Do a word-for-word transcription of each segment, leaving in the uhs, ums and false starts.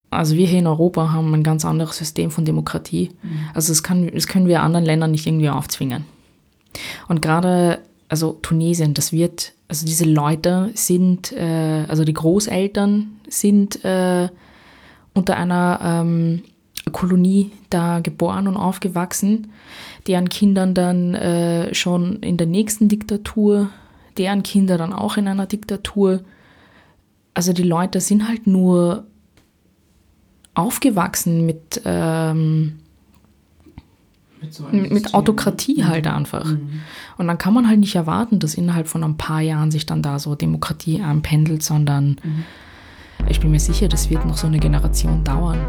Also wir hier in Europa haben ein ganz anderes System von Demokratie. Mhm. Also das, kann, das können wir anderen Ländern nicht irgendwie aufzwingen. Und gerade, also Tunesien, das wird, also diese Leute sind, äh, also die Großeltern sind äh, unter einer ähm, Kolonie da geboren und aufgewachsen, deren Kindern dann äh, schon in der nächsten Diktatur, deren Kinder dann auch in einer Diktatur. Also die Leute sind halt nur aufgewachsen mit, ähm, mit, so mit, mit Autokratie halt einfach. Mhm. Und dann kann man halt nicht erwarten, dass innerhalb von ein paar Jahren sich dann da so Demokratie einpendelt, sondern mhm. ich bin mir sicher, das wird noch so eine Generation dauern.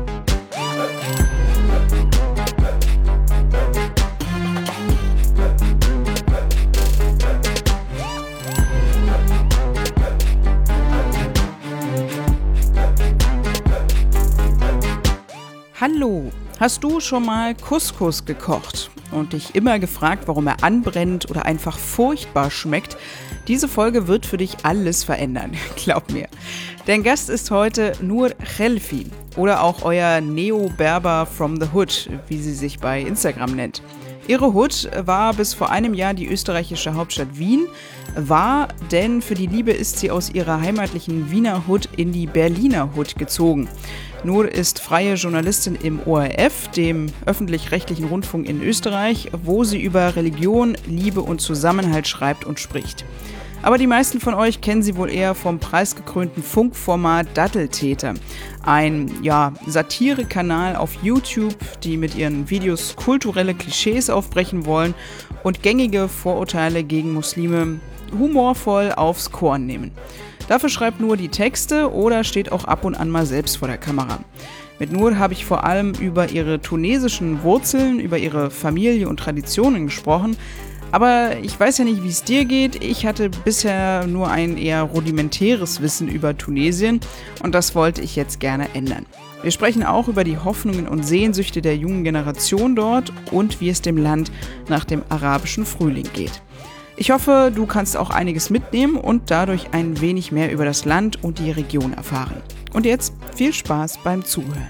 Hallo, hast du schon mal Couscous gekocht und dich immer gefragt, warum er anbrennt oder einfach furchtbar schmeckt? Diese Folge wird für dich alles verändern, glaub mir. Dein Gast ist heute Noor Khelfi oder auch euer Neo-Berber from the Hood, wie sie sich bei Instagram nennt. Ihre Hood war bis vor einem Jahr die österreichische Hauptstadt Wien, war, denn für die Liebe ist sie aus ihrer heimatlichen Wiener Hood in die Berliner Hood gezogen. Noor ist freie Journalistin im O R F, dem öffentlich-rechtlichen Rundfunk in Österreich, wo sie über Religion, Liebe und Zusammenhalt schreibt und spricht. Aber die meisten von euch kennen sie wohl eher vom preisgekrönten Funkformat Datteltäter. Ein, ja, Satire-Kanal auf YouTube, die mit ihren Videos kulturelle Klischees aufbrechen wollen und gängige Vorurteile gegen Muslime humorvoll aufs Korn nehmen. Dafür schreibt Noor die Texte oder steht auch ab und an mal selbst vor der Kamera. Mit Noor habe ich vor allem über ihre tunesischen Wurzeln, über ihre Familie und Traditionen gesprochen. Aber ich weiß ja nicht, wie es dir geht. Ich hatte bisher nur ein eher rudimentäres Wissen über Tunesien und das wollte ich jetzt gerne ändern. Wir sprechen auch über die Hoffnungen und Sehnsüchte der jungen Generation dort und wie es dem Land nach dem arabischen Frühling geht. Ich hoffe, du kannst auch einiges mitnehmen und dadurch ein wenig mehr über das Land und die Region erfahren. Und jetzt viel Spaß beim Zuhören.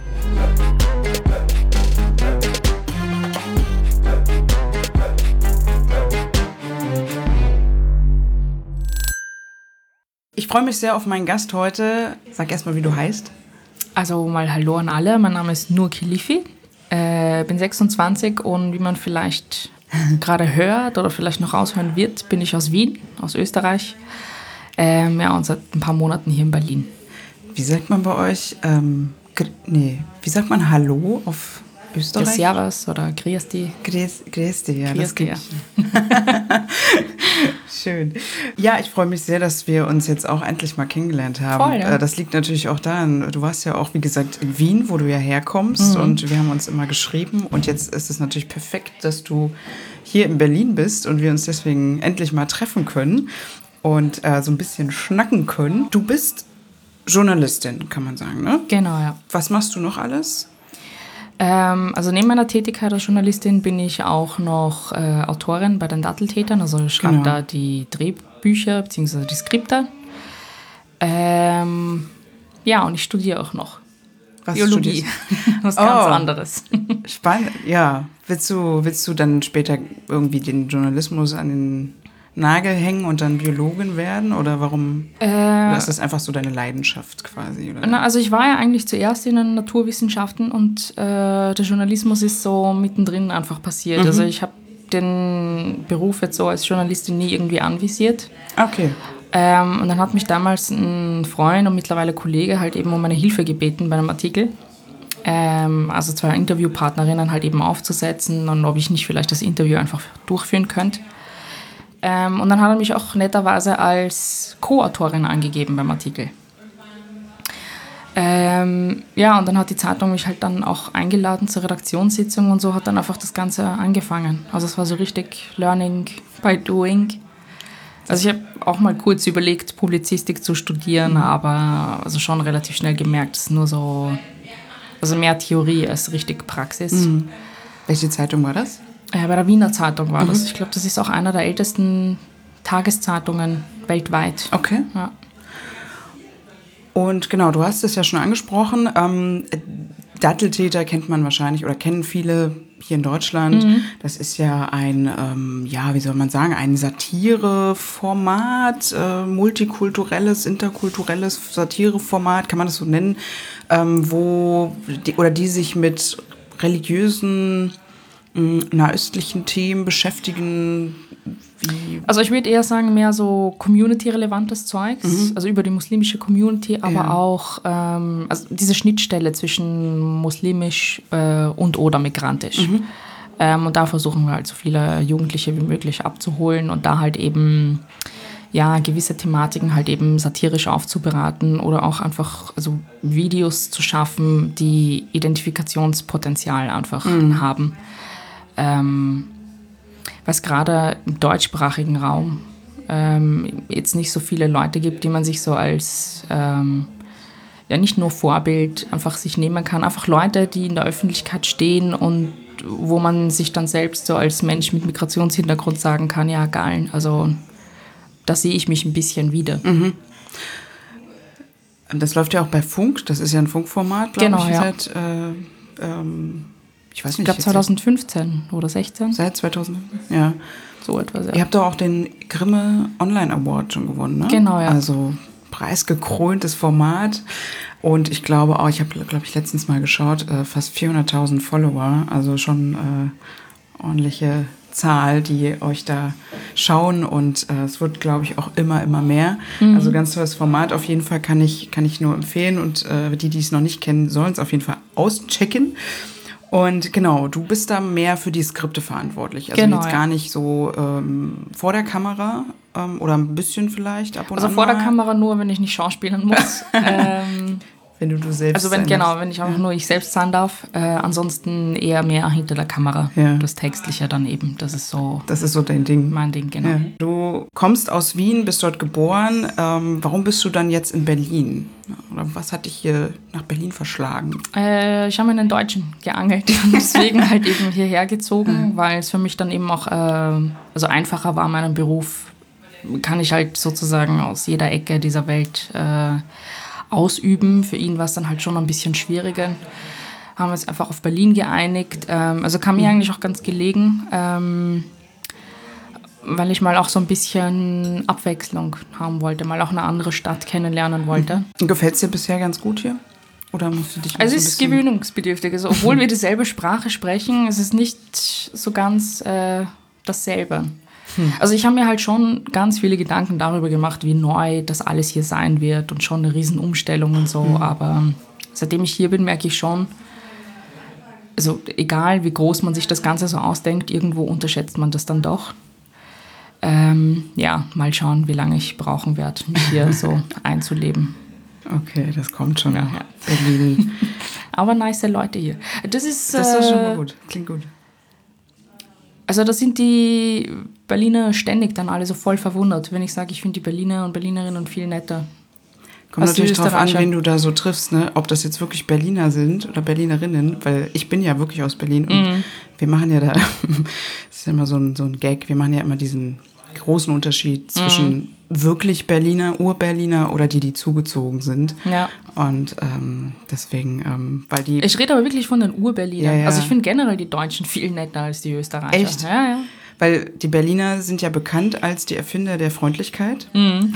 Ich freue mich sehr auf meinen Gast heute. Sag erstmal, wie du heißt. Also mal Hallo an alle, mein Name ist Noor Khelfi, äh, bin sechsundzwanzig und wie man vielleicht gerade hört oder vielleicht noch raushören wird, bin ich aus Wien, aus Österreich. Ähm, ja, und seit ein paar Monaten hier in Berlin. Wie sagt man bei euch, ähm, gr- nee, wie sagt man Hallo auf Österreich? Servus oder Grüß dich. Grüß, grüß dich, ja, Grüß das dich, gibt Schön. Ja, ich freue mich sehr, dass wir uns jetzt auch endlich mal kennengelernt haben. Voll, ja. Das liegt natürlich auch daran, du warst ja auch, wie gesagt, in Wien, wo du ja herkommst mhm. und wir haben uns immer geschrieben und jetzt ist es natürlich perfekt, dass du hier in Berlin bist und wir uns deswegen endlich mal treffen können und äh, so ein bisschen schnacken können. Du bist Journalistin, kann man sagen, ne? Genau, ja. Was machst du noch alles? Ähm, also neben meiner Tätigkeit als Journalistin bin ich auch noch äh, Autorin bei den Datteltätern. Also ich schreibe genau. da die Drehbücher bzw. die Skripte. Ähm, ja, und ich studiere auch noch. Was Biologie. Was ganz oh, anderes. Spannend, ja. Willst du, willst du dann später irgendwie den Journalismus an den Nagel hängen und dann Biologin werden? Oder warum? Äh, oder ist das einfach so deine Leidenschaft quasi? Oder? Na, also ich war ja eigentlich zuerst in den Naturwissenschaften und äh, der Journalismus ist so mittendrin einfach passiert. Mhm. Also ich habe den Beruf jetzt so als Journalistin nie irgendwie anvisiert. Okay. Ähm, und dann hat mich damals ein Freund und mittlerweile Kollege halt eben um meine Hilfe gebeten bei einem Artikel. Ähm, also zwei Interviewpartnerinnen halt eben aufzusetzen und ob ich nicht vielleicht das Interview einfach durchführen könnte. Ähm, und dann hat er mich auch netterweise als Co-Autorin angegeben beim Artikel. Ähm, ja, und dann hat die Zeitung mich halt dann auch eingeladen zur Redaktionssitzung und so hat dann einfach das Ganze angefangen. Also es war so richtig Learning by Doing. Also ich habe auch mal kurz überlegt, Publizistik zu studieren, mhm. aber also schon relativ schnell gemerkt, es ist nur so, also mehr Theorie als richtig Praxis. Mhm. Welche Zeitung war das? Äh, bei der Wiener Zeitung war mhm. das. Ich glaube, das ist auch einer der ältesten Tageszeitungen weltweit. Okay. Ja. Und genau, du hast es ja schon angesprochen, ähm, Datteltäter kennt man wahrscheinlich oder kennen viele hier in Deutschland. Mhm. Das ist ja ein, ähm, ja, wie soll man sagen, ein Satireformat, äh, multikulturelles, interkulturelles Satireformat, kann man das so nennen, ähm, wo die, oder die sich mit religiösen, mh, nahöstlichen Themen beschäftigen. Wie? Also ich würde eher sagen, mehr so community-relevantes Zeugs, mhm. also über die muslimische Community, aber ja. auch ähm, also diese Schnittstelle zwischen muslimisch äh, und oder migrantisch. Mhm. Ähm, und da versuchen wir halt so viele Jugendliche wie möglich abzuholen und da halt eben ja, gewisse Thematiken halt eben satirisch aufzubereiten oder auch einfach also Videos zu schaffen, die Identifikationspotenzial einfach mhm. haben. Ähm, was gerade im deutschsprachigen Raum ähm, jetzt nicht so viele Leute gibt, die man sich so als, ähm, ja nicht nur Vorbild einfach sich nehmen kann, einfach Leute, die in der Öffentlichkeit stehen und wo man sich dann selbst so als Mensch mit Migrationshintergrund sagen kann, ja geil, also da sehe ich mich ein bisschen wieder. Mhm. Das läuft ja auch bei Funk, das ist ja ein Funkformat, glaube genau, ich, ja. seit... Äh, ähm Ich weiß nicht. Ich glaube zwanzig fünfzehn oder sechzehn. Seit zwanzig fünfzehn, ja. So etwas, ja. Ihr habt doch auch den Grimme Online Award schon gewonnen, ne? Genau, ja. Also preisgekröntes Format. Und ich glaube auch, ich habe, glaube ich, letztens mal geschaut, äh, fast vierhunderttausend Follower. Also schon äh, ordentliche Zahl, die euch da schauen. Und äh, es wird, glaube ich, auch immer, immer mehr. Mhm. Also ganz tolles Format. Auf jeden Fall kann ich, kann ich nur empfehlen. Und äh, die, die es noch nicht kennen, sollen es auf jeden Fall auschecken. Und genau, du bist da mehr für die Skripte verantwortlich. Also genau, jetzt gar nicht so ähm, vor der Kamera ähm, oder ein bisschen vielleicht ab und also an. Also vor mal. der Kamera nur, wenn ich nicht schauspielen muss. ähm, wenn du du selbst Also wenn, sein genau, darfst. wenn ich auch nur ich selbst sein darf. Äh, ansonsten eher mehr hinter der Kamera. Ja. Das Textliche dann eben. Das ist so. Das ist so dein Ding. Mein Ding, genau. Ja. Du kommst aus Wien, bist dort geboren. Ähm, warum bist du dann jetzt in Berlin? Oder was hat dich hier nach Berlin verschlagen? Äh, ich habe einen Deutschen geangelt und deswegen halt eben hierher gezogen, mhm. weil es für mich dann eben auch äh, also einfacher war, meinen Beruf kann ich halt sozusagen aus jeder Ecke dieser Welt äh, ausüben. Für ihn war es dann halt schon ein bisschen schwieriger. Haben wir uns einfach auf Berlin geeinigt. Ähm, also kam mir mhm. eigentlich auch ganz gelegen, ähm, weil ich mal auch so ein bisschen Abwechslung haben wollte, mal auch eine andere Stadt kennenlernen wollte. Mhm. Gefällt es dir bisher ganz gut hier? Oder musst du dich also es ist gewöhnungsbedürftig. Also obwohl wir dieselbe Sprache sprechen, ist es nicht so ganz äh, dasselbe. Hm. Also ich habe mir halt schon ganz viele Gedanken darüber gemacht, wie neu das alles hier sein wird und schon eine Riesenumstellung und so. Hm. Aber seitdem ich hier bin, merke ich schon, also egal wie groß man sich das Ganze so ausdenkt, irgendwo unterschätzt man das dann doch. Ähm, ja, mal schauen, wie lange ich brauchen werde, mich hier so einzuleben. Okay, das kommt schon. Ja. Berlin. Aber nice Leute hier. Das ist, das ist äh, schon mal gut. Klingt gut. Also da sind die Berliner ständig dann alle so voll verwundert, wenn ich sage, ich finde die Berliner und Berlinerinnen viel netter. Kommt natürlich drauf an, wen du da so triffst, ne? Ob das jetzt wirklich Berliner sind oder Berlinerinnen, weil ich bin ja wirklich aus Berlin und mhm. wir machen ja da, das ist ja immer so ein, so ein Gag, wir machen ja immer diesen großen Unterschied zwischen mhm. wirklich Berliner, Ur-Berliner oder die, die zugezogen sind. Ja. Und ähm, deswegen, ähm, weil die... Ich rede aber wirklich von den Ur-Berlinern. Ja, ja. Also ich finde generell die Deutschen viel netter als die Österreicher. Echt? Ja, ja. Weil die Berliner sind ja bekannt als die Erfinder der Freundlichkeit. Mhm.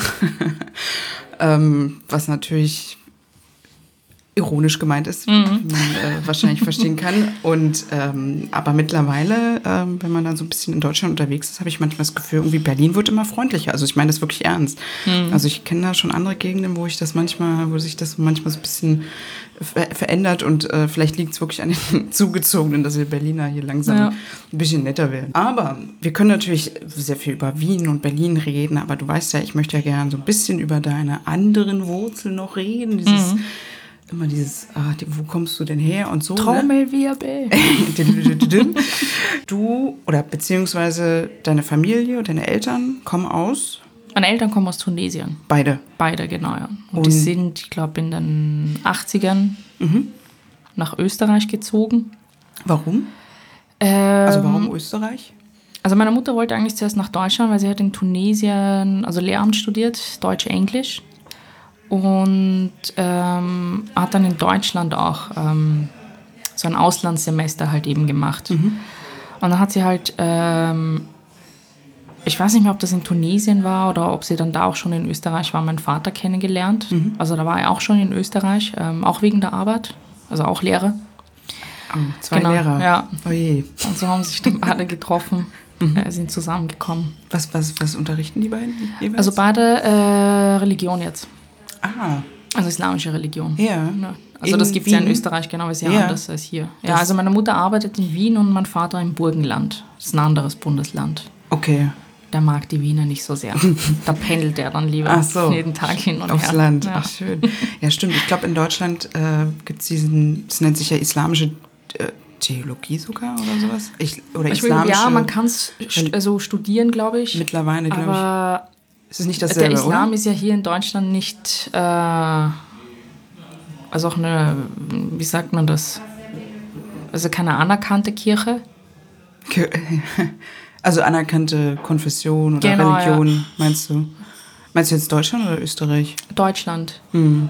ähm, was natürlich ironisch gemeint ist, mhm. wie man äh, wahrscheinlich verstehen kann. Und ähm, aber mittlerweile, ähm, wenn man dann so ein bisschen in Deutschland unterwegs ist, habe ich manchmal das Gefühl, irgendwie Berlin wird immer freundlicher. Also ich meine das wirklich ernst. Mhm. Also ich kenne da schon andere Gegenden, wo ich das manchmal, wo sich das manchmal so ein bisschen ver- verändert und äh, vielleicht liegt es wirklich an den Zugezogenen, dass wir Berliner hier langsam ja. ein bisschen netter werden. Aber wir können natürlich sehr viel über Wien und Berlin reden, aber du weißt ja, ich möchte ja gerne so ein bisschen über deine anderen Wurzeln noch reden. Dieses mhm. immer dieses, ah, die, wo kommst du denn her und so. Trommelwirbel. Ne? Du, oder beziehungsweise deine Familie, deine Eltern kommen aus? Meine Eltern kommen aus Tunesien. Beide? Beide, genau, ja. Und, und die sind, ich glaube, in den achtzigern mhm. nach Österreich gezogen. Warum? Ähm, also warum Österreich? Also meine Mutter wollte eigentlich zuerst nach Deutschland, weil sie hat in Tunesien, also Lehramt studiert, Deutsch-Englisch. und ähm, hat dann in Deutschland auch ähm, so ein Auslandssemester halt eben gemacht. Mhm. Und dann hat sie halt, ähm, ich weiß nicht mehr, ob das in Tunesien war oder ob sie dann da auch schon in Österreich war, meinen Vater kennengelernt. Mhm. Also da war er auch schon in Österreich, ähm, auch wegen der Arbeit, also auch Lehrer. Oh, zwei genau, Lehrer. Ja. Oh je. Und so haben sich dann beide getroffen, mhm. äh, sind zusammengekommen. Was, was, was unterrichten die beiden jeweils? Also beide äh, Religion jetzt. Ah. Also islamische Religion. Ja. ja. Also in das gibt es ja in Österreich, genau, ist ja, ja anders als hier. Ja, das also meine Mutter arbeitet in Wien und mein Vater im Burgenland. Das ist ein anderes Bundesland. Okay. Der mag die Wiener nicht so sehr. Da pendelt er dann lieber Ach so. jeden Tag hin und Aufs her. Land. Ja. Ach, schön. Ja, stimmt. Ich glaube, in Deutschland äh, gibt es diesen, das nennt sich ja islamische äh, Theologie sogar oder sowas. Ich, oder ich islamische... Ja, man kann es st- also studieren, glaube ich. Mittlerweile, glaube ich. Aber es ist nicht dasselbe, der Islam oder? ist ja hier in Deutschland nicht... Äh, also auch eine... Wie sagt man das? Also keine anerkannte Kirche. Also anerkannte Konfession oder genau, Religion, ja. meinst du? Meinst du jetzt Deutschland oder Österreich? Deutschland. Hm.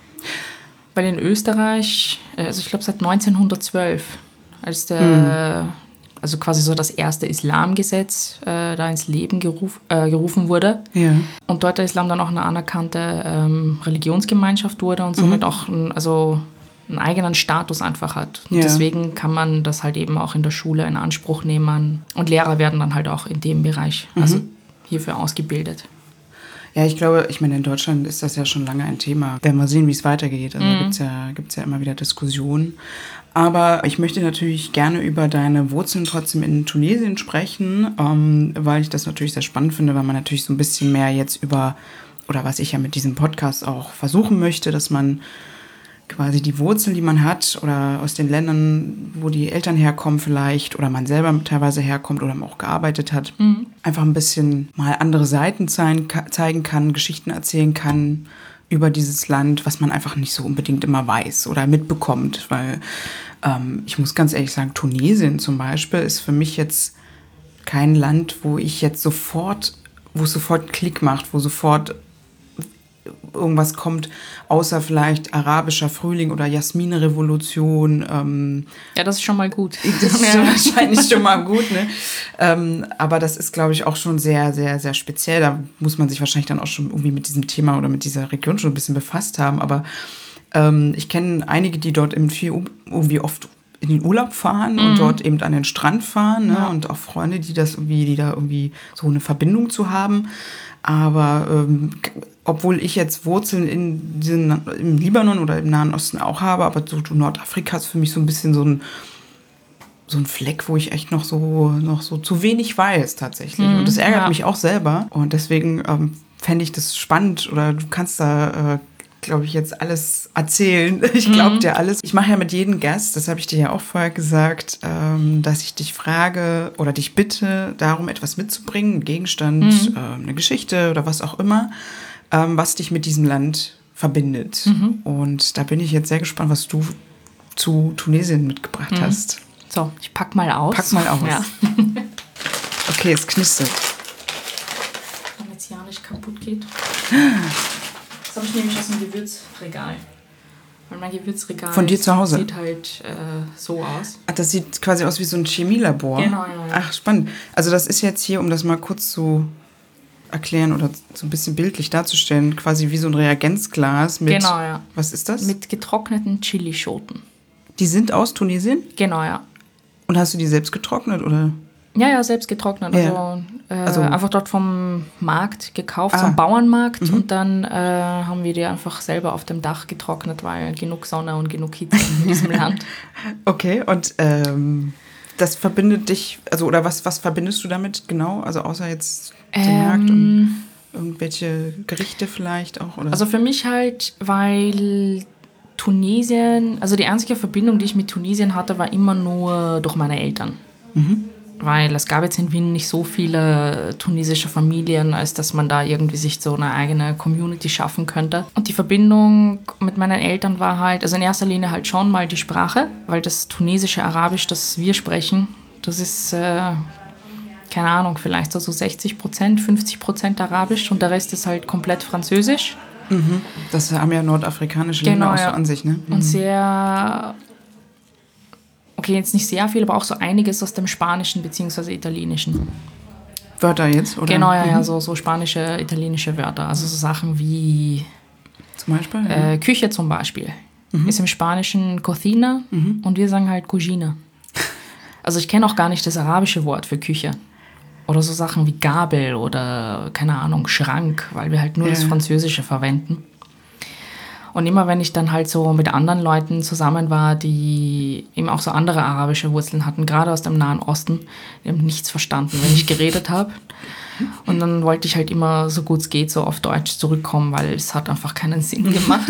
Weil in Österreich, also ich glaube seit neunzehnhundertzwölf, als der, hm. also quasi so das erste Islamgesetz äh, da ins Leben geruf, äh, gerufen wurde. Ja. Und dort der Islam dann auch eine anerkannte ähm, Religionsgemeinschaft wurde und somit mhm. auch ein, also einen eigenen Status einfach hat. Und ja. deswegen kann man das halt eben auch in der Schule in Anspruch nehmen. Und Lehrer werden dann halt auch in dem Bereich, mhm. also hierfür ausgebildet. Ja, ich glaube, ich meine, in Deutschland ist das ja schon lange ein Thema. Werden wir sehen, wie es weitergeht. Also mhm. da gibt es ja, gibt's ja immer wieder Diskussionen. Aber ich möchte natürlich gerne über deine Wurzeln trotzdem in Tunesien sprechen, ähm, weil ich das natürlich sehr spannend finde, weil man natürlich so ein bisschen mehr jetzt über, oder was ich ja mit diesem Podcast auch versuchen möchte, dass man quasi die Wurzeln, die man hat oder aus den Ländern, wo die Eltern herkommen vielleicht oder man selber teilweise herkommt oder auch gearbeitet hat, mhm. einfach ein bisschen mal andere Seiten zeigen, zeigen kann, Geschichten erzählen kann über dieses Land, was man einfach nicht so unbedingt immer weiß oder mitbekommt. Weil ähm, ich muss ganz ehrlich sagen, Tunesien zum Beispiel ist für mich jetzt kein Land, wo ich jetzt sofort, wo es sofort Klick macht, wo sofort irgendwas kommt, außer vielleicht arabischer Frühling oder Jasminrevolution. Ähm, ja, das ist schon mal gut. Das ist ja. wahrscheinlich schon mal gut, ne? Ähm, aber das ist, glaube ich, auch schon sehr, sehr, sehr speziell. Da muss man sich wahrscheinlich dann auch schon irgendwie mit diesem Thema oder mit dieser Region schon ein bisschen befasst haben. Aber ähm, ich kenne einige, die dort eben viel, irgendwie oft in den Urlaub fahren mhm. und dort eben an den Strand fahren, ne? Ja. Und auch Freunde, die das irgendwie, die da irgendwie so eine Verbindung zu haben. Aber ähm, obwohl ich jetzt Wurzeln in diesen, im Libanon oder im Nahen Osten auch habe, aber so Nordafrika ist für mich so ein bisschen so ein, so ein Fleck, wo ich echt noch so, noch so zu wenig weiß tatsächlich. Mhm, und das ärgert ja. mich auch selber. Und deswegen ähm, fände ich das spannend oder du kannst da, äh, glaube ich, jetzt alles erzählen. Ich glaube mhm. dir alles. Ich mache ja mit jedem Gast, das habe ich dir ja auch vorher gesagt, ähm, dass ich dich frage oder dich bitte, darum etwas mitzubringen, einen Gegenstand, mhm. äh, eine Geschichte oder was auch immer, ähm, was dich mit diesem Land verbindet. Mhm. Und da bin ich jetzt sehr gespannt, was du zu Tunesien mitgebracht mhm. hast. So, ich pack mal aus. Pack mal aus. Ja. Okay, es knistert. Damit es ja nicht kaputt geht. Das habe ich nämlich aus dem Gewürzregal. Weil mein Gewürzregal von dir zu Hause sieht halt äh, so aus. Ach, das sieht quasi aus wie so ein Chemielabor. Genau, ja, ja. Ach, spannend. Also das ist jetzt hier, um das mal kurz zu erklären oder so ein bisschen bildlich darzustellen, quasi wie so ein Reagenzglas mit... Genau, ja. Was ist das? Mit getrockneten Chilischoten. Die sind aus Tunesien? Genau, ja. Und hast du die selbst getrocknet, oder... Ja, ja, selbst getrocknet. Ja. Also, äh, also einfach dort vom Markt gekauft, ah. vom Bauernmarkt. Mhm. Und dann äh, haben wir die einfach selber auf dem Dach getrocknet, weil genug Sonne und genug Hitze in diesem Land. Okay, und ähm, das verbindet dich, also oder was, was verbindest du damit genau? Also außer jetzt den ähm, Markt und irgendwelche Gerichte vielleicht auch? Oder? Also für mich halt, weil Tunesien, also die einzige Verbindung, die ich mit Tunesien hatte, war immer nur durch meine Eltern. Mhm. Weil es gab jetzt in Wien nicht so viele tunesische Familien, als dass man da irgendwie sich so eine eigene Community schaffen könnte. Und die Verbindung mit meinen Eltern war halt, also in erster Linie halt schon mal die Sprache, weil das tunesische Arabisch, das wir sprechen, das ist, äh, keine Ahnung, vielleicht so sechzig Prozent, fünfzig Prozent Arabisch und der Rest ist halt komplett Französisch. Mhm. Das haben ja nordafrikanische Länder Genau, auch so ja. an sich, ne? Und sehr, okay, jetzt nicht sehr viel, aber auch so einiges aus dem Spanischen bzw. Italienischen. Wörter jetzt, oder? Genau, ja, mhm. ja, so, so spanische, italienische Wörter. Also so Sachen wie zum Beispiel, äh, ja. Küche zum Beispiel. Mhm. Ist im Spanischen Cocina mhm. und wir sagen halt Cugina. Also ich kenne auch gar nicht das arabische Wort für Küche. Oder so Sachen wie Gabel oder, keine Ahnung, Schrank, weil wir halt nur ja. das Französische verwenden. Und immer wenn ich dann halt so mit anderen Leuten zusammen war, die eben auch so andere arabische Wurzeln hatten, gerade aus dem Nahen Osten, die haben nichts verstanden, wenn ich geredet habe. Und dann wollte ich halt immer, so gut es geht, so auf Deutsch zurückkommen, weil es hat einfach keinen Sinn gemacht.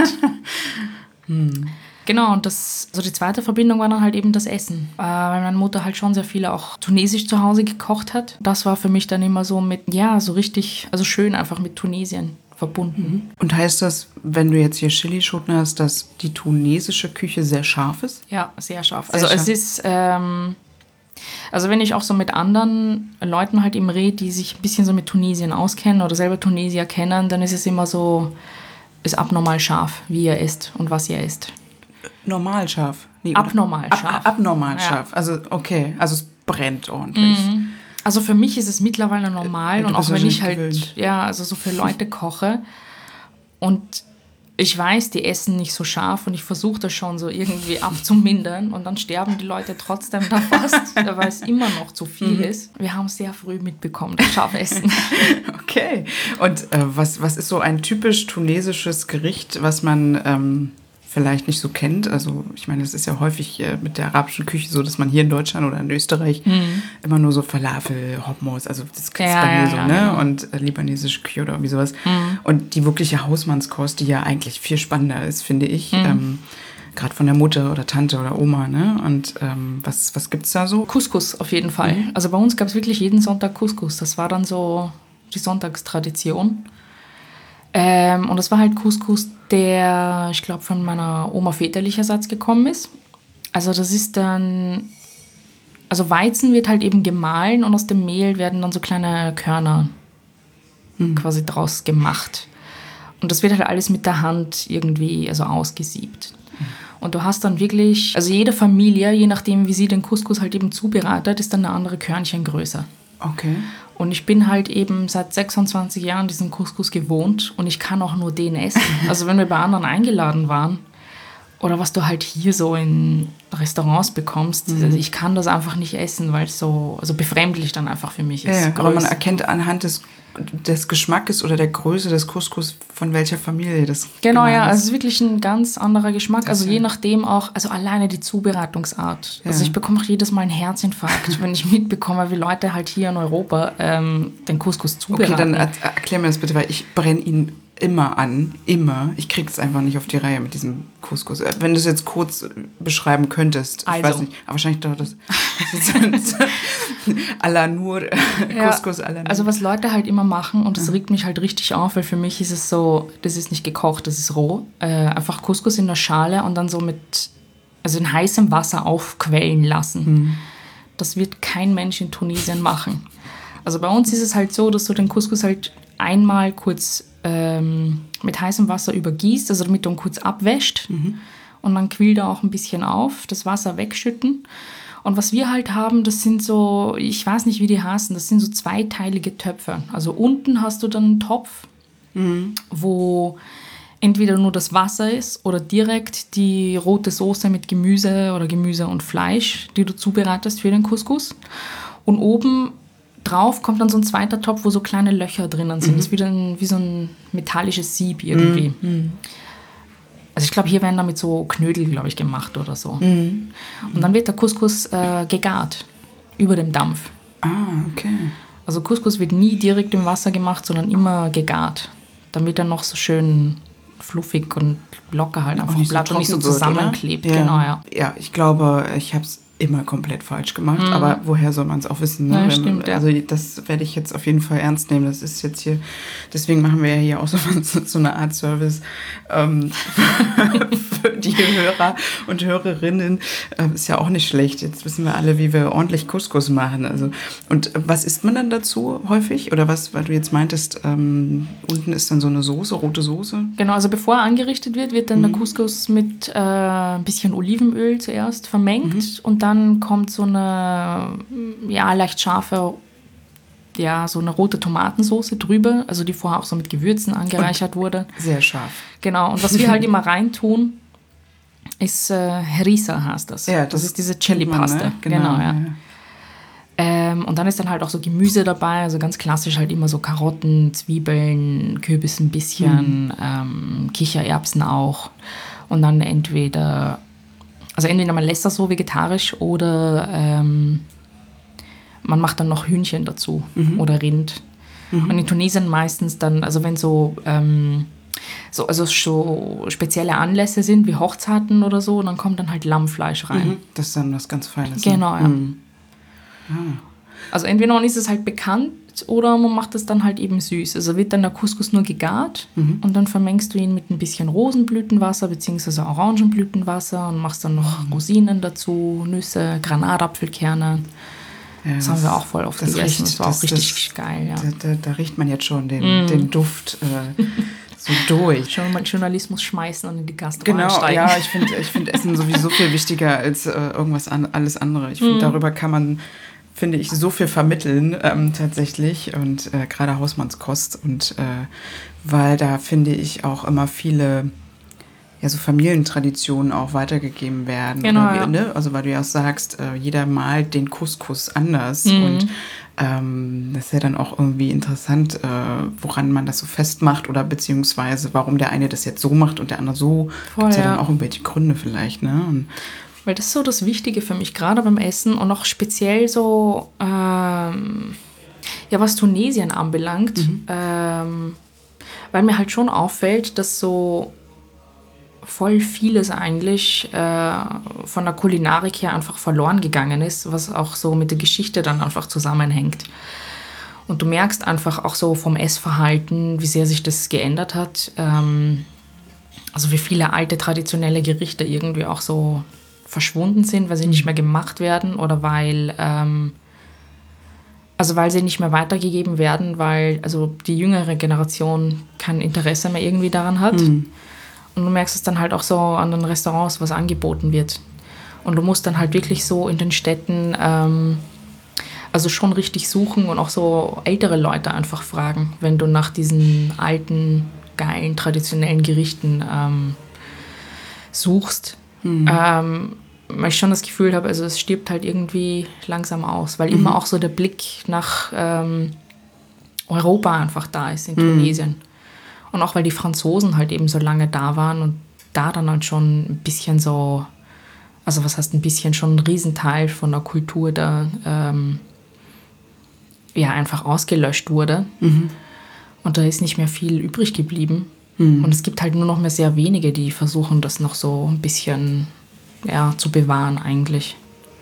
hm. Genau, und das, so die zweite Verbindung war dann halt eben das Essen. Äh, weil meine Mutter halt schon sehr viele auch tunesisch zu Hause gekocht hat. Das war für mich dann immer so mit, ja, so richtig, also schön einfach mit Tunesien verbunden. Und heißt das, wenn du jetzt hier Chilischoten hast, dass die tunesische Küche sehr scharf ist? Ja, sehr scharf. Sehr also scharf. es ist, ähm, also wenn ich auch so mit anderen Leuten halt eben rede, die sich ein bisschen so mit Tunesien auskennen oder selber Tunesier kennen, dann ist es immer so, ist abnormal scharf, wie ihr isst und was ihr isst. Normal scharf? Nee, abnormal ab, scharf. Abnormal ja. scharf. Also okay, also es brennt ordentlich. Mhm. Also für mich ist es mittlerweile normal ja, und auch wenn ich halt, gewöhnt. ja, also so für Leute koche und ich weiß, die essen nicht so scharf und ich versuche das schon so irgendwie abzumindern und dann sterben die Leute trotzdem da fast, weil es immer noch zu viel mhm. ist. Wir haben sehr früh mitbekommen, das Scharfessen. Okay. Und äh, was, was ist so ein typisch tunesisches Gericht, was man ähm, vielleicht nicht so kennt? Also ich meine, es ist ja häufig äh, mit der arabischen Küche so, dass man hier in Deutschland oder in Österreich mhm. immer nur so Falafel, Hummus, also das ist ja, bei mir ja, so, ja, ne? Genau. Und äh, libanesische Küche oder irgendwie sowas. Mhm. Und die wirkliche Hausmannskost, die ja eigentlich viel spannender ist, finde ich. Mhm. Ähm, gerade von der Mutter oder Tante oder Oma, ne? Und ähm, was, was gibt's da so? Couscous auf jeden Fall. Mhm. Also bei uns gab es wirklich jeden Sonntag Couscous. Das war dann so die Sonntagstradition. Ähm, und das war halt Couscous, der, ich glaube, von meiner Oma väterlicherseits gekommen ist. Also das ist dann, also Weizen wird halt eben gemahlen und aus dem Mehl werden dann so kleine Körner mhm. quasi draus gemacht. Und das wird halt alles mit der Hand irgendwie also ausgesiebt. Mhm. Und du hast dann wirklich, also jede Familie, je nachdem wie sie den Couscous halt eben zubereitet, ist dann eine andere Körnchengröße. Okay. Und ich bin halt eben seit sechsundzwanzig Jahren diesen Couscous gewohnt und ich kann auch nur den essen. Also wenn wir bei anderen eingeladen waren oder was du halt hier so in Restaurants bekommst, mhm. also ich kann das einfach nicht essen, weil es so also befremdlich dann einfach für mich ist. Ja, aber man erkennt anhand des, des Geschmackes oder der Größe des Couscous, von welcher Familie das Genau, ja, ist. also es ist wirklich ein ganz anderer Geschmack. Das also ja. je nachdem auch, also alleine die Zubereitungsart. Ja. Also ich bekomme auch jedes Mal einen Herzinfarkt, wenn ich mitbekomme, wie Leute halt hier in Europa ähm, den Couscous zubereiten. Okay, dann er- erklär mir das bitte, weil ich brenne ihn immer an, immer. Ich krieg's einfach nicht auf die Reihe mit diesem Couscous. Wenn du es jetzt kurz beschreiben könntest, also. ich weiß nicht, aber wahrscheinlich dauert das à la Nur, ja. Couscous à la Nur. Also was Leute halt immer machen, und das regt mich halt richtig auf, weil für mich ist es so, das ist nicht gekocht, das ist roh. Äh, einfach Couscous in der Schale und dann so mit, also in heißem Wasser aufquellen lassen. Mhm. Das wird kein Mensch in Tunesien machen. Also bei uns ist es halt so, dass du den Couscous halt einmal kurz ähm, mit heißem Wasser übergießt, also damit du ihn kurz abwäscht mhm. und dann quillt er auch ein bisschen auf, das Wasser wegschütten. Und was wir halt haben, das sind so, ich weiß nicht, wie die heißen, das sind so zweiteilige Töpfe. Also unten hast du dann einen Topf, mhm. wo entweder nur das Wasser ist oder direkt die rote Soße mit Gemüse oder Gemüse und Fleisch, die du zubereitest für den Couscous. Und oben drauf kommt dann so ein zweiter Topf, wo so kleine Löcher drinnen sind. Mhm. Das ist wie, ein, wie so ein metallisches Sieb irgendwie. Mhm. Also ich glaube, hier werden damit so Knödel, glaube ich, gemacht oder so. Mhm. Und dann wird der Couscous äh, gegart über dem Dampf. Ah, okay. Also Couscous wird nie direkt im Wasser gemacht, sondern immer gegart, damit er noch so schön fluffig und locker halt einfach bleibt und nicht so zusammenklebt. Ja. Genau, ja. Ja, ich glaube, ich habe es immer komplett falsch gemacht. Mhm. Aber woher soll man es auch wissen? Ne? Ja, Wenn, stimmt, ja. Also das werde ich jetzt auf jeden Fall ernst nehmen. Das ist jetzt hier, deswegen machen wir ja hier auch so, so eine Art Service ähm, für die Hörer und Hörerinnen. Ähm, ist ja auch nicht schlecht. Jetzt wissen wir alle, wie wir ordentlich Couscous machen. Also, und was isst man dann dazu häufig? Oder was, weil du jetzt meintest, ähm, unten ist dann so eine Soße, rote Soße? Genau, also bevor er angerichtet wird, wird dann mhm. der Couscous mit äh, ein bisschen Olivenöl zuerst vermengt mhm. und dann kommt so eine ja, leicht scharfe, ja, so eine rote Tomatensoße drüber, also die vorher auch so mit Gewürzen angereichert und wurde. Sehr scharf. Genau, und was wir halt immer reintun, ist äh, Harissa heißt das. Ja, das, das ist diese Chili-Paste. Ne? Genau, genau, ja. ja. Ähm, und dann ist dann halt auch so Gemüse dabei, also ganz klassisch halt immer so Karotten, Zwiebeln, Kürbis ein bisschen, mhm. ähm, Kichererbsen auch. Und dann entweder, also entweder man lässt das so vegetarisch oder ähm, man macht dann noch Hühnchen dazu mhm. oder Rind. Mhm. Und in Tunesien meistens dann, also wenn so, ähm, so, also so spezielle Anlässe sind, wie Hochzeiten oder so, dann kommt dann halt Lammfleisch rein. Mhm. Das ist dann was ganz Feines. Genau, ne? ja. Mhm. Ah. Also entweder man ist es halt bekannt oder man macht es dann halt eben süß. Also wird dann der Couscous nur gegart mhm. und dann vermengst du ihn mit ein bisschen Rosenblütenwasser bzw. Orangenblütenwasser und machst dann noch mhm. Rosinen dazu, Nüsse, Granatapfelkerne. Ja, das, das haben wir auch voll oft das gegessen. Riecht, das war das, auch richtig das, geil. Ja. Da, da, da riecht man jetzt schon den, mm. den Duft äh, so durch. Schon mal Journalismus schmeißen und in die Gastronomie Genau, einsteigen. ja, ich finde ich find Essen sowieso viel wichtiger als äh, irgendwas an, alles andere. Ich finde, mm. darüber kann man, finde ich, so viel vermitteln ähm, tatsächlich und äh, gerade Hausmannskost und äh, weil da finde ich auch immer viele ja, so Familientraditionen auch weitergegeben werden. Genau, oder wie, ja. ne? Also weil du ja auch sagst, äh, jeder malt den Couscous anders mhm. und ähm, das ist ja dann auch irgendwie interessant, äh, woran man das so festmacht oder beziehungsweise warum der eine das jetzt so macht und der andere so. Gibt es ja, ja dann auch irgendwelche Gründe vielleicht, ne? Und weil das ist so das Wichtige für mich, gerade beim Essen und auch speziell so, ähm, ja, was Tunesien anbelangt, mhm. ähm, weil mir halt schon auffällt, dass so voll vieles eigentlich äh, von der Kulinarik her einfach verloren gegangen ist, was auch so mit der Geschichte dann einfach zusammenhängt. Und du merkst einfach auch so vom Essverhalten, wie sehr sich das geändert hat. Ähm, also wie viele alte traditionelle Gerichte irgendwie auch so verschwunden sind, weil sie nicht mehr gemacht werden oder weil, ähm, also weil sie nicht mehr weitergegeben werden, weil also die jüngere Generation kein Interesse mehr irgendwie daran hat. Mhm. Und du merkst es dann halt auch so an den Restaurants, was angeboten wird. Und du musst dann halt wirklich so in den Städten ähm, also schon richtig suchen und auch so ältere Leute einfach fragen, wenn du nach diesen alten, geilen, traditionellen Gerichten ähm, suchst. Mhm. Ähm, weil ich schon das Gefühl habe, also es stirbt halt irgendwie langsam aus, weil mhm. immer auch so der Blick nach ähm, Europa einfach da ist in Tunesien. Mhm. Und auch weil die Franzosen halt eben so lange da waren und da dann halt schon ein bisschen so, also was heißt ein bisschen, schon ein Riesenteil von der Kultur da ähm, ja einfach ausgelöscht wurde. Mhm. Und da ist nicht mehr viel übrig geblieben. Mhm. Und es gibt halt nur noch mehr sehr wenige, die versuchen, das noch so ein bisschen ja, zu bewahren eigentlich.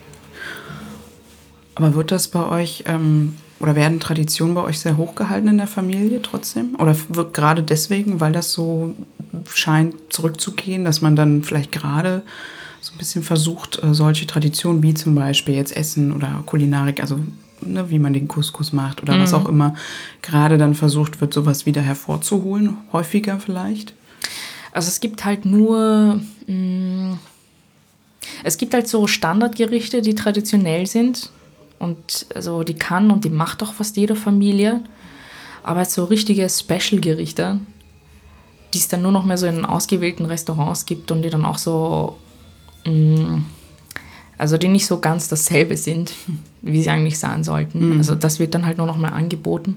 Aber wird das bei euch... Ähm Oder werden Traditionen bei euch sehr hochgehalten in der Familie trotzdem? Oder wird gerade deswegen, weil das so scheint zurückzugehen, dass man dann vielleicht gerade so ein bisschen versucht, solche Traditionen wie zum Beispiel jetzt Essen oder Kulinarik, also ne, wie man den Couscous macht oder mhm. was auch immer, gerade dann versucht wird, sowas wieder hervorzuholen, häufiger vielleicht? Also es gibt halt nur... Mh, es gibt halt so Standardgerichte, die traditionell sind. Und also die kann und die macht auch fast jede Familie. Aber so richtige Special-Gerichte, die es dann nur noch mehr so in ausgewählten Restaurants gibt und die dann auch so, mh, also die nicht so ganz dasselbe sind, wie sie eigentlich sein sollten. Mhm. Also das wird dann halt nur noch mehr angeboten.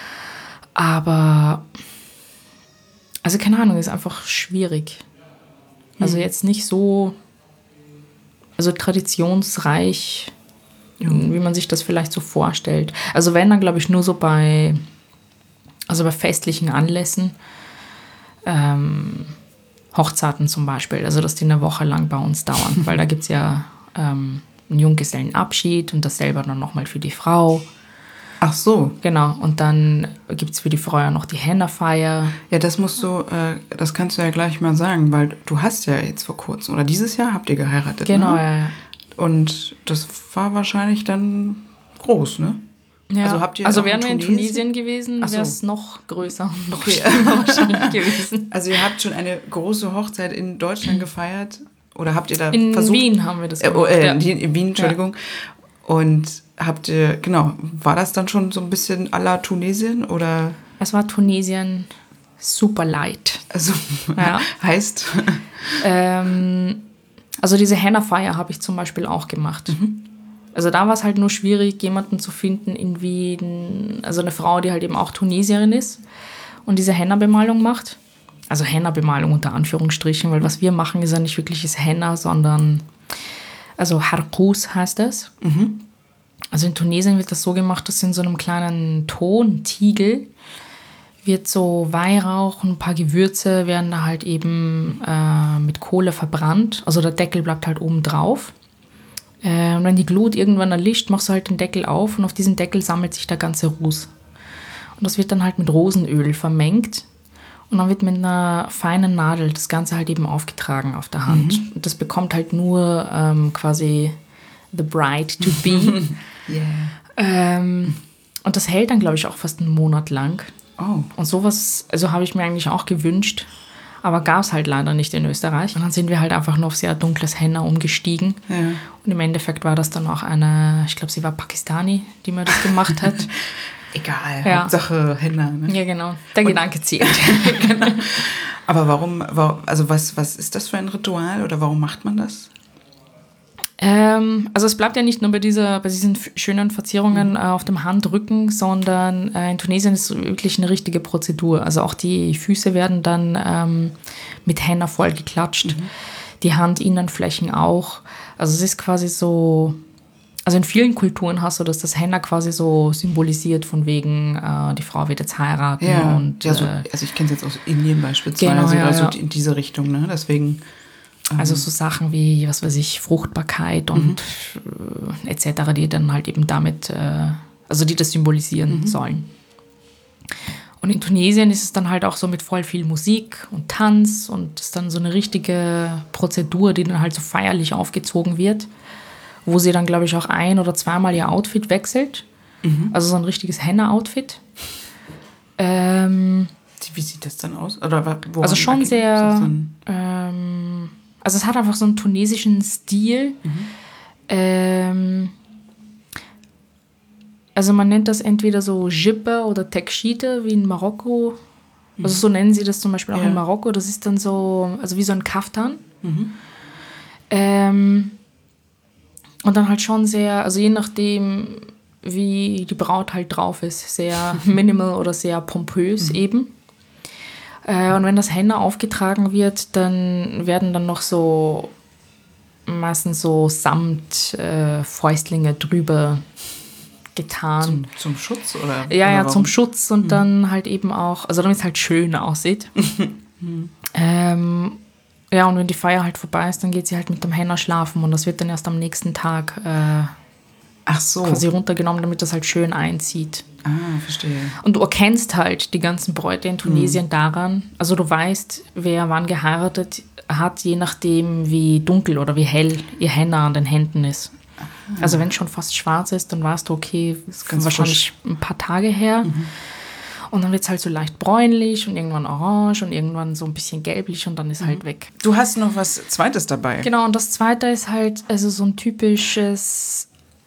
Aber, also keine Ahnung, ist einfach schwierig. Also mhm. jetzt nicht so, also traditionsreich, wie man sich das vielleicht so vorstellt. Also wenn, dann glaube ich nur so bei, also bei festlichen Anlässen, ähm, Hochzeiten zum Beispiel, also dass die eine Woche lang bei uns dauern, weil da gibt es ja ähm, einen Junggesellenabschied und dasselbe dann nochmal für die Frau. Ach so. Genau, und dann gibt es für die Frau ja noch die Henna-Feier. Ja, das musst du, äh, das kannst du ja gleich mal sagen, weil du hast ja jetzt vor kurzem, oder dieses Jahr habt ihr geheiratet, Genau, ne? ja, ja. Und das war wahrscheinlich dann groß, ne? Ja. Also, habt ihr also auch wären in wir in Tunesien? Tunesien gewesen, Ach so. wäre es noch größer und noch Okay. schlimmer wahrscheinlich gewesen. Also ihr habt schon eine große Hochzeit in Deutschland gefeiert? Oder habt ihr da In versucht? Wien haben wir das Äh, gemacht. oh, äh, ja. in Wien, Entschuldigung. Und habt ihr, genau, war das dann schon so ein bisschen à la Tunesien oder? Es war Tunesien super light. Also Ja. heißt? Ähm, also diese Henna-Feier habe ich zum Beispiel auch gemacht. Mhm. Also da war es halt nur schwierig, jemanden zu finden in Wien, also eine Frau, die halt eben auch Tunesierin ist und diese Henna-Bemalung macht. Also Henna-Bemalung unter Anführungsstrichen, weil was wir machen, ist ja nicht wirkliches Henna, sondern, also Harqus heißt das. Mhm. Also in Tunesien wird das so gemacht, dass in so einem kleinen Tontiegel wird so Weihrauch und ein paar Gewürze werden da halt eben äh, mit Kohle verbrannt. Also der Deckel bleibt halt oben drauf. Äh, und wenn die Glut irgendwann erlischt, machst du halt den Deckel auf und auf diesen Deckel sammelt sich der ganze Ruß. Und das wird dann halt mit Rosenöl vermengt. Und dann wird mit einer feinen Nadel das Ganze halt eben aufgetragen auf der Hand. Mhm. Und das bekommt halt nur ähm, quasi the bride to be. Yeah. Ähm, und das hält dann, glaube ich, auch fast einen Monat lang. Oh. Und sowas, also habe ich mir eigentlich auch gewünscht. Aber gab es halt leider nicht in Österreich. Und dann sind wir halt einfach nur auf sehr dunkles Henna umgestiegen. Ja. Und im Endeffekt war das dann auch eine, ich glaube, sie war Pakistani, die mir das gemacht hat. Egal, Ja. Hauptsache Henna. Ne? Ja, genau. Der Und- Gedanke zählt. Genau. Aber warum, warum, also was, was ist das für ein Ritual oder warum macht man das? Ähm, also es bleibt ja nicht nur bei, dieser, bei diesen f- schönen Verzierungen äh, auf dem Handrücken, sondern äh, in Tunesien ist es wirklich eine richtige Prozedur. Also auch die Füße werden dann ähm, mit Henna voll geklatscht, mhm. die Handinnenflächen auch. Also es ist quasi so, also in vielen Kulturen hast du das, das Henna quasi so symbolisiert von wegen, äh, die Frau wird jetzt heiraten. Ja, und, ja so, äh, also ich kenne es jetzt aus Indien beispielsweise Genau, ja, oder so ja. in diese Richtung, ne? Deswegen. Also so Sachen wie, was weiß ich, Fruchtbarkeit und äh, et cetera, die dann halt eben damit, äh, also die das symbolisieren Mhm. sollen. Und in Tunesien ist es dann halt auch so mit voll viel Musik und Tanz und ist dann so eine richtige Prozedur, die dann halt so feierlich aufgezogen wird, wo sie dann, glaube ich, auch ein- oder zweimal ihr Outfit wechselt. Mhm. Also so ein richtiges Henna-Outfit. Ähm, Wie sieht das dann aus? Oder wa- woran Also schon erkennt- ist das sehr, dann- ähm, also es hat einfach so einen tunesischen Stil. Mhm. Ähm, also man nennt das entweder so Jippe oder Tekshite, wie in Marokko. Also so nennen sie das zum Beispiel auch Ja. in Marokko. Das ist dann so, also wie so ein Kaftan. Mhm. Ähm, und dann halt schon sehr, also je nachdem, wie die Braut halt drauf ist, sehr minimal oder sehr pompös eben. Äh, und wenn das Henna aufgetragen wird, dann werden dann noch so meistens so Samt-Fäustlinge äh, drüber getan. Zum, zum Schutz oder? Ja, oder ja, warum? zum Schutz und dann halt eben auch, also damit es halt schön aussieht. ähm, ja, und wenn die Feier halt vorbei ist, dann geht sie halt mit dem Henna schlafen und das wird dann erst am nächsten Tag äh, Ach so. quasi runtergenommen, damit das halt schön einzieht. Ah, verstehe. Und du erkennst halt die ganzen Bräute in Tunesien daran, also du weißt, wer wann geheiratet hat, je nachdem, wie dunkel oder wie hell ihr Henna an den Händen ist. Also wenn es schon fast schwarz ist, dann weißt du, okay, ist ganz wahrscheinlich ein paar Tage her. Und dann wird es halt so leicht bräunlich und irgendwann orange und irgendwann so ein bisschen gelblich und dann ist halt weg. Du hast noch was Zweites dabei. Genau, und das zweite ist halt also so ein typisches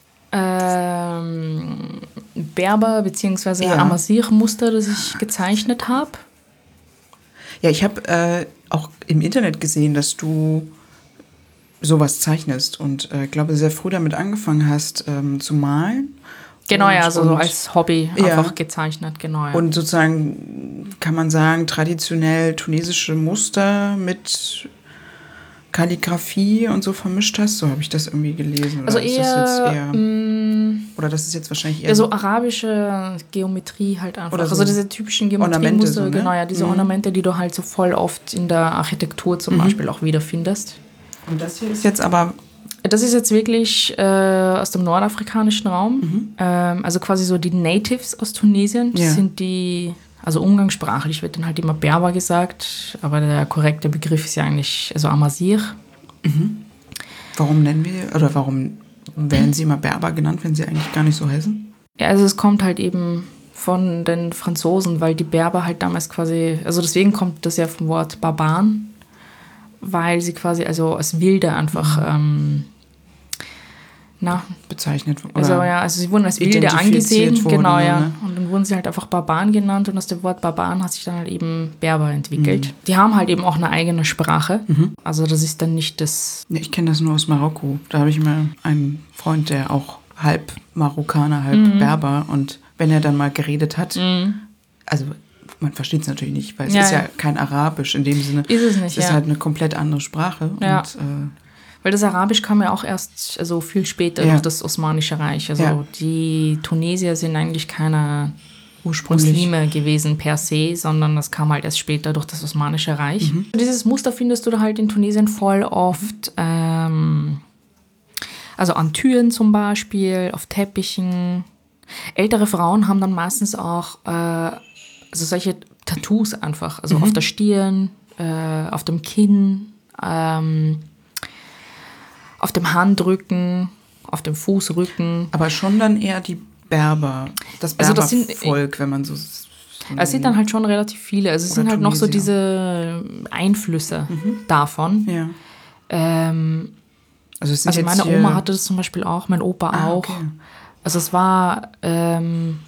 ähm, Berber- bzw. Ja. Amazigh-Muster, das ich gezeichnet habe. Ja, ich habe äh, auch im Internet gesehen, dass du sowas zeichnest und äh, glaube, sehr früh damit angefangen hast ähm, zu malen. Genau, Und- ja, also so und- als Hobby Ja. einfach gezeichnet, genau. Ja. Und sozusagen, kann man sagen, traditionell tunesische Muster mit Kalligrafie und so vermischt hast. So habe ich das irgendwie gelesen. Oder also ist das jetzt eher, eher mh, oder das ist jetzt wahrscheinlich eher ja, so arabische Geometrie halt einfach. Oder so also diese typischen Ornamente Geometriemuster, so, ne? genau, ja, diese Mhm. Ornamente, die du halt so voll oft in der Architektur zum Mhm. Beispiel auch wiederfindest. Und das hier ist jetzt aber Das ist jetzt wirklich äh, aus dem nordafrikanischen Raum. Mhm. Ähm, also quasi so die Natives aus Tunesien. Das Ja. sind die, also umgangssprachlich wird dann halt immer Berber gesagt, aber der korrekte Begriff ist ja eigentlich also Amazigh. Mhm. Warum nennen wir, oder warum werden sie immer Berber genannt, wenn sie eigentlich gar nicht so heißen? Ja, also es kommt halt eben von den Franzosen, weil die Berber halt damals quasi, also deswegen kommt das ja vom Wort Barbaren, weil sie quasi also als Wilde einfach, ähm, na, Bezeichnet. Oder also ja, also sie wurden als Wilde identifiziert angesehen, wurden, genau, ja. ne? Und dann wurden sie halt einfach Barbaren genannt und aus dem Wort Barbaren hat sich dann halt eben Berber entwickelt. Die haben halt eben auch eine eigene Sprache, Mhm. also das ist dann nicht das, Ja, ich kenne das nur aus Marokko. Da habe ich mal einen Freund, der auch halb Marokkaner, halb Mhm. Berber. Und wenn er dann mal geredet hat, also man versteht es natürlich nicht, weil es Ja, ist ja, ja. kein Arabisch in dem Sinne. ist es nicht, Es ist ja. halt eine komplett andere Sprache. Ja. Und, äh, Weil das Arabisch kam ja auch erst also viel später Ja. durch das Osmanische Reich. Also Ja. die Tunesier sind eigentlich keine ursprünglich. Muslime gewesen per se, sondern das kam halt erst später durch das Osmanische Reich. Mhm. Dieses Muster findest du da halt in Tunesien voll oft. Ähm, also an Türen zum Beispiel, auf Teppichen. Ältere Frauen haben dann meistens auch äh, also solche Tattoos einfach. Also Mhm. auf der Stirn, äh, auf dem Kinn, ähm, auf dem Handrücken, auf dem Fußrücken. Aber schon dann eher die Berber, das Also das sind- Berbervolk, wenn man so... so Es sind dann halt schon relativ viele. Also es Oder sind halt noch so Tunesier. diese Einflüsse davon. Ja. Ähm, Also, es sind also jetzt meine hier, Oma hatte das zum Beispiel auch, mein Opa Ah, auch. okay. Also es war, ähm,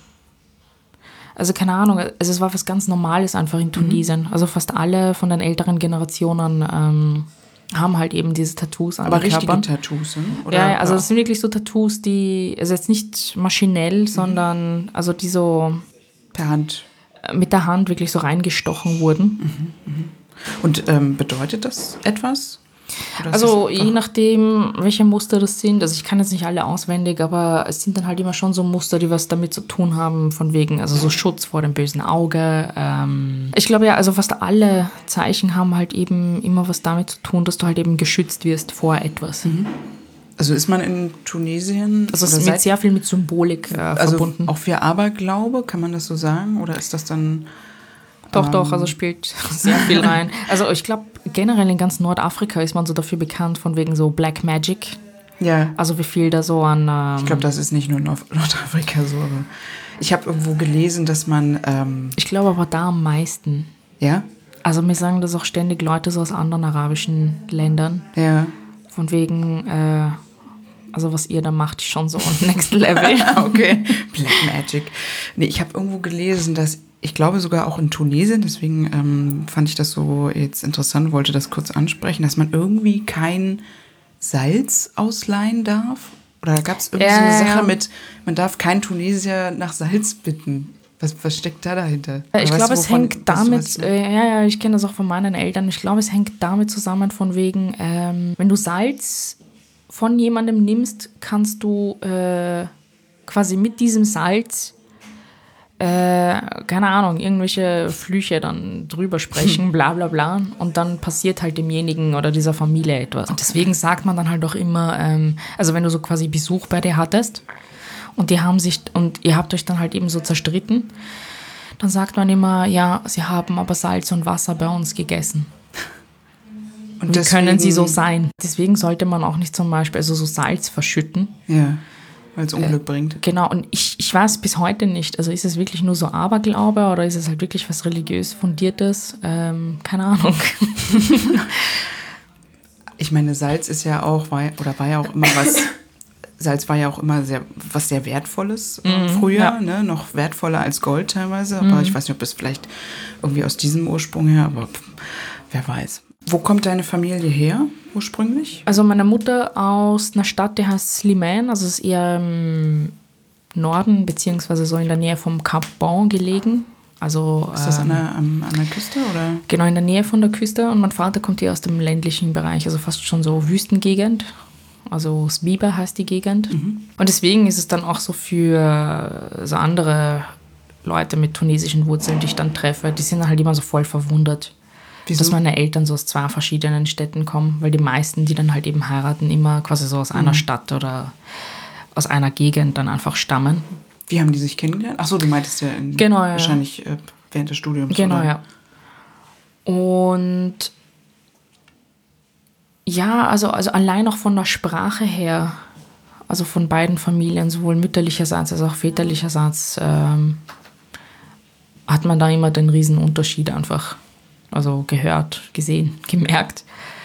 also keine Ahnung, also es war was ganz Normales einfach in Tunesien. Mhm. Also fast alle von den älteren Generationen ähm, haben halt eben diese Tattoos an Aber den richtige Körpern. Tattoos, ne? Oder Ja, ja, also auch das sind wirklich so Tattoos, die, also jetzt nicht maschinell, Mhm. sondern also die so per Hand. mit der Hand wirklich so reingestochen wurden. Und ähm, bedeutet das etwas? Oder ist Also das je einfach- nachdem, welche Muster das sind, also ich kann jetzt nicht alle auswendig, aber es sind dann halt immer schon so Muster, die was damit zu tun haben, von wegen, also so Schutz vor dem bösen Auge. Ähm ich glaube ja, also fast alle Zeichen haben halt eben immer was damit zu tun, dass du halt eben geschützt wirst vor etwas. Also ist man in Tunesien Also es oder ist mit seid- sehr viel mit Symbolik äh, also verbunden. auch für Aberglaube, kann man das so sagen? Oder ist das dann... Doch, ähm, doch, also spielt sehr viel rein. Also ich glaube, generell in ganz Nordafrika ist man so dafür bekannt, von wegen so Black Magic. Ja, Also wie viel da so an... Ähm, ich glaube, das ist nicht nur in Nord- Nordafrika so, aber ich habe irgendwo gelesen, dass man... Ähm, ich glaube aber da am meisten. ja? Also mir sagen das auch ständig Leute so aus anderen arabischen Ländern. Ja. Von wegen, äh, also was ihr da macht, ist schon so next level. Okay, Black Magic. Nee, ich habe irgendwo gelesen, dass, ich glaube sogar auch in Tunesien, deswegen ähm, fand ich das so jetzt interessant, wollte das kurz ansprechen, dass man irgendwie kein Salz ausleihen darf. Oder da gab es irgendwie so Ja, eine ja, Sache ja. mit, man darf keinen Tunesier nach Salz bitten. Was, was steckt da dahinter? Äh, Ich Oder weißt glaube, du, es wovon- hängt weißt du, damit, was ich- äh, ja, ja, ich kenne das auch von meinen Eltern, ich glaube, es hängt damit zusammen von wegen, ähm, wenn du Salz von jemandem nimmst, kannst du äh, quasi mit diesem Salz, äh, keine Ahnung, irgendwelche Flüche dann drüber sprechen, bla bla bla, und dann passiert halt demjenigen oder dieser Familie etwas. Und deswegen sagt man dann halt auch immer, ähm, also wenn du so quasi Besuch bei dir hattest, und die haben sich, und ihr habt euch dann halt eben so zerstritten, dann sagt man immer, ja, sie haben aber Salz und Wasser bei uns gegessen. Und Wie können sie so deswegen- sein? Deswegen sollte man auch nicht zum Beispiel also so Salz verschütten. Ja, weil es Äh, Unglück bringt. Genau, und ich, ich weiß bis heute nicht, also ist es wirklich nur so Aberglaube oder ist es halt wirklich was religiös Fundiertes? Ähm, keine Ahnung. Ich meine, Salz ist ja auch, war, oder war ja auch immer was, Salz war ja auch immer sehr, was sehr Wertvolles äh, früher, ja. ne? Noch wertvoller als Gold teilweise, aber ich weiß nicht, ob es vielleicht irgendwie aus diesem Ursprung her, aber pff, wer weiß. Wo kommt deine Familie her ursprünglich? Also meine Mutter aus einer Stadt, die heißt Slimane, also ist eher im Norden, beziehungsweise so in der Nähe vom Cap Bon gelegen. Also Ist das an ähm, der, am- an der Küste oder? genau in der Nähe von der Küste, und mein Vater kommt hier aus dem ländlichen Bereich, also fast schon so Wüstengegend. Also Sbiba heißt die Gegend. Und deswegen ist es dann auch so für so andere Leute mit tunesischen Wurzeln, die ich dann treffe, die sind halt immer so voll verwundert. Wieso? Dass meine Eltern so aus zwei verschiedenen Städten kommen, weil die meisten, die dann halt eben heiraten, immer quasi so aus einer mhm. Stadt oder aus einer Gegend dann einfach stammen. Wie haben die sich kennengelernt? Achso, du meintest ja, in, genau, ja. wahrscheinlich äh, während des Studiums. Genau, oder? ja. Und ja, also, also allein auch von der Sprache her, also von beiden Familien, sowohl mütterlicherseits als auch väterlicherseits, ähm, hat man da immer den riesen Unterschied einfach, also gehört, gesehen, gemerkt.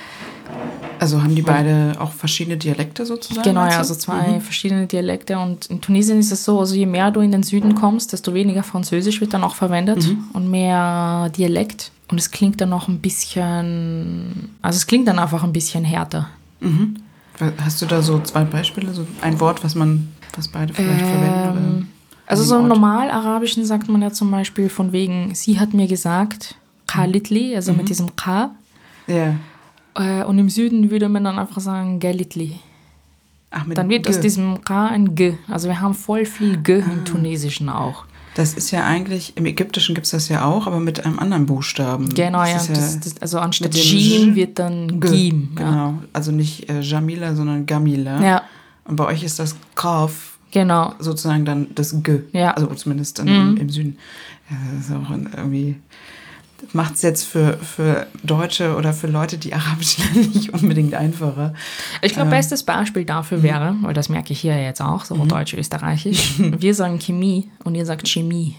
Also haben die beide auch verschiedene Dialekte sozusagen? Genau, ja, also zwei mhm. verschiedene Dialekte. Und in Tunesien ist es so, also je mehr du in den Süden kommst, desto weniger Französisch wird dann auch verwendet mhm. und mehr Dialekt. Und es klingt dann auch ein bisschen, also es klingt dann einfach ein bisschen härter. Mhm. Hast du da so zwei Beispiele, so ein Wort, was man, was beide vielleicht ähm, verwenden? Oder also so im Normal-Arabischen sagt man ja zum Beispiel von wegen, sie hat mir gesagt, Khalitli, also mhm. mit diesem K. Ja. Und im Süden würde man dann einfach sagen, Galitli. Ach, mit dann wird G. aus diesem K ein G. Also wir haben voll viel G ah. im Tunesischen auch. Das ist ja eigentlich, im Ägyptischen gibt es das ja auch, aber mit einem anderen Buchstaben. Genau, das ja. ja das, das, also anstatt Jim wird dann G. Gim. Genau, ja. Also nicht äh, Jamila, sondern Gamila. Ja. Und bei euch ist das Kaf. Genau. Sozusagen dann das G. Ja. Also zumindest dann mhm. im, im Süden. Ja, das ist auch irgendwie... Macht es jetzt für, für Deutsche oder für Leute, die Arabisch lernen, nicht unbedingt einfacher. Ich glaube, ähm, bestes Beispiel dafür mhm. wäre, weil das merke ich hier jetzt auch, so mhm. deutsch-österreichisch, wir sagen Chemie und ihr sagt Chemie.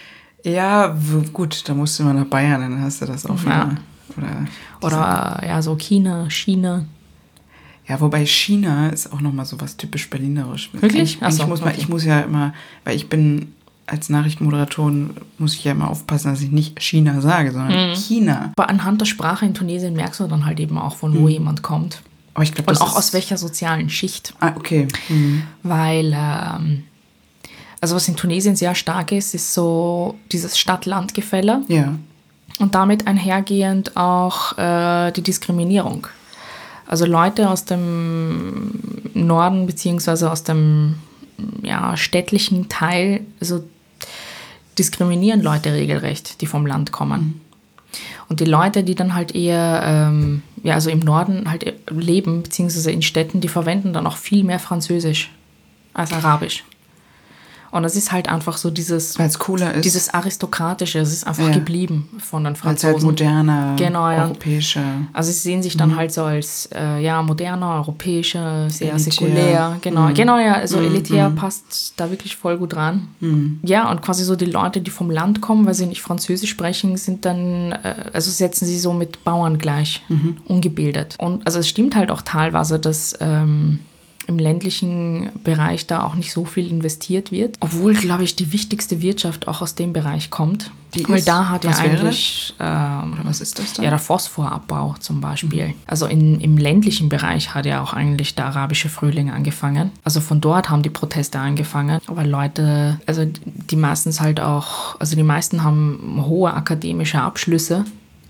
Ja, w- gut, da musst du mal nach Bayern, dann hast du das auch wieder. Ja. Oder, oder ja, so China, China. Ja, wobei China ist auch nochmal so was typisch Berlinerisch. Wirklich? Ich, so, muss okay. mal, ich muss ja immer, weil ich bin... Als Nachrichtenmoderatorin muss ich ja immer aufpassen, dass ich nicht China sage, sondern mhm. China. Aber anhand der Sprache in Tunesien merkst du dann halt eben auch, von wo mhm. jemand kommt. Aber ich glaub, und das auch ist aus welcher sozialen Schicht. Ah, okay. Mhm. Weil, ähm, also was in Tunesien sehr stark ist, ist so dieses Stadt-Land-Gefälle. Ja. Und damit einhergehend auch äh, die Diskriminierung. Also Leute aus dem Norden beziehungsweise aus dem ja, städtlichen Teil, also diskriminieren Leute regelrecht, die vom Land kommen. Mhm. Und die Leute, die dann halt eher ähm, ja, also im Norden halt leben, beziehungsweise in Städten, die verwenden dann auch viel mehr Französisch als Arabisch. Und das ist halt einfach so dieses, weil's cooler ist. Dieses Aristokratische, es ist einfach ja. geblieben von den Franzosen. Weil es halt moderner, genau, ja. europäischer. Also sie sehen sich dann mhm. halt so als äh, ja, moderner, europäischer, sehr elitär. Säkulär. Genau, mhm. genau ja, also mhm. elitär mhm. passt da wirklich voll gut ran. Mhm. Ja, und quasi so die Leute, die vom Land kommen, weil sie nicht Französisch sprechen, sind dann, äh, also setzen sie so mit Bauern gleich, mhm. ungebildet. Und also es stimmt halt auch teilweise, dass ähm, im ländlichen Bereich da auch nicht so viel investiert wird. Obwohl, glaube ich, die wichtigste Wirtschaft auch aus dem Bereich kommt. Die Weil ist, da hat ja eigentlich... Ähm, Oder was ist das dann? Ja, der Phosphorabbau zum Beispiel. Mhm. Also in, im ländlichen Bereich hat ja auch eigentlich der arabische Frühling angefangen. Also von dort haben die Proteste angefangen. Aber Leute, also die meistens halt auch... Also die meisten haben hohe akademische Abschlüsse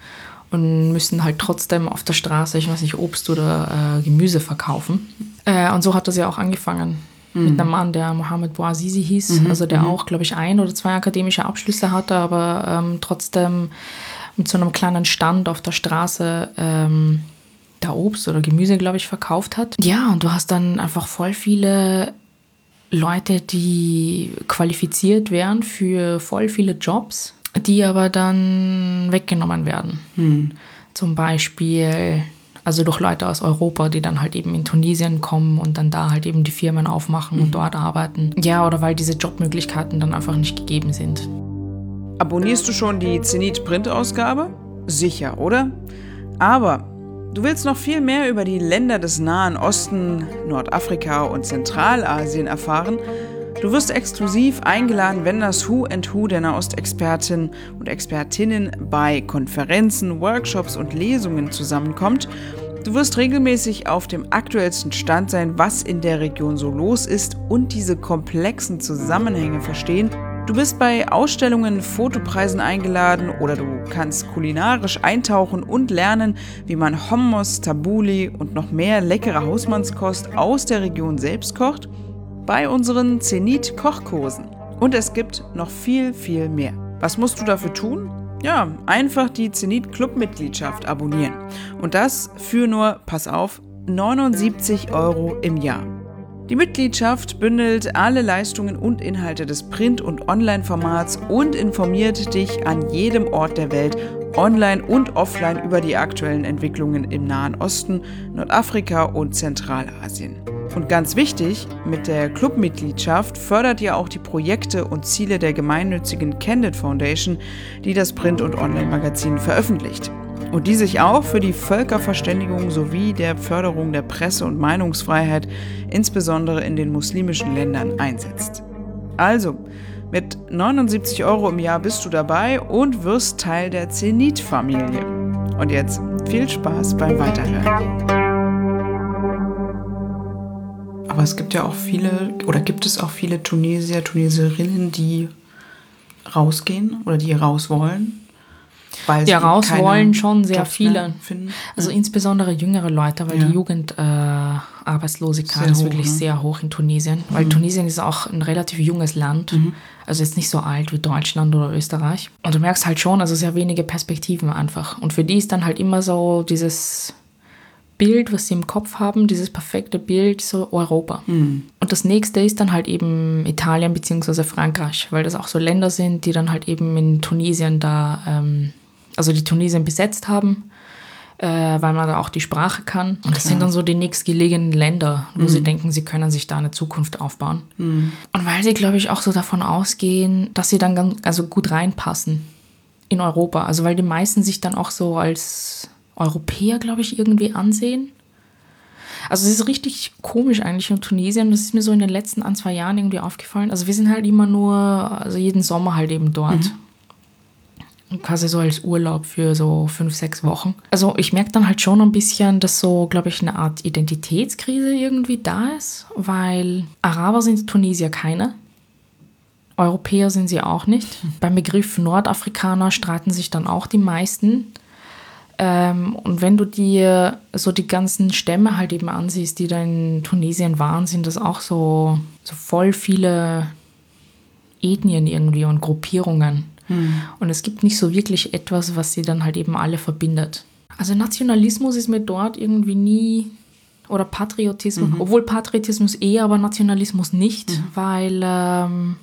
und müssen halt trotzdem auf der Straße, ich weiß nicht, Obst oder äh, Gemüse verkaufen. Äh, und so hat das ja auch angefangen. Mhm. Mit einem Mann, der Mohamed Bouazizi hieß, mhm. also der mhm. auch, glaube ich, ein oder zwei akademische Abschlüsse hatte, aber ähm, trotzdem mit so einem kleinen Stand auf der Straße ähm, da Obst oder Gemüse, glaube ich, verkauft hat. Ja, und du hast dann einfach voll viele Leute, die qualifiziert wären für voll viele Jobs, die aber dann weggenommen werden. Hm. Zum Beispiel, also durch Leute aus Europa, die dann halt eben in Tunesien kommen und dann da halt eben die Firmen aufmachen mhm. und dort arbeiten. Ja, oder weil diese Jobmöglichkeiten dann einfach nicht gegeben sind. Abonnierst du schon die Zenit-Print-Ausgabe? Sicher, oder? Aber du willst noch viel mehr über die Länder des Nahen Osten, Nordafrika und Zentralasien erfahren? Du wirst exklusiv eingeladen, wenn das Who and Who der Nahostexpertinnen und Expertinnen bei Konferenzen, Workshops und Lesungen zusammenkommt. Du wirst regelmäßig auf dem aktuellsten Stand sein, was in der Region so los ist und diese komplexen Zusammenhänge verstehen. Du bist bei Ausstellungen, Fotopreisen eingeladen oder du kannst kulinarisch eintauchen und lernen, wie man Hummus, Tabbouleh und noch mehr leckere Hausmannskost aus der Region selbst kocht. Bei unseren Zenit-Kochkursen. Und es gibt noch viel, viel mehr. Was musst du dafür tun? Ja, einfach die Zenit-Club-Mitgliedschaft abonnieren. Und das für nur, pass auf, neunundsiebzig Euro im Jahr. Die Mitgliedschaft bündelt alle Leistungen und Inhalte des Print- und Online-Formats und informiert dich an jedem Ort der Welt, online und offline, über die aktuellen Entwicklungen im Nahen Osten, Nordafrika und Zentralasien. Und ganz wichtig, mit der Clubmitgliedschaft fördert ihr auch die Projekte und Ziele der gemeinnützigen Candid Foundation, die das Print- und Online-Magazin veröffentlicht. Und die sich auch für die Völkerverständigung sowie der Förderung der Presse- und Meinungsfreiheit, insbesondere in den muslimischen Ländern, einsetzt. Also, mit neunundsiebzig Euro im Jahr bist du dabei und wirst Teil der Zenit-Familie. Und jetzt viel Spaß beim Weiterhören. Aber es gibt ja auch viele, oder gibt es auch viele Tunesier, Tunesierinnen, die rausgehen oder die raus wollen? Weil ja, raus wollen schon sehr Jobs viele. Finden. Also ja. insbesondere jüngere Leute, weil ja. die Jugendarbeitslosigkeit äh, ist wirklich ne? sehr hoch in Tunesien. Weil mhm. Tunesien ist auch ein relativ junges Land. Mhm. Also jetzt nicht so alt wie Deutschland oder Österreich. Und du merkst halt schon, also sehr wenige Perspektiven einfach. Und für die ist dann halt immer so dieses Bild, was sie im Kopf haben, dieses perfekte Bild, so Europa. Mhm. Und das nächste ist dann halt eben Italien bzw. Frankreich, weil das auch so Länder sind, die dann halt eben in Tunesien da, ähm, also die Tunesien besetzt haben, äh, weil man da auch die Sprache kann. Und das Klar. sind dann so die nächstgelegenen Länder, wo mhm. sie denken, sie können sich da eine Zukunft aufbauen. Mhm. Und weil sie, glaube ich, auch so davon ausgehen, dass sie dann ganz, also gut reinpassen in Europa. Also weil die meisten sich dann auch so als Europäer, glaube ich, irgendwie ansehen. Also es ist richtig komisch eigentlich in Tunesien. Das ist mir so in den letzten ein, zwei Jahren irgendwie aufgefallen. Also wir sind halt immer nur, also jeden Sommer halt eben dort. Mhm. Quasi so als Urlaub für so fünf, sechs Wochen. Also ich merke dann halt schon ein bisschen, dass so, glaube ich, eine Art Identitätskrise irgendwie da ist. Weil Araber sind Tunesier keine. Europäer sind sie auch nicht. Mhm. Beim Begriff Nordafrikaner streiten sich dann auch die meisten. Ähm, und wenn du dir so die ganzen Stämme halt eben ansiehst, die da in Tunesien waren, sind das auch so, so voll viele Ethnien irgendwie und Gruppierungen. Hm. Und es gibt nicht so wirklich etwas, was sie dann halt eben alle verbindet. Also Nationalismus ist mir dort irgendwie nie, oder Patriotismus, mhm. obwohl Patriotismus eher, aber Nationalismus nicht, mhm. weil... Ähm,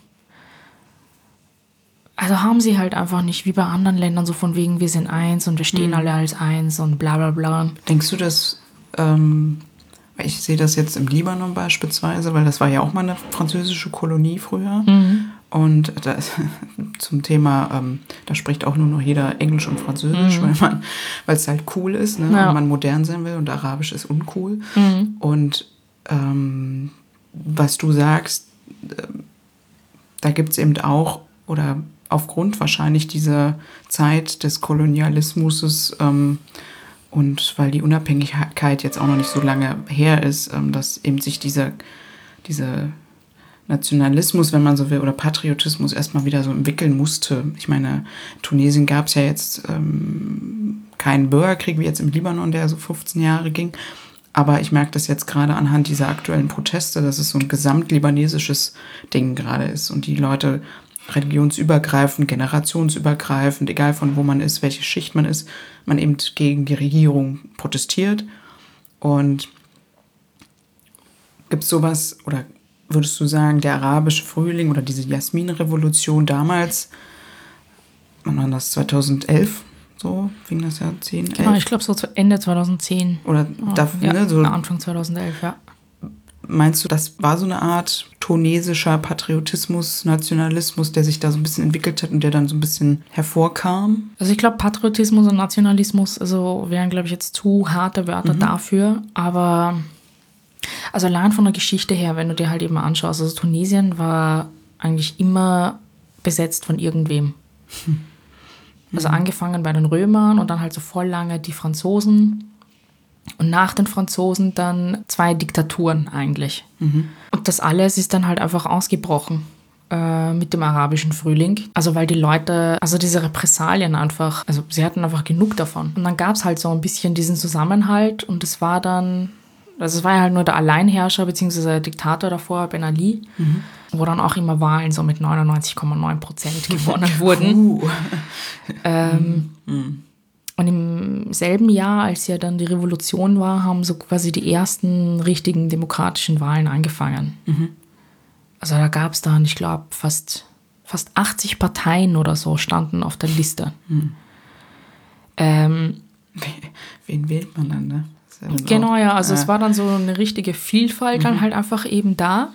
Also haben sie halt einfach nicht, wie bei anderen Ländern, so von wegen, wir sind eins und wir stehen mhm. alle als eins und bla bla bla. Denkst du, dass, ähm, ich sehe das jetzt im Libanon beispielsweise, weil das war ja auch mal eine französische Kolonie früher. Mhm. Und das, zum Thema, ähm, da spricht auch nur noch jeder Englisch und Französisch, mhm. weil man, weil es halt cool ist, ne? Ja. Und man modern sein will und Arabisch ist uncool. Mhm. Und ähm, was du sagst, äh, da gibt es eben auch, oder aufgrund wahrscheinlich dieser Zeit des Kolonialismus ähm, und weil die Unabhängigkeit jetzt auch noch nicht so lange her ist, ähm, dass eben sich dieser diese Nationalismus, wenn man so will, oder Patriotismus erstmal wieder so entwickeln musste. Ich meine, in Tunesien gab es ja jetzt ähm, keinen Bürgerkrieg wie jetzt im Libanon, der so fünfzehn Jahre ging. Aber ich merke das jetzt gerade anhand dieser aktuellen Proteste, dass es so ein gesamtlibanesisches Ding gerade ist und die Leute religionsübergreifend, generationsübergreifend, egal von wo man ist, welche Schicht man ist, man eben gegen die Regierung protestiert. Und gibt es sowas, oder würdest du sagen, der arabische Frühling oder diese Jasmin-Revolution damals, wann war das, zweitausendelf? So fing das ja zehn, elf? Genau, ich glaube so Ende zweitauszehn. Oder oh, da, ja, ne, so Anfang zweitausendelf, ja. Meinst du, das war so eine Art tunesischer Patriotismus, Nationalismus, der sich da so ein bisschen entwickelt hat und der dann so ein bisschen hervorkam? Also ich glaube, Patriotismus und Nationalismus also wären, glaube ich, jetzt zu harte Wörter mhm. dafür. Aber also allein von der Geschichte her, wenn du dir halt eben anschaust, also Tunesien war eigentlich immer besetzt von irgendwem. Mhm. Also angefangen bei den Römern und dann halt so voll lange die Franzosen. Und nach den Franzosen dann zwei Diktaturen eigentlich. Mhm. Und das alles ist dann halt einfach ausgebrochen äh, mit dem arabischen Frühling. Also weil die Leute, also diese Repressalien einfach, also sie hatten einfach genug davon. Und dann gab es halt so ein bisschen diesen Zusammenhalt und es war dann, also es war ja halt nur der Alleinherrscher bzw. der Diktator davor, Ben Ali. Mhm. wo dann auch immer Wahlen so mit neunundneunzig Komma neun Prozent gewonnen wurden. Uh. Ähm, mm. Und im selben Jahr, als ja dann die Revolution war, haben so quasi die ersten richtigen demokratischen Wahlen angefangen. Mhm. Also da gab es dann, ich glaube, fast, fast achtzig Parteien oder so standen auf der Liste. Mhm. Ähm, Wen wählt man dann, ne? Ja dann genau, auch, ja, also äh, es war dann so eine richtige Vielfalt dann Mhm. halt einfach eben da.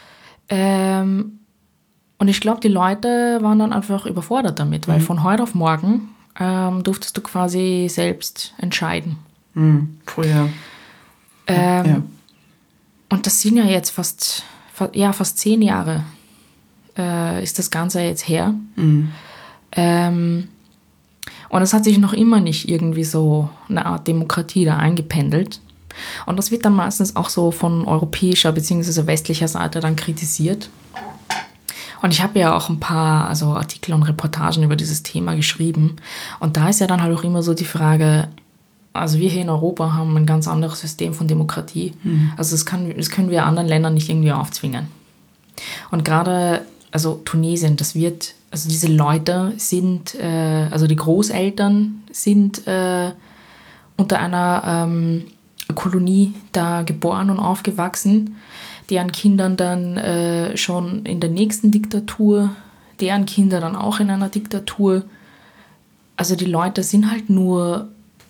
Ähm, und ich glaube, die Leute waren dann einfach überfordert damit, weil Mhm. von heute auf morgen ähm, durftest du quasi selbst entscheiden. Mhm. Früher. Ähm, ja. Und das sind ja jetzt fast, fa- ja, fast zehn Jahre äh, ist das Ganze jetzt her. Mhm. Ähm, und es hat sich noch immer nicht irgendwie so eine Art Demokratie da eingependelt. Und das wird dann meistens auch so von europäischer bzw. westlicher Seite dann kritisiert. Und ich habe ja auch ein paar also Artikel und Reportagen über dieses Thema geschrieben. Und da ist ja dann halt auch immer so die Frage, also wir hier in Europa haben ein ganz anderes System von Demokratie. Mhm. Also das, kann, das können wir anderen Ländern nicht irgendwie aufzwingen. Und gerade, also Tunesien, das wird, also diese Leute sind, äh, also die Großeltern sind äh, unter einer ähm, Kolonie da geboren und aufgewachsen, deren Kindern dann äh, schon in der nächsten Diktatur, deren Kinder dann auch in einer Diktatur. Also die Leute sind halt nur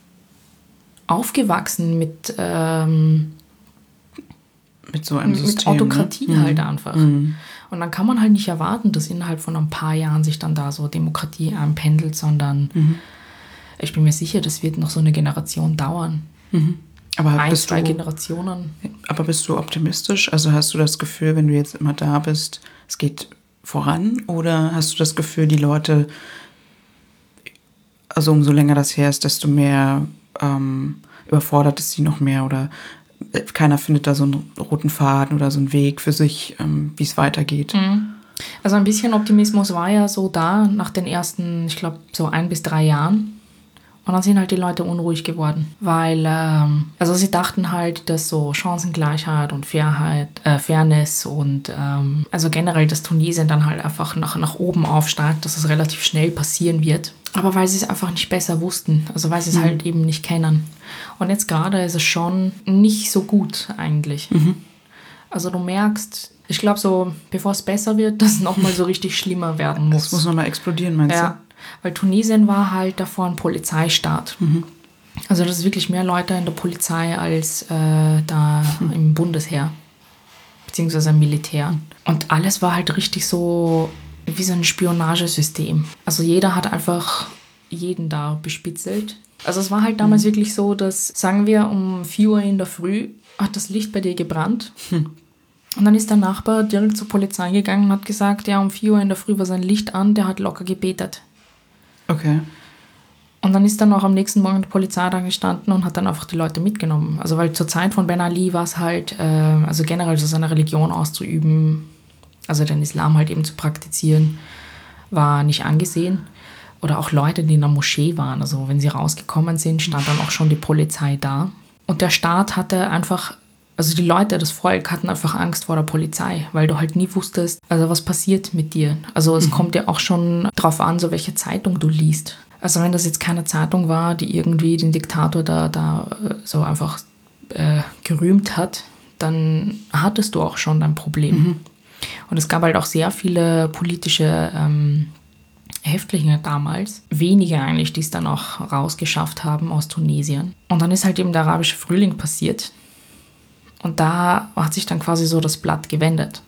aufgewachsen mit, ähm, Mit so einem mit System. Autokratie ne? halt Mhm. einfach. Mhm. Und dann kann man halt nicht erwarten, dass innerhalb von ein paar Jahren sich dann da so Demokratie einpendelt, sondern Mhm. ich bin mir sicher, das wird noch so eine Generation dauern. Mhm. Aber Ein, bist zwei du, Generationen. aber bist du optimistisch? Also hast du das Gefühl, wenn du jetzt immer da bist, es geht voran? Oder hast du das Gefühl, die Leute, also umso länger das her ist, desto mehr ähm, überfordert es sie noch mehr? Oder keiner findet da so einen roten Faden oder so einen Weg für sich, ähm, wie es weitergeht? Also ein bisschen Optimismus war ja so da nach den ersten, ich glaube, so ein bis drei Jahren. Und dann sind halt die Leute unruhig geworden, weil ähm, also sie dachten halt, dass so Chancengleichheit und Fairheit, äh, Fairness und ähm, also generell das Tunesien dann halt einfach nach, nach oben aufsteigt, dass es relativ schnell passieren wird. Aber weil sie es einfach nicht besser wussten, also weil sie es Mhm. halt eben nicht kennen. Und jetzt gerade ist es schon nicht so gut eigentlich. Mhm. Also du merkst, ich glaube so, bevor es besser wird, dass es nochmal so richtig schlimmer werden muss. Das muss nochmal explodieren, meinst Ja, weil Tunesien war halt davor ein Polizeistaat. Mhm. Also das ist wirklich mehr Leute in der Polizei als äh, da Mhm. im Bundesheer, beziehungsweise im Militär. Und alles war halt richtig so wie so ein Spionagesystem. Also jeder hat einfach jeden da bespitzelt. Also es war halt damals wirklich so, dass, sagen wir, um vier Uhr in der Früh hat das Licht bei dir gebrannt. Hm. Und dann ist der Nachbar direkt zur Polizei gegangen und hat gesagt, ja, um vier Uhr in der Früh war sein Licht an, der hat locker gebetet. Okay. Und dann ist dann auch am nächsten Morgen die Polizei da gestanden und hat dann einfach die Leute mitgenommen. Also weil zur Zeit von Ben Ali war es halt, äh, also generell so seine Religion auszuüben, also den Islam halt eben zu praktizieren, war nicht angesehen. Oder auch Leute, die in der Moschee waren. Also wenn sie rausgekommen sind, stand dann auch schon die Polizei da. Und der Staat hatte einfach, also die Leute, das Volk hatten einfach Angst vor der Polizei, weil du halt nie wusstest, also was passiert mit dir. Also es mhm. kommt ja auch schon drauf an, so welche Zeitung du liest. Also wenn das jetzt keine Zeitung war, die irgendwie den Diktator da, da so einfach äh, gerühmt hat, dann hattest du auch schon dein Problem. Mhm. Und es gab halt auch sehr viele politische ähm, Häftlinge damals, wenige eigentlich, die es dann auch rausgeschafft haben aus Tunesien. Und dann ist halt eben der arabische Frühling passiert und da hat sich dann quasi so das Blatt gewendet.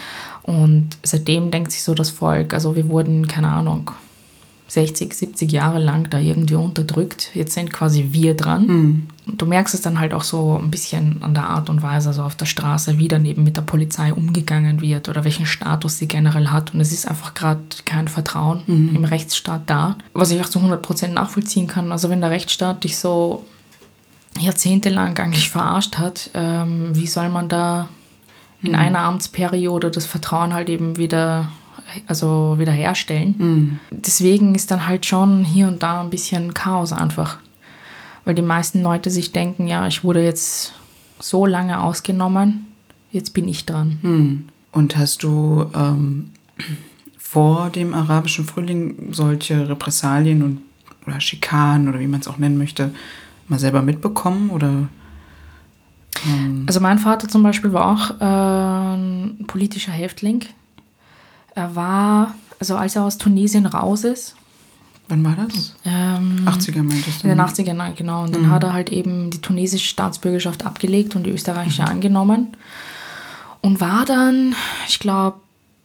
Und seitdem denkt sich so das Volk, also wir wurden, keine Ahnung, sechzig, siebzig Jahre lang da irgendwie unterdrückt. Jetzt sind quasi wir dran. Mhm. Und du merkst es dann halt auch so ein bisschen an der Art und Weise, also auf der Straße, wie dann eben mit der Polizei umgegangen wird oder welchen Status sie generell hat. Und es ist einfach gerade kein Vertrauen mhm. im Rechtsstaat da, was ich auch zu hundert Prozent nachvollziehen kann. Also wenn der Rechtsstaat dich so jahrzehntelang eigentlich verarscht hat, ähm, wie soll man da in mhm. einer Amtsperiode das Vertrauen halt eben wieder... also wiederherstellen. Mhm. Deswegen ist dann halt schon hier und da ein bisschen Chaos einfach. Weil die meisten Leute sich denken, ja, ich wurde jetzt so lange ausgenommen, jetzt bin ich dran. Mhm. Und hast du ähm, vor dem arabischen Frühling solche Repressalien und, oder Schikanen oder wie man es auch nennen möchte, mal selber mitbekommen? Oder, ähm also mein Vater zum Beispiel war auch äh, ein politischer Häftling. Er war, also als er aus Tunesien raus ist. Wann war das? Ähm, achtziger meintest du? In den achtzigern, genau. Und dann mhm. hat er halt eben die tunesische Staatsbürgerschaft abgelegt und die österreichische mhm. angenommen. Und war dann, ich glaube,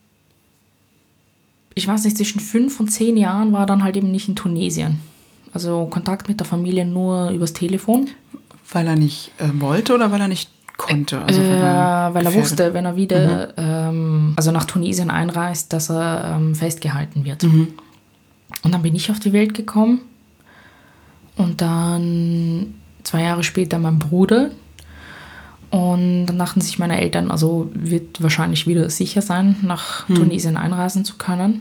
ich weiß nicht, zwischen fünf und zehn Jahren war er dann halt eben nicht in Tunesien. Also Kontakt mit der Familie nur übers Telefon. Weil er nicht äh, wollte oder weil er nicht konnte? Also äh, weil, er weil er wusste, wenn er wieder mhm. ähm, also nach Tunesien einreist, dass er ähm, festgehalten wird. Mhm. Und dann bin ich auf die Welt gekommen. Und dann zwei Jahre später mein Bruder. Und dann dachten sich meine Eltern, also wird wahrscheinlich wieder sicher sein, nach hm. Tunesien einreisen zu können.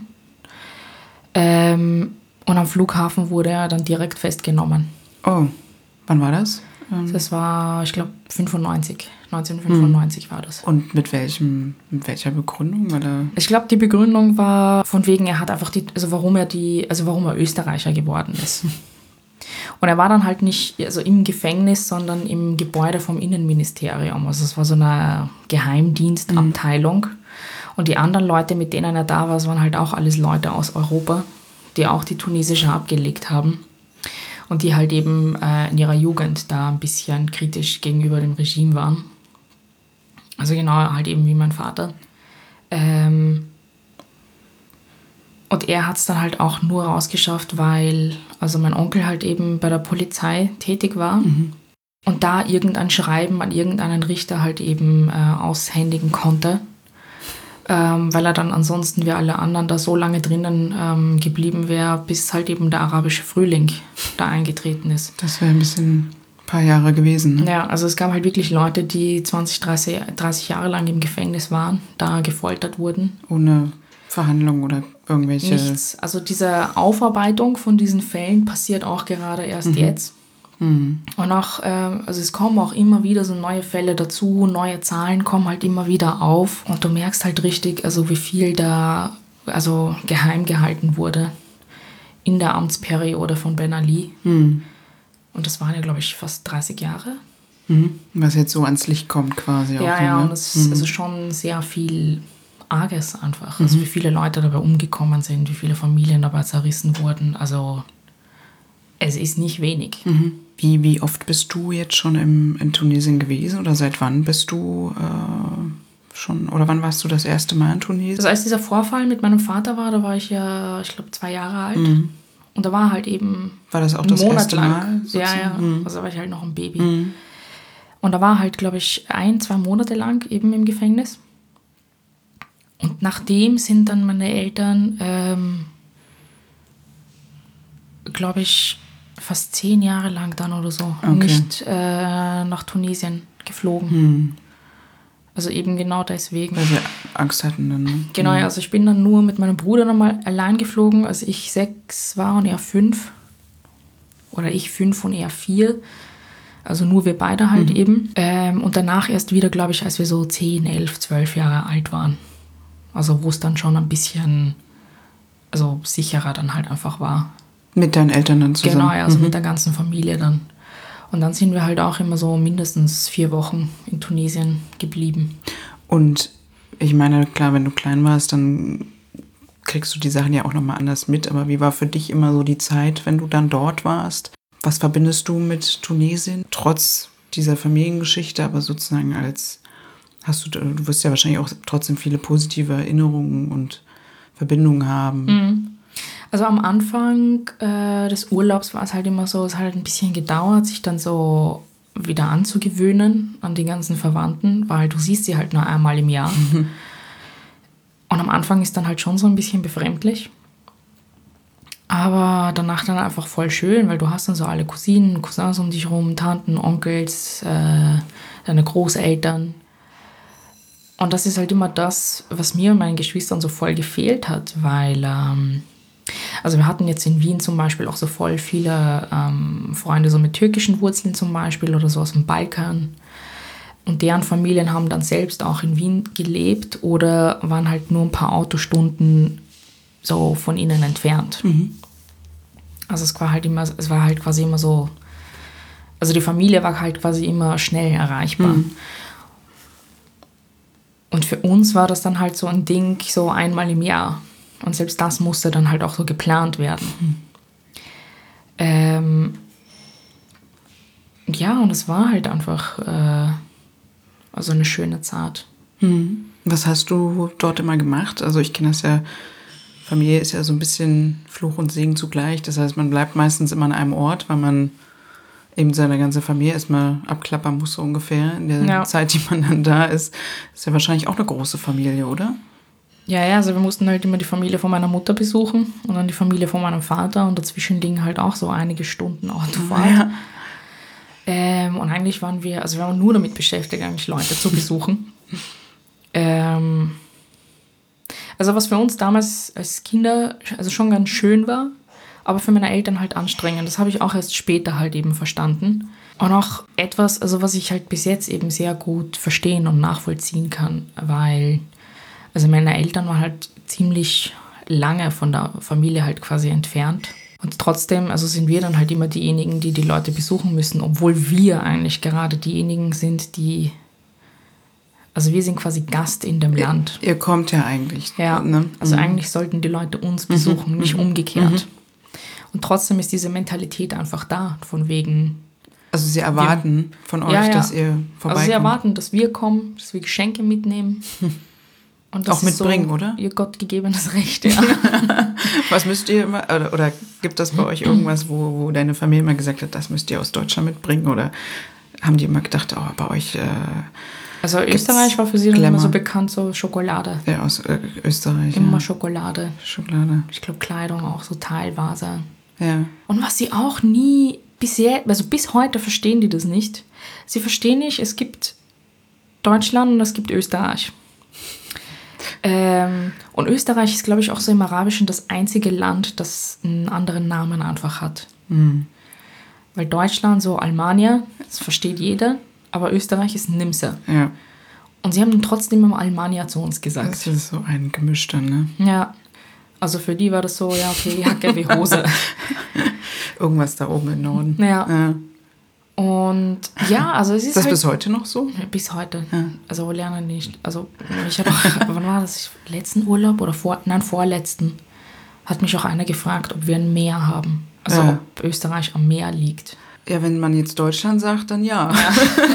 Ähm, und am Flughafen wurde er dann direkt festgenommen. Oh, wann war das? Ähm das war, ich glaube, fünfundneunzig. neunzehnhundertfünfundneunzig hm. war das. Und mit welchem, mit welcher Begründung? Weil er ich glaube, die Begründung war von wegen, er hat einfach die, also warum er die, also warum er Österreicher geworden ist. Und er war dann halt nicht also im Gefängnis, sondern im Gebäude vom Innenministerium. Also es war so eine Geheimdienstabteilung. Mhm. Und die anderen Leute, mit denen er da war, es waren halt auch alles Leute aus Europa, die auch die tunesische abgelegt haben. Und die halt eben äh, in ihrer Jugend da ein bisschen kritisch gegenüber dem Regime waren. Also genau halt eben wie mein Vater. Ähm... Und er hat es dann halt auch nur rausgeschafft, weil also mein Onkel halt eben bei der Polizei tätig war mhm. und da irgendein Schreiben an irgendeinen Richter halt eben äh, aushändigen konnte, ähm, weil er dann ansonsten wie alle anderen da so lange drinnen ähm, geblieben wäre, bis halt eben der arabische Frühling da eingetreten ist. Das wäre ein bisschen ein paar Jahre gewesen. Ne? Ja, also es gab halt wirklich Leute, die zwanzig, dreißig, dreißig Jahre lang im Gefängnis waren, da gefoltert wurden. Ohne Verhandlungen oder irgendwelche... Nichts. Also diese Aufarbeitung von diesen Fällen passiert auch gerade erst mhm. jetzt. Mhm. Und auch, ähm, also es kommen auch immer wieder so neue Fälle dazu, neue Zahlen kommen halt immer wieder auf. Und du merkst halt richtig, also wie viel da also geheim gehalten wurde in der Amtsperiode von Ben Ali. Mhm. Und das waren ja, glaube ich, fast dreißig Jahre. Mhm. Was jetzt so ans Licht kommt quasi. Ja, auch, ja, ne? und es ist mhm. also schon sehr viel Arges einfach. Also mhm. wie viele Leute dabei umgekommen sind, wie viele Familien dabei zerrissen wurden. Also es ist nicht wenig. Mhm. Wie, wie oft bist du jetzt schon im, in Tunesien gewesen oder seit wann bist du äh, schon, oder wann warst du das erste Mal in Tunesien? Also als dieser Vorfall mit meinem Vater war, da war ich ja, ich glaube, zwei Jahre alt. Mhm. Und da war halt eben War das auch das Monat erste lang. Mal? Sozusagen? Ja, ja. Mhm. Also da war ich halt noch ein Baby. Mhm. Und da war halt, glaube ich, ein, zwei Monate lang eben im Gefängnis. Und nachdem sind dann meine Eltern, ähm, glaube ich, fast zehn Jahre lang dann oder so okay. nicht äh, nach Tunesien geflogen. Hm. Also eben genau deswegen. Weil sie Angst hatten dann. Ne? Genau, ja, also ich bin dann nur mit meinem Bruder nochmal allein geflogen, als ich sechs war und er fünf. Oder ich fünf und er vier. Also nur wir beide halt mhm. eben. Ähm, und danach erst wieder, glaube ich, als wir so zehn, elf, zwölf Jahre alt waren. Also wo es dann schon ein bisschen also sicherer dann halt einfach war. Mit deinen Eltern dann zusammen? Genau, ja, also mhm. mit der ganzen Familie dann. Und dann sind wir halt auch immer so mindestens vier Wochen in Tunesien geblieben. Und ich meine, klar, wenn du klein warst, dann kriegst du die Sachen ja auch nochmal anders mit. Aber wie war für dich immer so die Zeit, wenn du dann dort warst? Was verbindest du mit Tunesien? Trotz dieser Familiengeschichte, aber sozusagen als... Hast du, du wirst ja wahrscheinlich auch trotzdem viele positive Erinnerungen und Verbindungen haben. Also am Anfang äh, des Urlaubs war es halt immer so, es hat halt ein bisschen gedauert, sich dann so wieder anzugewöhnen an die ganzen Verwandten, weil du siehst sie halt nur einmal im Jahr. Mhm. Und am Anfang ist dann halt schon so ein bisschen befremdlich. Aber danach dann einfach voll schön, weil du hast dann so alle Cousinen, Cousins um dich rum, Tanten, Onkels, äh, deine Großeltern. Und das ist halt immer das, was mir und meinen Geschwistern so voll gefehlt hat, weil, ähm, also wir hatten jetzt in Wien zum Beispiel auch so voll viele ähm, Freunde so mit türkischen Wurzeln zum Beispiel oder so aus dem Balkan. Und deren Familien haben dann selbst auch in Wien gelebt oder waren halt nur ein paar Autostunden so von ihnen entfernt. Mhm. Also es war halt immer, es war halt quasi immer so, also die Familie war halt quasi immer schnell erreichbar. Mhm. Und für uns war das dann halt so ein Ding, so einmal im Jahr. Und selbst das musste dann halt auch so geplant werden. Mhm. Ähm, ja, und es war halt einfach äh, also eine schöne Zeit. Mhm. Was hast du dort immer gemacht? Also ich kenne das ja, Familie ist ja so ein bisschen Fluch und Segen zugleich. Das heißt, man bleibt meistens immer an einem Ort, weil man eben seine ganze Familie erstmal abklappern muss, so ungefähr. In der ja. Zeit, die man dann da ist, ist ja wahrscheinlich auch eine große Familie, oder? Ja, ja, also wir mussten halt immer die Familie von meiner Mutter besuchen und dann die Familie von meinem Vater und dazwischen liegen halt auch so einige Stunden Autofahrt. Ja. Ähm, und eigentlich waren wir, also wir waren nur damit beschäftigt, eigentlich Leute zu besuchen. ähm, also was für uns damals als Kinder also schon ganz schön war, aber für meine Eltern halt anstrengend. Das habe ich auch erst später halt eben verstanden. Und auch etwas, also was ich halt bis jetzt eben sehr gut verstehen und nachvollziehen kann, weil also meine Eltern waren halt ziemlich lange von der Familie halt quasi entfernt. Und trotzdem, also sind wir dann halt immer diejenigen, die die Leute besuchen müssen, obwohl wir eigentlich gerade diejenigen sind, die, also wir sind quasi Gast in dem Land. Ihr, ihr kommt ja eigentlich. Ja, ne? Also mhm. eigentlich sollten die Leute uns besuchen, mhm. nicht umgekehrt. Mhm. Und trotzdem ist diese Mentalität einfach da, von wegen... Also sie erwarten wir, von euch, ja, ja. dass ihr vorbeikommt. Also sie erwarten, dass wir kommen, dass wir Geschenke mitnehmen. Und das auch mitbringen, so oder? Ihr gottgegebenes Recht, ja. Was müsst ihr immer, oder, oder gibt das bei euch irgendwas, wo, wo deine Familie immer gesagt hat, das müsst ihr aus Deutschland mitbringen? Oder haben die immer gedacht, oh, bei euch äh, Also Österreich war für sie immer so bekannt, so Schokolade. Ja, aus äh, Österreich. Immer ja. Schokolade. Schokolade. Ich glaube Kleidung auch so teilweise. Ja. Und was sie auch nie, bisher, also bis heute verstehen die das nicht. Sie verstehen nicht, es gibt Deutschland und es gibt Österreich. Ähm, und Österreich ist, glaube ich, auch so im Arabischen das einzige Land, das einen anderen Namen einfach hat. Mhm. Weil Deutschland, so Almania, das versteht jeder, aber Österreich ist Nimsa. Ja. Und sie haben dann trotzdem immer Almania zu uns gesagt. Das ist so ein Gemisch dann, ne? Ja. Also für die war das so, ja, okay, Jacke wie Hose. Irgendwas da oben im Norden. Ja. ja. Und ja, also es ist. Ist das halt, bis heute noch so? Bis heute. Ja. Also lernen nicht. Also ich hatte auch, wann war das? Letzten Urlaub oder vor, nein, vorletzten, hat mich auch einer gefragt, ob wir ein Meer haben. Also ja. ob Österreich am Meer liegt. Ja, wenn man jetzt Deutschland sagt, dann ja. ja.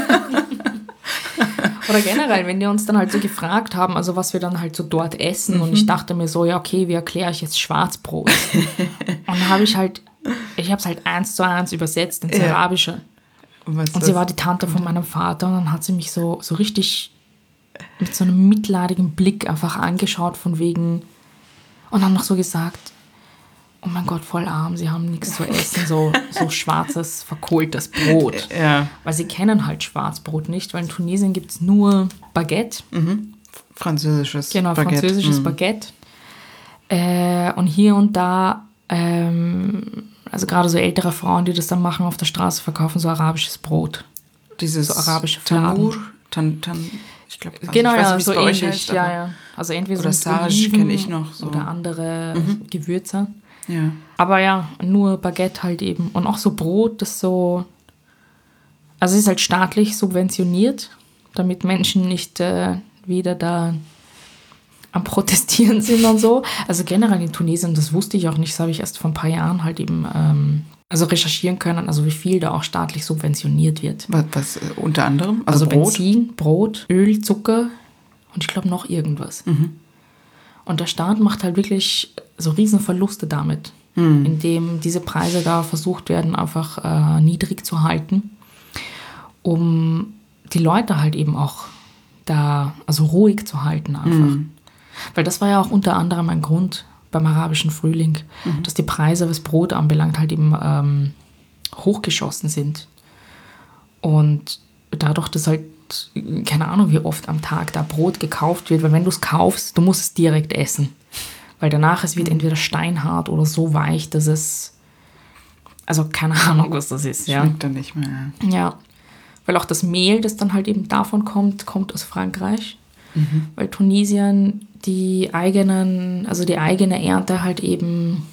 Oder generell, wenn die uns dann halt so gefragt haben, also was wir dann halt so dort essen. Mhm. Und ich dachte mir so, ja okay, wie erkläre ich jetzt Schwarzbrot? Und dann habe ich halt, ich habe es halt eins zu eins übersetzt ins ja. Arabische. Und, und sie war die Tante von meinem Vater und dann hat sie mich so, so richtig mit so einem mitleidigen Blick einfach angeschaut von wegen und dann noch so gesagt, oh mein Gott, voll arm, sie haben nichts zu essen, so, so schwarzes, verkohltes Brot. Ja. Weil sie kennen halt Schwarzbrot nicht, weil in Tunesien gibt es nur Baguette. Mhm. Französisches genau, Baguette. Genau, französisches mhm. Baguette. Äh, und hier und da ähm, also gerade so ältere Frauen, die das dann machen auf der Straße, verkaufen so arabisches Brot. Dieses so arabische Tanur, tan, tan, ich glaube, also genau, ich weiß ja, nicht, so wie es bei ähnlich, euch heißt, ja, ja. Also entweder oder so Sage kenne ich noch so. Oder andere mhm. Gewürze. Ja. Aber ja, nur Baguette halt eben. Und auch so Brot, das so, also es ist halt staatlich subventioniert, damit Menschen nicht äh, wieder da am Protestieren sind und so. Also generell in Tunesien, das wusste ich auch nicht, das habe ich erst vor ein paar Jahren halt eben ähm, also recherchieren können, also wie viel da auch staatlich subventioniert wird. Was, was äh, unter anderem? Also, also Brot? Benzin, Brot, Öl, Zucker und ich glaube noch irgendwas. Mhm. Und der Staat macht halt wirklich so riesen Verluste damit, mhm. indem diese Preise da versucht werden, einfach äh, niedrig zu halten, um die Leute halt eben auch da, also ruhig zu halten einfach. Mhm. Weil das war ja auch unter anderem ein Grund beim arabischen Frühling, mhm. dass die Preise, was Brot anbelangt, halt eben ähm, hochgeschossen sind. Und dadurch, dass halt, keine Ahnung, wie oft am Tag da Brot gekauft wird, weil wenn du es kaufst, du musst es direkt essen. Weil danach, es wird mhm. entweder steinhart oder so weich, dass es, also keine Ahnung, was das ist. Schmeckt ja. dann nicht mehr. Ja. Weil auch das Mehl, das dann halt eben davon kommt, kommt aus Frankreich. Mhm. Weil Tunesien die eigenen, also die eigene Ernte halt eben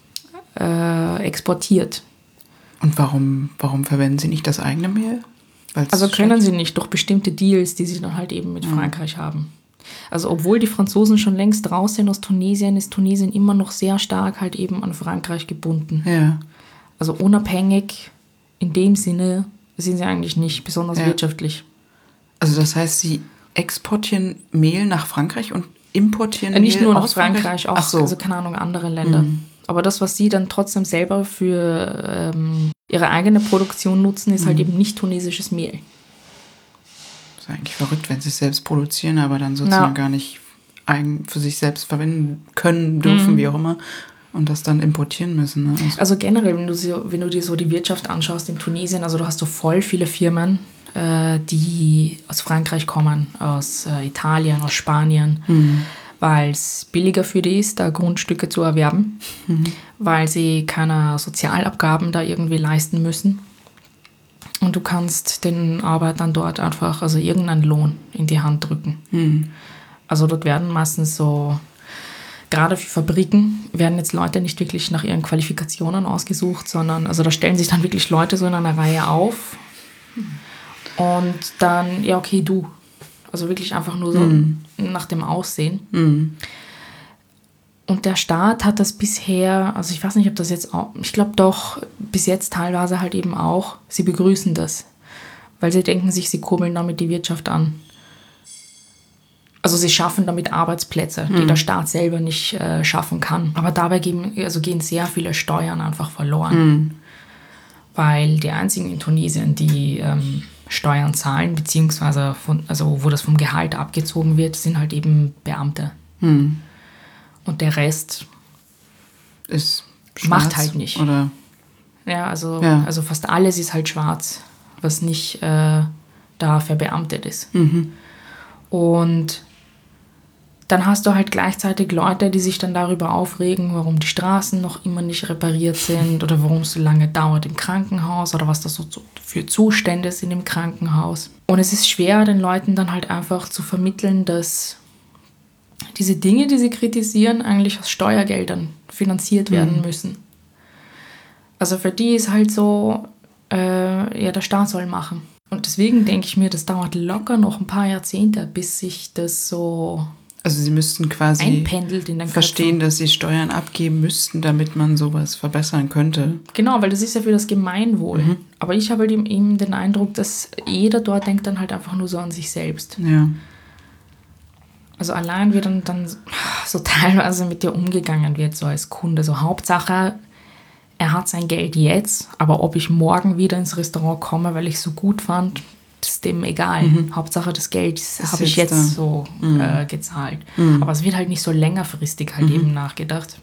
äh, exportiert. Und warum, warum verwenden sie nicht das eigene Mehl? Weil's also können sie nicht, durch bestimmte Deals, die sie dann halt eben mit mhm. Frankreich haben. Also obwohl die Franzosen schon längst raus sind aus Tunesien, ist Tunesien immer noch sehr stark halt eben an Frankreich gebunden. Ja. Also unabhängig in dem Sinne sind sie eigentlich nicht, besonders ja. wirtschaftlich. Also das heißt, sie exportieren Mehl nach Frankreich und importieren äh, nicht Mehl nur nach aus Frankreich, Frankreich? auch, Ach so. also keine Ahnung, andere Länder. Mhm. Aber das, was sie dann trotzdem selber für ähm, ihre eigene Produktion nutzen, ist mhm. halt eben nicht tunesisches Mehl. Das ist eigentlich verrückt, wenn sie es selbst produzieren, aber dann sozusagen Na. gar nicht eigen für sich selbst verwenden können, dürfen, mhm. wie auch immer. Und das dann importieren müssen. Ne? Also, also generell, wenn du, so, wenn du dir so die Wirtschaft anschaust in Tunesien, also du hast so voll viele Firmen, äh, die aus Frankreich kommen, aus äh, Italien, aus Spanien, mhm. weil es billiger für die ist, da Grundstücke zu erwerben, mhm. weil sie keine Sozialabgaben da irgendwie leisten müssen. Und du kannst den Arbeitern dort einfach, also irgendeinen Lohn in die Hand drücken. Mhm. Also dort werden meistens so... Gerade für Fabriken werden jetzt Leute nicht wirklich nach ihren Qualifikationen ausgesucht, sondern also da stellen sich dann wirklich Leute so in einer Reihe auf und dann, ja okay, du. Also wirklich einfach nur so mm. nach dem Aussehen. Mm. Und der Staat hat das bisher, also ich weiß nicht, ob das jetzt auch, ich glaube doch, bis jetzt teilweise halt eben auch, sie begrüßen das, weil sie denken sich, sie kurbeln damit die Wirtschaft an. Also sie schaffen damit Arbeitsplätze, die hm. der Staat selber nicht äh, schaffen kann. Aber dabei gehen, also gehen sehr viele Steuern einfach verloren. Hm. Weil die einzigen in Tunesien, die ähm, Steuern zahlen, beziehungsweise von, also wo das vom Gehalt abgezogen wird, sind halt eben Beamte. Hm. Und der Rest ist schwarz, macht halt nicht. Oder? Ja, also, ja, also fast alles ist halt schwarz, was nicht äh, da verbeamtet ist. Mhm. Und dann hast du halt gleichzeitig Leute, die sich dann darüber aufregen, warum die Straßen noch immer nicht repariert sind oder warum es so lange dauert im Krankenhaus oder was das so für Zustände sind im Krankenhaus. Und es ist schwer, den Leuten dann halt einfach zu vermitteln, dass diese Dinge, die sie kritisieren, eigentlich aus Steuergeldern finanziert werden mhm. müssen. Also für die ist halt so, äh, ja, der Staat soll machen. Und deswegen denke ich mir, das dauert locker noch ein paar Jahrzehnte, bis sich das so also sie müssten quasi einpendelt in den verstehen, Köpfen. Dass sie Steuern abgeben müssten, damit man sowas verbessern könnte. Genau, weil das ist ja für das Gemeinwohl. Mhm. Aber ich habe halt eben den Eindruck, dass jeder dort denkt dann halt einfach nur so an sich selbst. Ja. Also allein wie dann, dann so teilweise mit dir umgegangen wird, so als Kunde. So Hauptsache, er hat sein Geld jetzt, aber ob ich morgen wieder ins Restaurant komme, weil ich es so gut fand, ist dem egal. Mhm. Hauptsache das Geld habe ich jetzt da. so mhm. äh, gezahlt. Mhm. Aber es wird halt nicht so längerfristig halt mhm. eben nachgedacht.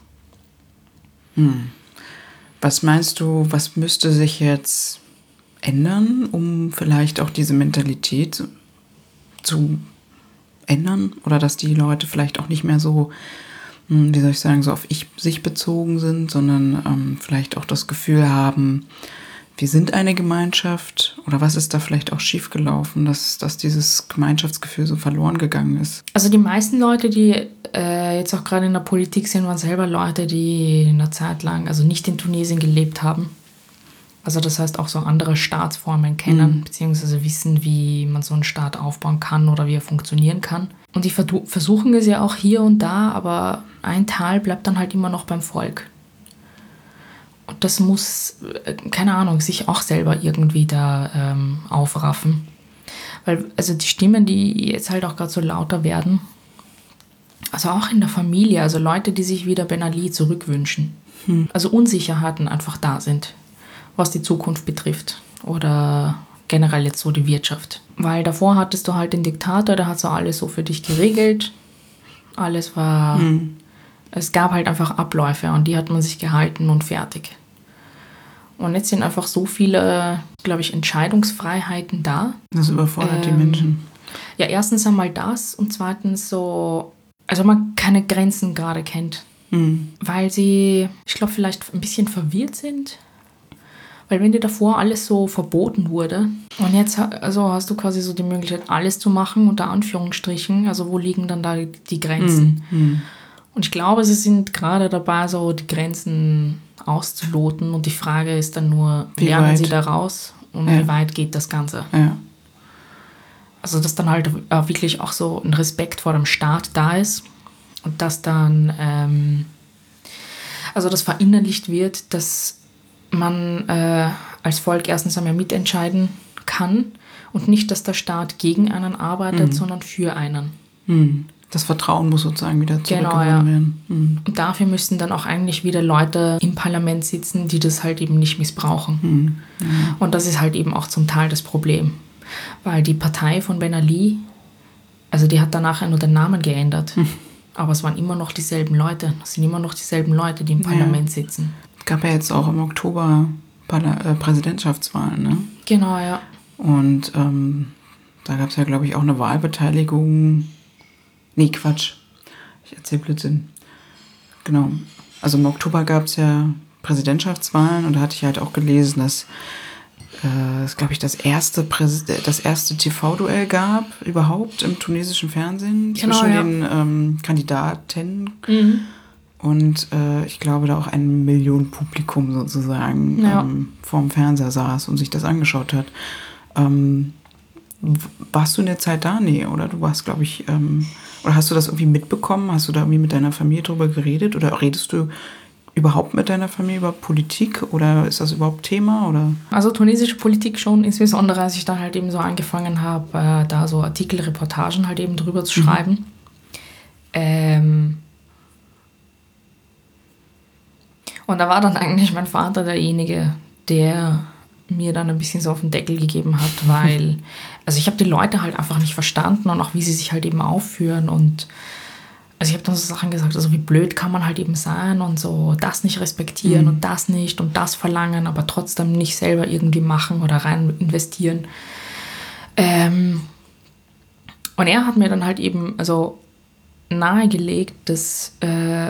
Mhm. Was meinst du, was müsste sich jetzt ändern, um vielleicht auch diese Mentalität zu ändern? Oder dass die Leute vielleicht auch nicht mehr so, wie soll ich sagen, so auf ich, sich bezogen sind, sondern ähm, vielleicht auch das Gefühl haben, wir sind eine Gemeinschaft, oder was ist da vielleicht auch schiefgelaufen, dass, dass dieses Gemeinschaftsgefühl so verloren gegangen ist? Also die meisten Leute, die äh, jetzt auch gerade in der Politik sind, waren selber Leute, die eine Zeit lang, also nicht in Tunesien gelebt haben. Also das heißt auch so andere Staatsformen kennen, mhm. beziehungsweise wissen, wie man so einen Staat aufbauen kann oder wie er funktionieren kann. Und die versuchen es ja auch hier und da, aber ein Teil bleibt dann halt immer noch beim Volk. Und das muss, keine Ahnung, sich auch selber irgendwie da ähm, aufraffen. Weil, also die Stimmen, die jetzt halt auch gerade so lauter werden, also auch in der Familie, also Leute, die sich wieder Ben Ali zurückwünschen. Hm. Also Unsicherheiten einfach da sind, was die Zukunft betrifft. Oder generell jetzt so die Wirtschaft. Weil davor hattest du halt den Diktator, der hat so alles so für dich geregelt. Alles war... Hm. Es gab halt einfach Abläufe und die hat man sich gehalten und fertig. Und jetzt sind einfach so viele, glaube ich, Entscheidungsfreiheiten da. Das überfordert ähm, die Menschen. Ja, erstens einmal das und zweitens so, also man keine Grenzen gerade kennt. Mhm. Weil sie, ich glaube, vielleicht ein bisschen verwirrt sind. Weil wenn dir davor alles so verboten wurde und jetzt also hast du quasi so die Möglichkeit, alles zu machen, unter Anführungsstrichen, also wo liegen dann da die Grenzen? Mhm. Und ich glaube, sie sind gerade dabei, so die Grenzen auszuloten und die Frage ist dann nur, wie lernen weit? sie da raus und ja. wie weit geht das Ganze? Ja. Also dass dann halt äh, wirklich auch so ein Respekt vor dem Staat da ist und dass dann, ähm, also das verinnerlicht wird, dass man äh, als Volk erstens einmal mitentscheiden kann und nicht, dass der Staat gegen einen arbeitet, mhm. sondern für einen. Mhm. Das Vertrauen muss sozusagen wieder zurückgewonnen genau, ja. werden. Mhm. Und dafür müssen dann auch eigentlich wieder Leute im Parlament sitzen, die das halt eben nicht missbrauchen. Mhm. Mhm. Und das ist halt eben auch zum Teil das Problem. Weil die Partei von Ben Ali, also die hat danach nur den Namen geändert. Mhm. Aber es waren immer noch dieselben Leute. Es sind immer noch dieselben Leute, die im Parlament ja. sitzen. Es gab ja jetzt auch im Oktober äh, Präsidentschaftswahlen, ne? Genau, ja. Und ähm, da gab es ja, glaube ich, auch eine Wahlbeteiligung. Nee, Quatsch. Ich erzähle Blödsinn. Genau. Also im Oktober gab es ja Präsidentschaftswahlen und da hatte ich halt auch gelesen, dass äh, es, glaube ich, das erste, Präsid- das erste T V-Duell gab überhaupt im tunesischen Fernsehen genau, zwischen ja. den ähm, Kandidaten. Mhm. Und äh, ich glaube, da auch ein Millionenpublikum sozusagen ja. ähm, vorm Fernseher saß und sich das angeschaut hat. Ähm, warst du in der Zeit da? Nee, oder? Du warst, glaube ich, ähm, oder hast du das irgendwie mitbekommen? Hast du da irgendwie mit deiner Familie drüber geredet? Oder redest du überhaupt mit deiner Familie über Politik? Oder ist das überhaupt Thema? Oder? Also tunesische Politik schon, insbesondere als ich dann halt eben so angefangen habe, äh, da so Artikel, Reportagen halt eben drüber zu schreiben. Mhm. Ähm, Und da war dann eigentlich mein Vater derjenige, der mir dann ein bisschen so auf den Deckel gegeben hat, weil, also ich habe die Leute halt einfach nicht verstanden und auch wie sie sich halt eben aufführen und also ich habe dann so Sachen gesagt, also wie blöd kann man halt eben sein und so das nicht respektieren mhm. und das nicht und das verlangen, aber trotzdem nicht selber irgendwie machen oder rein investieren. Ähm, und er hat mir dann halt eben also nahegelegt, dass äh,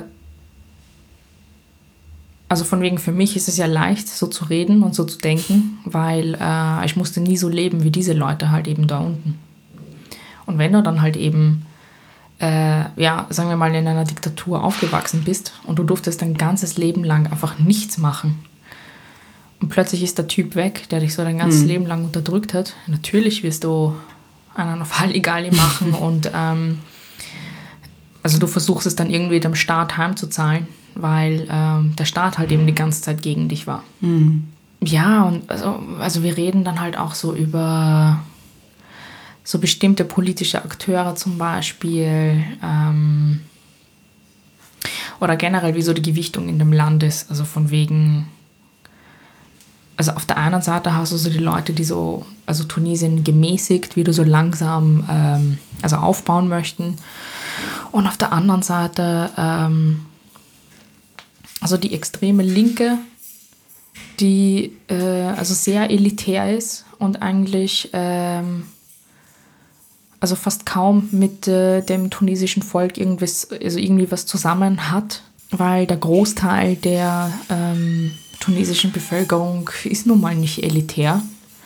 Also von wegen, für mich ist es ja leicht, so zu reden und so zu denken, weil äh, ich musste nie so leben wie diese Leute halt eben da unten. Und wenn du dann halt eben, äh, ja, sagen wir mal, in einer Diktatur aufgewachsen bist und du durftest dein ganzes Leben lang einfach nichts machen und plötzlich ist der Typ weg, der dich so dein ganzes mhm. Leben lang unterdrückt hat, natürlich wirst du einen auf Halligalli machen und ähm, also du versuchst es dann irgendwie dem Staat heimzuzahlen, weil ähm, der Staat halt eben die ganze Zeit gegen dich war. Mhm. Ja, und also, also wir reden dann halt auch so über so bestimmte politische Akteure zum Beispiel ähm, oder generell, wie so die Gewichtung in dem Land ist. Also von wegen, also auf der einen Seite hast du so die Leute, die so, also Tunesien gemäßigt, wie du so langsam ähm, also aufbauen möchten. Und auf der anderen Seite ähm, also die extreme Linke, die äh, also sehr elitär ist und eigentlich ähm, also fast kaum mit äh, dem tunesischen Volk irgendwas, also irgendwie was zusammen hat, weil der Großteil der ähm, tunesischen Bevölkerung ist nun mal nicht elitär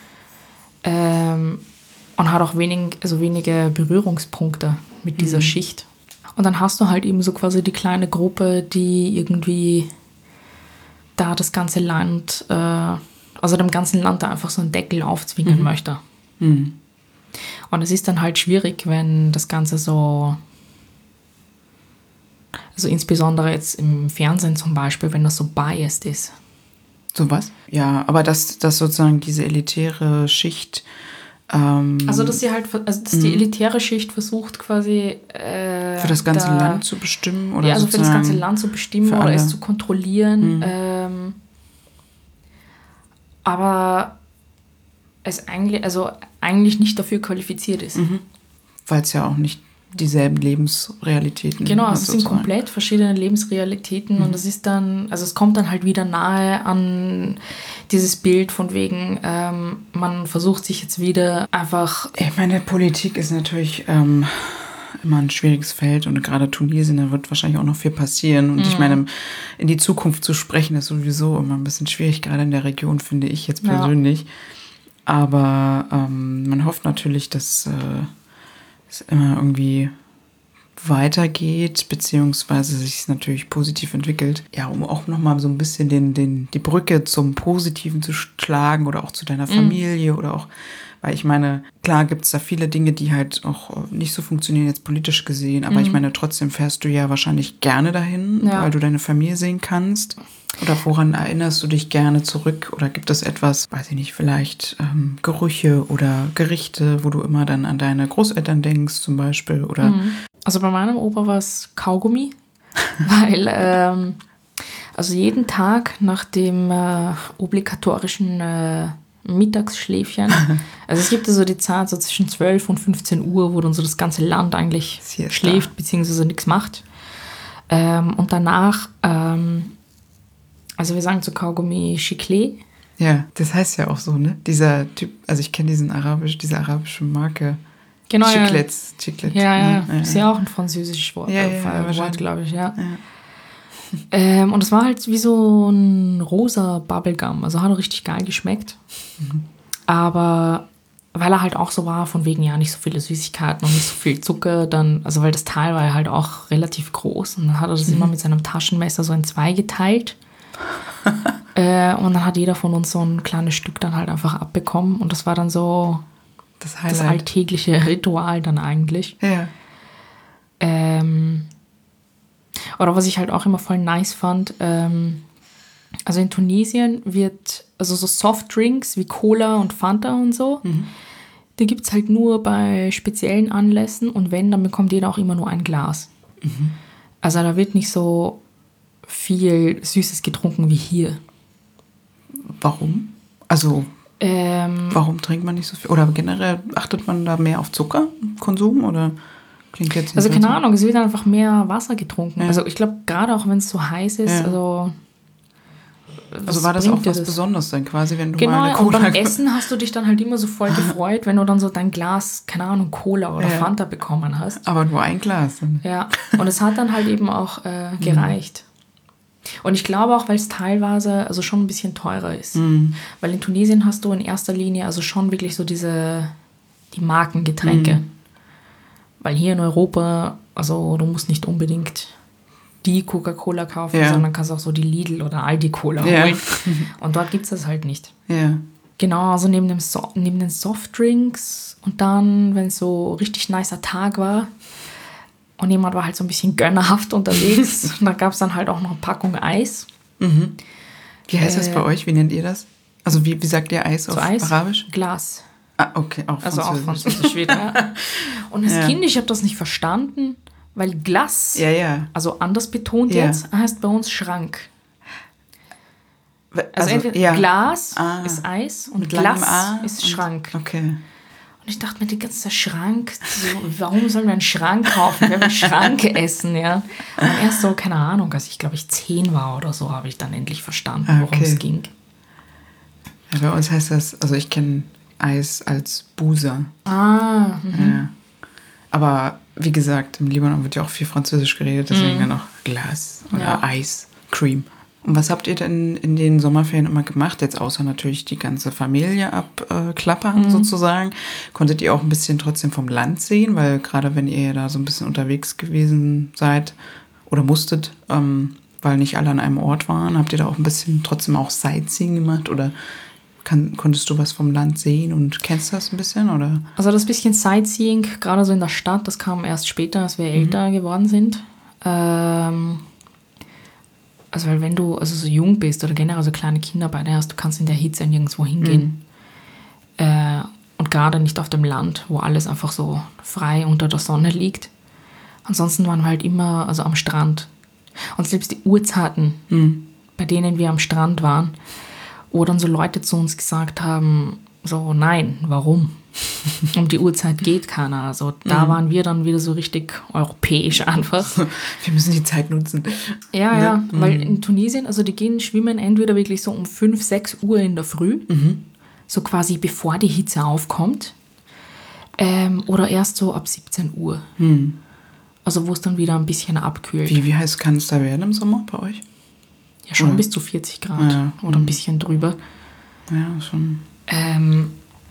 ähm, und hat auch wenig, also wenige Berührungspunkte mit dieser mhm. Schicht. Und dann hast du halt eben so quasi die kleine Gruppe, die irgendwie da das ganze Land, äh, also dem ganzen Land da einfach so einen Deckel aufzwingen mhm. möchte. Mhm. Und es ist dann halt schwierig, wenn das Ganze so, also insbesondere jetzt im Fernsehen zum Beispiel, wenn das so biased ist. So was? Ja, aber dass, dass sozusagen diese elitäre Schicht Ähm, also, dass sie halt, also dass die elitäre Schicht versucht quasi äh, für das ganze da, Land zu bestimmen oder ja, also für das ganze Land zu bestimmen oder es zu kontrollieren. Mhm. Ähm, aber es eigentlich, also eigentlich nicht dafür qualifiziert ist. Mhm. Weil es ja auch nicht dieselben Lebensrealitäten Genau, also es sind komplett verschiedene Lebensrealitäten mhm. und es ist dann, also es kommt dann halt wieder nahe an dieses Bild von wegen, ähm, man versucht sich jetzt wieder einfach... Ich meine, Politik ist natürlich, ähm, immer ein schwieriges Feld und gerade Tunesien, da wird wahrscheinlich auch noch viel passieren. Und mhm. ich meine, in die Zukunft zu sprechen, ist sowieso immer ein bisschen schwierig, gerade in der Region, finde ich jetzt persönlich. Ja. Aber ähm, man hofft natürlich, dass äh, es immer irgendwie weitergeht, beziehungsweise sich es natürlich positiv entwickelt. Ja, um auch nochmal so ein bisschen den, den, die Brücke zum Positiven zu schlagen oder auch zu deiner Familie mhm. oder auch, weil ich meine, klar gibt es da viele Dinge, die halt auch nicht so funktionieren, jetzt politisch gesehen, aber mhm. ich meine, trotzdem fährst du ja wahrscheinlich gerne dahin, ja. weil du deine Familie sehen kannst. Oder woran erinnerst du dich gerne zurück? Oder gibt es etwas, weiß ich nicht, vielleicht ähm, Gerüche oder Gerichte, wo du immer dann an deine Großeltern denkst zum Beispiel? Oder mhm. Also bei meinem Opa war es Kaugummi, weil ähm, also jeden Tag nach dem äh, obligatorischen äh, Mittagsschläfchen, also es gibt ja so die Zeit so zwischen zwölf und fünfzehn Uhr, wo dann so das ganze Land eigentlich Siesta. schläft bzw. nichts macht. Ähm, und danach, ähm, also wir sagen zu Kaugummi Chiclet. Ja, das heißt ja auch so, ne? Dieser Typ, also ich kenne diesen arabisch, diese arabische Marke. Genau, Chiclets, ja. Chiclet. Ja, ja, ja. Ist ja auch ein französisches Wort, ja, äh, ja, ja, Wort glaube ich, ja. ja. Ähm, und es war halt wie so ein rosa Bubblegum, also hat er richtig geil geschmeckt. Mhm. Aber weil er halt auch so war, von wegen ja nicht so viele Süßigkeiten und nicht so viel Zucker, dann, also weil das Teil war ja halt auch relativ groß und dann hat er das mhm. immer mit seinem Taschenmesser so in zwei geteilt. äh, und dann hat jeder von uns so ein kleines Stück dann halt einfach abbekommen und das war dann so das, das alltägliche Ritual dann eigentlich. Ja. Ähm, oder was ich halt auch immer voll nice fand, ähm, also in Tunesien wird, also so Softdrinks wie Cola und Fanta und so, mhm. die gibt es halt nur bei speziellen Anlässen und wenn, dann bekommt jeder auch immer nur ein Glas. Mhm. Also da wird nicht so viel Süßes getrunken wie hier. Warum? Also ähm, warum trinkt man nicht so viel? Oder generell achtet man da mehr auf Zuckerkonsum oder klingt jetzt nicht also keine so? Ahnung, es wird einfach mehr Wasser getrunken. Ja. Also ich glaube, gerade auch wenn es so heiß ist, ja. also Also war das auch was das? Besonderes dann quasi, wenn du genau, mal eine Cola... Genau, und beim Essen hast du dich dann halt immer so voll gefreut, wenn du dann so dein Glas, keine Ahnung, Cola oder ja. Fanta bekommen hast. Aber nur ein Glas. Dann. Ja, und es hat dann halt eben auch äh, gereicht. Mhm. Und ich glaube auch, weil es teilweise also schon ein bisschen teurer ist. Mhm. Weil in Tunesien hast du in erster Linie also schon wirklich so diese, die Markengetränke. Mhm. Weil hier in Europa, also du musst nicht unbedingt die Coca-Cola kaufen, ja. sondern kannst auch so die Lidl oder Aldi Cola holen. Ja. Und dort gibt es das halt nicht. Ja. Genau, also neben, dem so- neben den Softdrinks und dann, wenn es so richtig nicer Tag war und jemand war halt so ein bisschen gönnerhaft unterwegs, da gab es dann halt auch noch eine Packung Eis. Mhm. Wie heißt äh, das bei euch? Wie nennt ihr das? Also wie, wie sagt ihr Eis so auf Eis? Arabisch? Glas. Ah, okay, auch also Französisch. Also auch Französisch wieder. Und als ja. Kind, ich habe das nicht verstanden, weil Glas, ja, ja. also anders betont ja. jetzt, heißt bei uns Schrank. Also, also entweder ja. Glas ah. ist Eis und Mit Glas A ist Schrank. Okay. Und ich dachte mir, die ganze Schrank, so, warum sollen wir einen Schrank kaufen? Wir haben einen Schrank essen, ja. Und erst so, keine Ahnung, als ich glaube ich zehn war oder so, habe ich dann endlich verstanden, worum okay. es ging. Ja, bei uns heißt das, also ich kenne Eis als Busa. Ah, mhm. ja. Aber wie gesagt, im Libanon wird ja auch viel Französisch geredet, deswegen mhm. dann auch Glas oder ja. Eis, Cream. Und was habt ihr denn in den Sommerferien immer gemacht? Jetzt außer natürlich die ganze Familie abklappern mhm. sozusagen. Konntet ihr auch ein bisschen trotzdem vom Land sehen? Weil gerade wenn ihr da so ein bisschen unterwegs gewesen seid oder musstet, ähm, weil nicht alle an einem Ort waren, habt ihr da auch ein bisschen trotzdem auch Sightseeing gemacht oder Kann, konntest du was vom Land sehen und kennst du das ein bisschen, oder? Also das bisschen Sightseeing, gerade so in der Stadt, das kam erst später, als wir mhm. älter geworden sind. Ähm, also weil wenn du also so jung bist oder generell so kleine Kinder bei dir hast, du kannst in der Hitze nirgendwo hingehen. Mhm. Äh, und gerade nicht auf dem Land, wo alles einfach so frei unter der Sonne liegt. Ansonsten waren wir halt immer also am Strand. Und selbst die Uhrzeiten, mhm. bei denen wir am Strand waren, wo dann so Leute zu uns gesagt haben, so nein, warum? Um die Uhrzeit geht keiner. Also da mhm. waren wir dann wieder so richtig europäisch einfach. Wir müssen die Zeit nutzen. Ja, ja, ja, weil in Tunesien, also die gehen schwimmen entweder wirklich so um fünf, sechs Uhr in der Früh, mhm. so quasi bevor die Hitze aufkommt, ähm, oder erst so ab siebzehn Uhr. Mhm. Also wo es dann wieder ein bisschen abkühlt. Wie, wie heiß kann es da werden im Sommer bei euch? Ja, schon Oder? bis zu vierzig Grad Ja. oder ein bisschen drüber. Ja, schon. Ähm,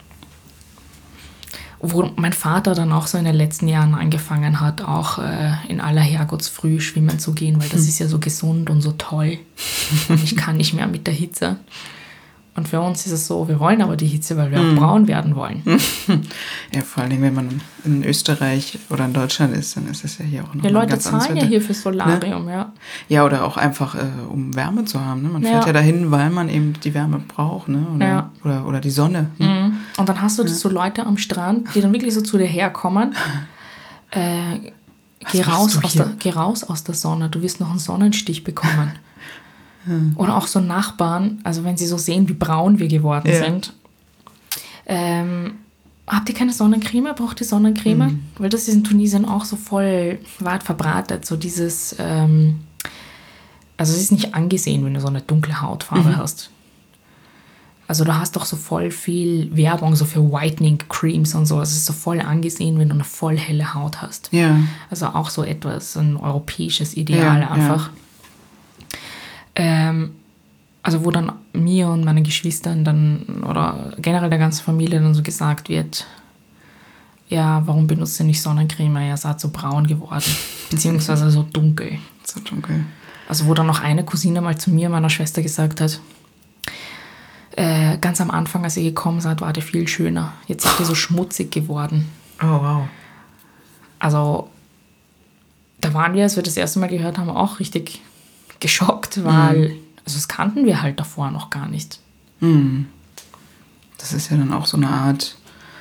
wo mein Vater dann auch so in den letzten Jahren angefangen hat, auch äh, in aller Herrgottsfrüh schwimmen zu gehen, weil das Hm. ist ja so gesund und so toll. Und ich kann nicht mehr mit der Hitze. Und für uns ist es so, wir wollen aber die Hitze, weil wir Hm. auch braun werden wollen. Ja, vor allen Dingen, wenn man in Österreich oder in Deutschland ist, dann ist das ja hier auch noch Die mal Leute ganz anderes zahlen ja Wetter. hier für Solarium, ja. Ja, oder auch einfach, äh, um Wärme zu haben. Ne? Man Ja. fährt ja dahin, weil man eben die Wärme braucht. Ne? Oder, Ja. oder, oder die Sonne. Ne? Mhm. Und dann hast du so Leute am Strand, die dann wirklich so zu dir herkommen. Äh, geh, machst raus du aus hier? der, geh raus aus der Sonne, du wirst noch einen Sonnenstich bekommen. Oder auch so Nachbarn, also wenn sie so sehen, wie braun wir geworden Ja. sind. Ähm, habt ihr keine Sonnencreme? Braucht ihr Sonnencreme? Mhm. Weil das ist in Tunesien auch so voll weit verbreitet. So dieses, ähm, also es ist nicht angesehen, wenn du so eine dunkle Hautfarbe Mhm. hast. Also du hast doch so voll viel Werbung so für Whitening Creams und so. Es ist so voll angesehen, wenn du eine voll helle Haut hast. Ja. Also auch so etwas, ein europäisches Ideal Ja, einfach. Ähm, also wo dann mir und meinen Geschwistern dann oder generell der ganzen Familie dann so gesagt wird, ja, warum benutzt ihr nicht Sonnencreme? Ihr seid so braun geworden. Beziehungsweise so dunkel. So dunkel. Also wo dann noch eine Cousine mal zu mir, meiner Schwester, gesagt hat, äh, ganz am Anfang, als ihr gekommen seid, war ihr viel schöner. Jetzt seid ihr so schmutzig geworden. Oh, wow. Also da waren wir, als wir das erste Mal gehört haben, auch richtig geschockt, weil, Mhm. also das kannten wir halt davor noch gar nicht. Hm. Das ist ja dann auch so eine Art,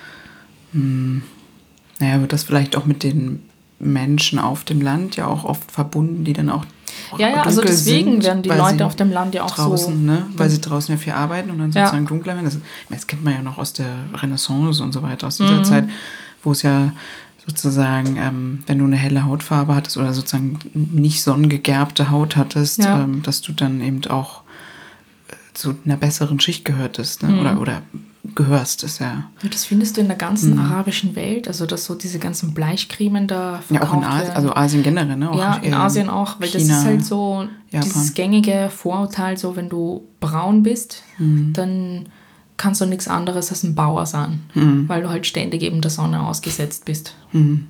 hm, naja, wird das vielleicht auch mit den Menschen auf dem Land ja auch oft verbunden, die dann auch, auch Ja, ja, also dunkel deswegen sind, werden die weil Leute sie auf dem Land ja auch draußen, so... ne, weil sie draußen ja viel arbeiten und dann Ja. sozusagen dunkler werden. Das, ich meine, das kennt man ja noch aus der Renaissance und so weiter, aus dieser Mhm. Zeit, wo es ja sozusagen, ähm, wenn du eine helle Hautfarbe hattest oder sozusagen nicht sonnengegerbte Haut hattest, Ja. ähm, dass du dann eben auch äh, zu einer besseren Schicht gehörtest, ne? Mhm. oder, oder gehörst, ist ja... Ja, das findest du in der ganzen Mhm. arabischen Welt, also dass so diese ganzen Bleichcremen da Ja, auch in verkauft Asien, werden. also Asien generell, ne? Auch Ja, in ähm, Asien auch, weil das China, ist halt so Japan. dieses gängige Vorurteil, so wenn du braun bist, Mhm. dann kannst du nichts anderes als ein Bauer sein, Mhm. weil du halt ständig eben der Sonne ausgesetzt bist. Mhm.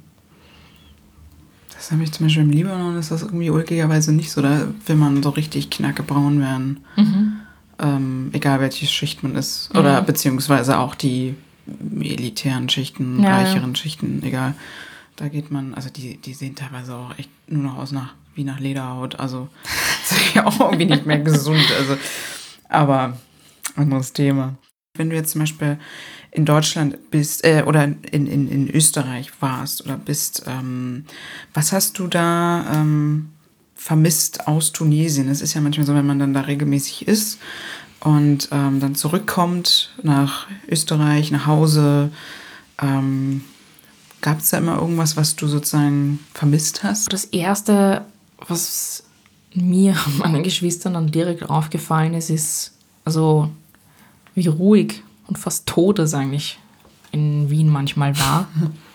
Das habe ich zum Beispiel im Libanon, ist das irgendwie ulkigerweise nicht so. Da will man so richtig knackebraun werden. Mhm. Ähm, egal welche Schicht man ist. Oder Mhm. beziehungsweise auch die elitären Schichten, Ja, reicheren ja. Schichten, egal. Da geht man, also die, die sehen teilweise auch echt nur noch aus nach, wie nach Lederhaut. Also das ist ja auch irgendwie nicht mehr gesund. Also, aber anderes Thema. Wenn du jetzt zum Beispiel in Deutschland bist äh, oder in, in, in Österreich warst oder bist, ähm, was hast du da ähm, vermisst aus Tunesien? Es ist ja manchmal so, wenn man dann da regelmäßig ist und ähm, dann zurückkommt nach Österreich, nach Hause, ähm, gab es da immer irgendwas, was du sozusagen vermisst hast? Das Erste, was mir und meinen Geschwistern dann direkt aufgefallen ist, ist, also wie ruhig und fast tot es eigentlich in Wien manchmal war.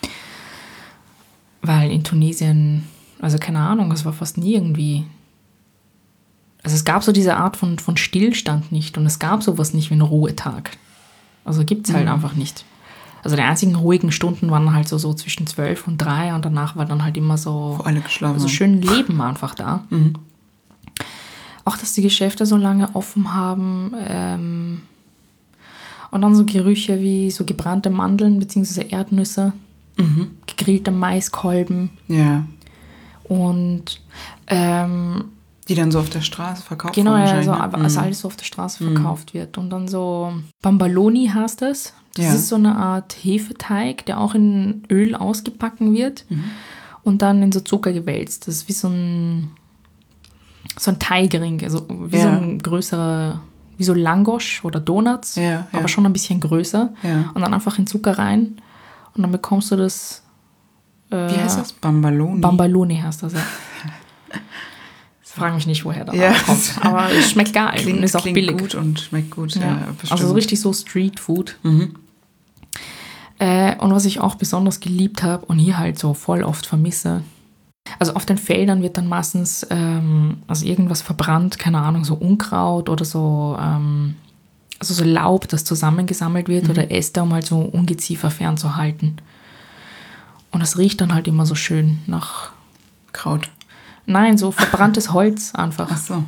Weil in Tunesien, also keine Ahnung, es war fast nie irgendwie... Also es gab so diese Art von, von Stillstand nicht und es gab sowas nicht wie einen Ruhetag. Also gibt es halt Mhm. einfach nicht. Also die einzigen ruhigen Stunden waren halt so, so zwischen zwölf und drei und danach war dann halt immer so, Wo alle geschlafen so haben. schön Leben einfach da. Mhm. Auch, dass die Geschäfte so lange offen haben. Ähm, und dann so Gerüche wie so gebrannte Mandeln bzw. Erdnüsse, Mhm. gegrillte Maiskolben Ja. und ähm, Die dann so auf der Straße verkauft genau, wurden ja, wahrscheinlich, also, ne? als Mhm. alles so auf der Straße verkauft wird. Und dann so Bambaloni heißt es. Das Ja. ist so eine Art Hefeteig, der auch in Öl ausgebacken wird Mhm. und dann in so Zucker gewälzt. Das ist wie so ein, so ein Teigring, also wie Ja. so ein größerer, wie so Langosch oder Donuts, Ja, ja. aber schon ein bisschen größer. Ja. Und dann einfach in Zucker rein und dann bekommst du das. Äh, Wie heißt das? Bambaloni? Bambaloni heißt das, ja. Frag mich nicht, woher das Ja. kommt. Aber es schmeckt geil Klingt, und ist auch klingt billig. gut und schmeckt gut. Ja, Ja. bestimmt. Also so richtig so Street Food. Mhm. Äh, und was ich auch besonders geliebt habe und hier halt so voll oft vermisse, Also auf den Feldern wird dann meistens ähm, also irgendwas verbrannt, keine Ahnung, so Unkraut oder so, ähm, also so Laub, das zusammengesammelt wird mhm. oder Äste, um halt so Ungeziefer fernzuhalten. Und es riecht dann halt immer so schön nach... Kraut? Nein, so verbranntes Holz einfach. Ach so.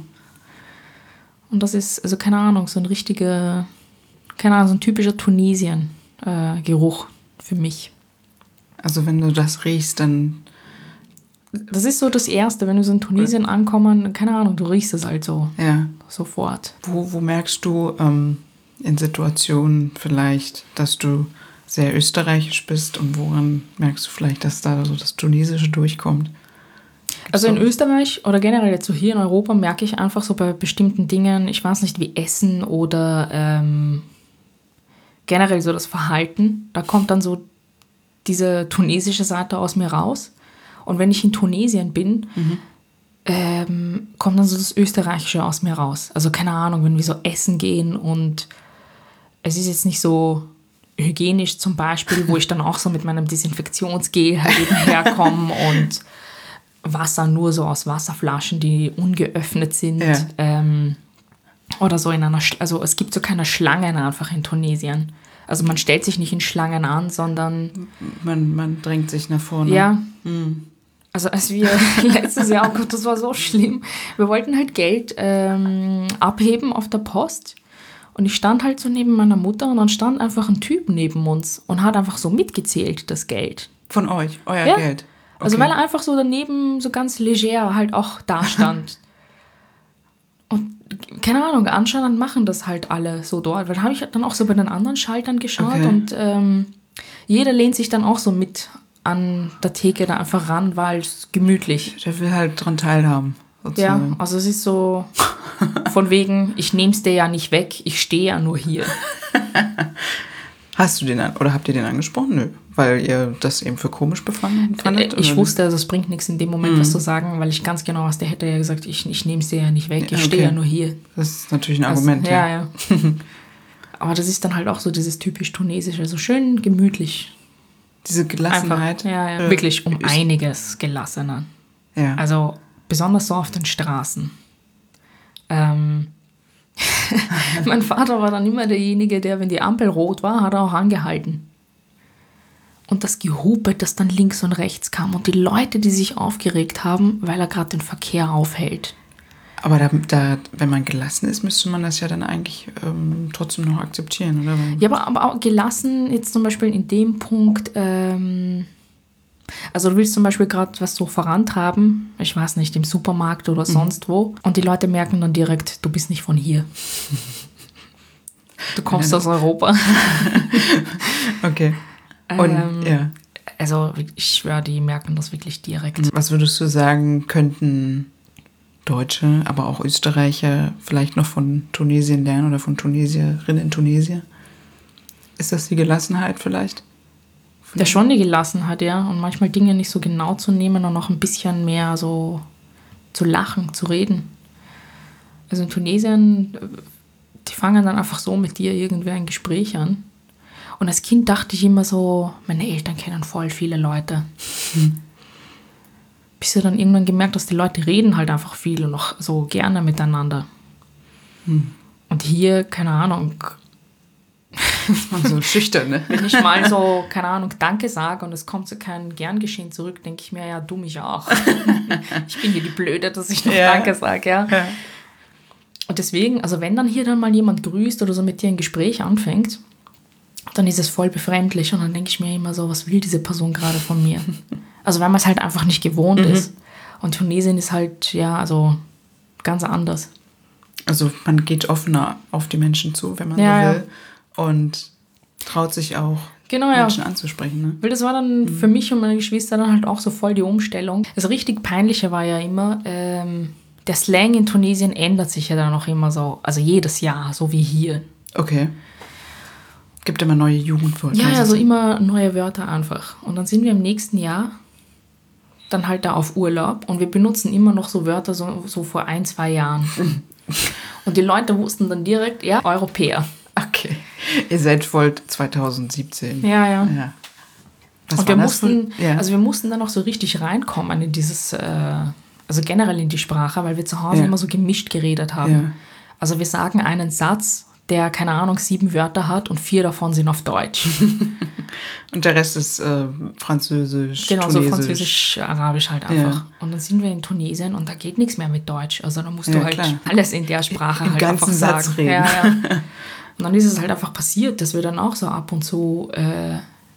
Und das ist, also keine Ahnung, so ein richtiger, keine Ahnung, so ein typischer Tunesien-Geruch äh, für mich. Also wenn du das riechst, dann... Das ist so das Erste, wenn du so in Tunesien ankommst, keine Ahnung, du riechst es halt so ja. sofort. Wo, wo merkst du ähm, in Situationen vielleicht, dass du sehr österreichisch bist und woran merkst du vielleicht, dass da so das Tunesische durchkommt? Gibt's also in auch? Österreich oder generell jetzt so hier in Europa merke ich einfach so bei bestimmten Dingen, ich weiß nicht, wie Essen oder ähm, generell so das Verhalten, da kommt dann so diese tunesische Seite aus mir raus. Und wenn ich in Tunesien bin, mhm. ähm, kommt dann so das Österreichische aus mir raus. Also keine Ahnung, wenn wir so essen gehen und es ist jetzt nicht so hygienisch zum Beispiel, wo ich dann auch so mit meinem Desinfektionsgel halt eben herkomme und Wasser nur so aus Wasserflaschen, die ungeöffnet sind. Ja. Ähm, oder so in einer, Sch- also es gibt so keine Schlangen einfach in Tunesien. Also man stellt sich nicht in Schlangen an, sondern... Man, man drängt sich nach vorne. Ja. Mhm. Also als wir letztes Jahr, oh Gott, das war so schlimm. Wir wollten halt Geld ähm, abheben auf der Post. Und ich stand halt so neben meiner Mutter und dann stand einfach ein Typ neben uns und hat einfach so mitgezählt, das Geld. Von euch, euer ja. Geld? Okay. Also weil er einfach so daneben so ganz leger halt auch da stand. Und keine Ahnung, anscheinend machen das halt alle so dort. Weil da habe ich dann auch so bei den anderen Schaltern geschaut okay. und ähm, jeder lehnt sich dann auch so mit an der Theke da einfach ran, weil es gemütlich. Der will halt dran teilhaben. Sozusagen. Ja, also es ist so von wegen, ich nehme es dir ja nicht weg, ich stehe ja nur hier. Hast du den an, oder habt ihr den angesprochen? Nö, weil ihr das eben für komisch befanden fandet? Ich oder? wusste, also es bringt nichts in dem Moment, mhm. was zu sagen, weil ich ganz genau weiß, der hätte ja gesagt, ich, ich nehme es dir ja nicht weg, ich okay. stehe ja nur hier. Das ist natürlich ein Argument. Das, ja, ja. ja. Aber das ist dann halt auch so dieses typisch Tunesische, so schön gemütlich. Diese Gelassenheit. Einfach, ja, ja. Äh, Wirklich um einiges gelassener. Ja. Also besonders so auf den Straßen. Ähm, mein Vater war dann immer derjenige, der, wenn die Ampel rot war, hat er auch angehalten. Und das Gehupe, das dann links und rechts kam und die Leute, die sich aufgeregt haben, weil er gerade den Verkehr aufhält. Aber da, da, wenn man gelassen ist, müsste man das ja dann eigentlich ähm, trotzdem noch akzeptieren, oder? Ja, aber, aber auch gelassen jetzt zum Beispiel in dem Punkt, ähm, also du willst zum Beispiel gerade was so vorantreiben, ich weiß nicht, im Supermarkt oder sonst mhm. wo, und die Leute merken dann direkt, du bist nicht von hier. Du kommst aus Europa. Okay. Und, ähm, ja. Also ich schwöre, die merken das wirklich direkt. Was würdest du sagen, könnten Deutsche, aber auch Österreicher vielleicht noch von Tunesien lernen oder von Tunesierinnen in Tunesien? Ist das die Gelassenheit vielleicht? Ja, schon die Gelassenheit, ja. Und manchmal Dinge nicht so genau zu nehmen und noch ein bisschen mehr so zu lachen, zu reden. Also in Tunesien, die fangen dann einfach so mit dir irgendwer ein Gespräch an. Und als Kind dachte ich immer so, meine Eltern kennen voll viele Leute. Hm. Bis ich dann irgendwann gemerkt, dass die Leute reden halt einfach viel und auch so gerne miteinander. Hm. Und hier, keine Ahnung, ist man so schüchtern, ne? Wenn ich mal so, keine Ahnung, Danke sage und es kommt so kein Gerngeschehen zurück, denke ich mir, ja, du mich auch. Ich bin hier die Blöde, dass ich noch ja. Danke sage, ja. ja. Und deswegen, also wenn dann hier dann mal jemand grüßt oder so mit dir ein Gespräch anfängt, dann ist es voll befremdlich und dann denke ich mir immer so, was will diese Person gerade von mir? Also weil man es halt einfach nicht gewohnt mhm. ist. Und Tunesien ist halt, ja, also ganz anders. Also man geht offener auf die Menschen zu, wenn man ja, so will. Ja. Und traut sich auch, genau, Menschen ja. anzusprechen. Ne? Weil das war dann mhm. für mich und meine Geschwister dann halt auch so voll die Umstellung. Das richtig Peinliche war ja immer, ähm, der Slang in Tunesien ändert sich ja dann auch immer so, also jedes Jahr, so wie hier. Okay. Gibt immer neue Jugendwörter. Ja, also immer neue Wörter einfach. Und dann sind wir im nächsten Jahr dann halt da auf Urlaub und wir benutzen immer noch so Wörter so, so vor ein, zwei Jahren. Und die Leute wussten dann direkt, ja, Europäer. Okay. Ihr seid voll zwanzig siebzehn. Ja, ja. ja. Was und wir war das mussten, für- ja. also wir mussten dann auch so richtig reinkommen in dieses, äh, also generell in die Sprache, weil wir zu Hause Ja. immer so gemischt geredet haben. Ja. Also wir sagen einen Satz, der, keine Ahnung, sieben Wörter hat und vier davon sind auf Deutsch. Und der Rest ist äh, Französisch, Genau, so Tunesisch. Französisch, Arabisch halt einfach. Ja. Und dann sind wir in Tunesien und da geht nichts mehr mit Deutsch. Also da musst Ja, du halt klar. alles in der Sprache Im halt ganzen einfach Satz sagen. reden. Ja, ja. Und dann ist es halt einfach passiert, dass wir dann auch so ab und zu äh,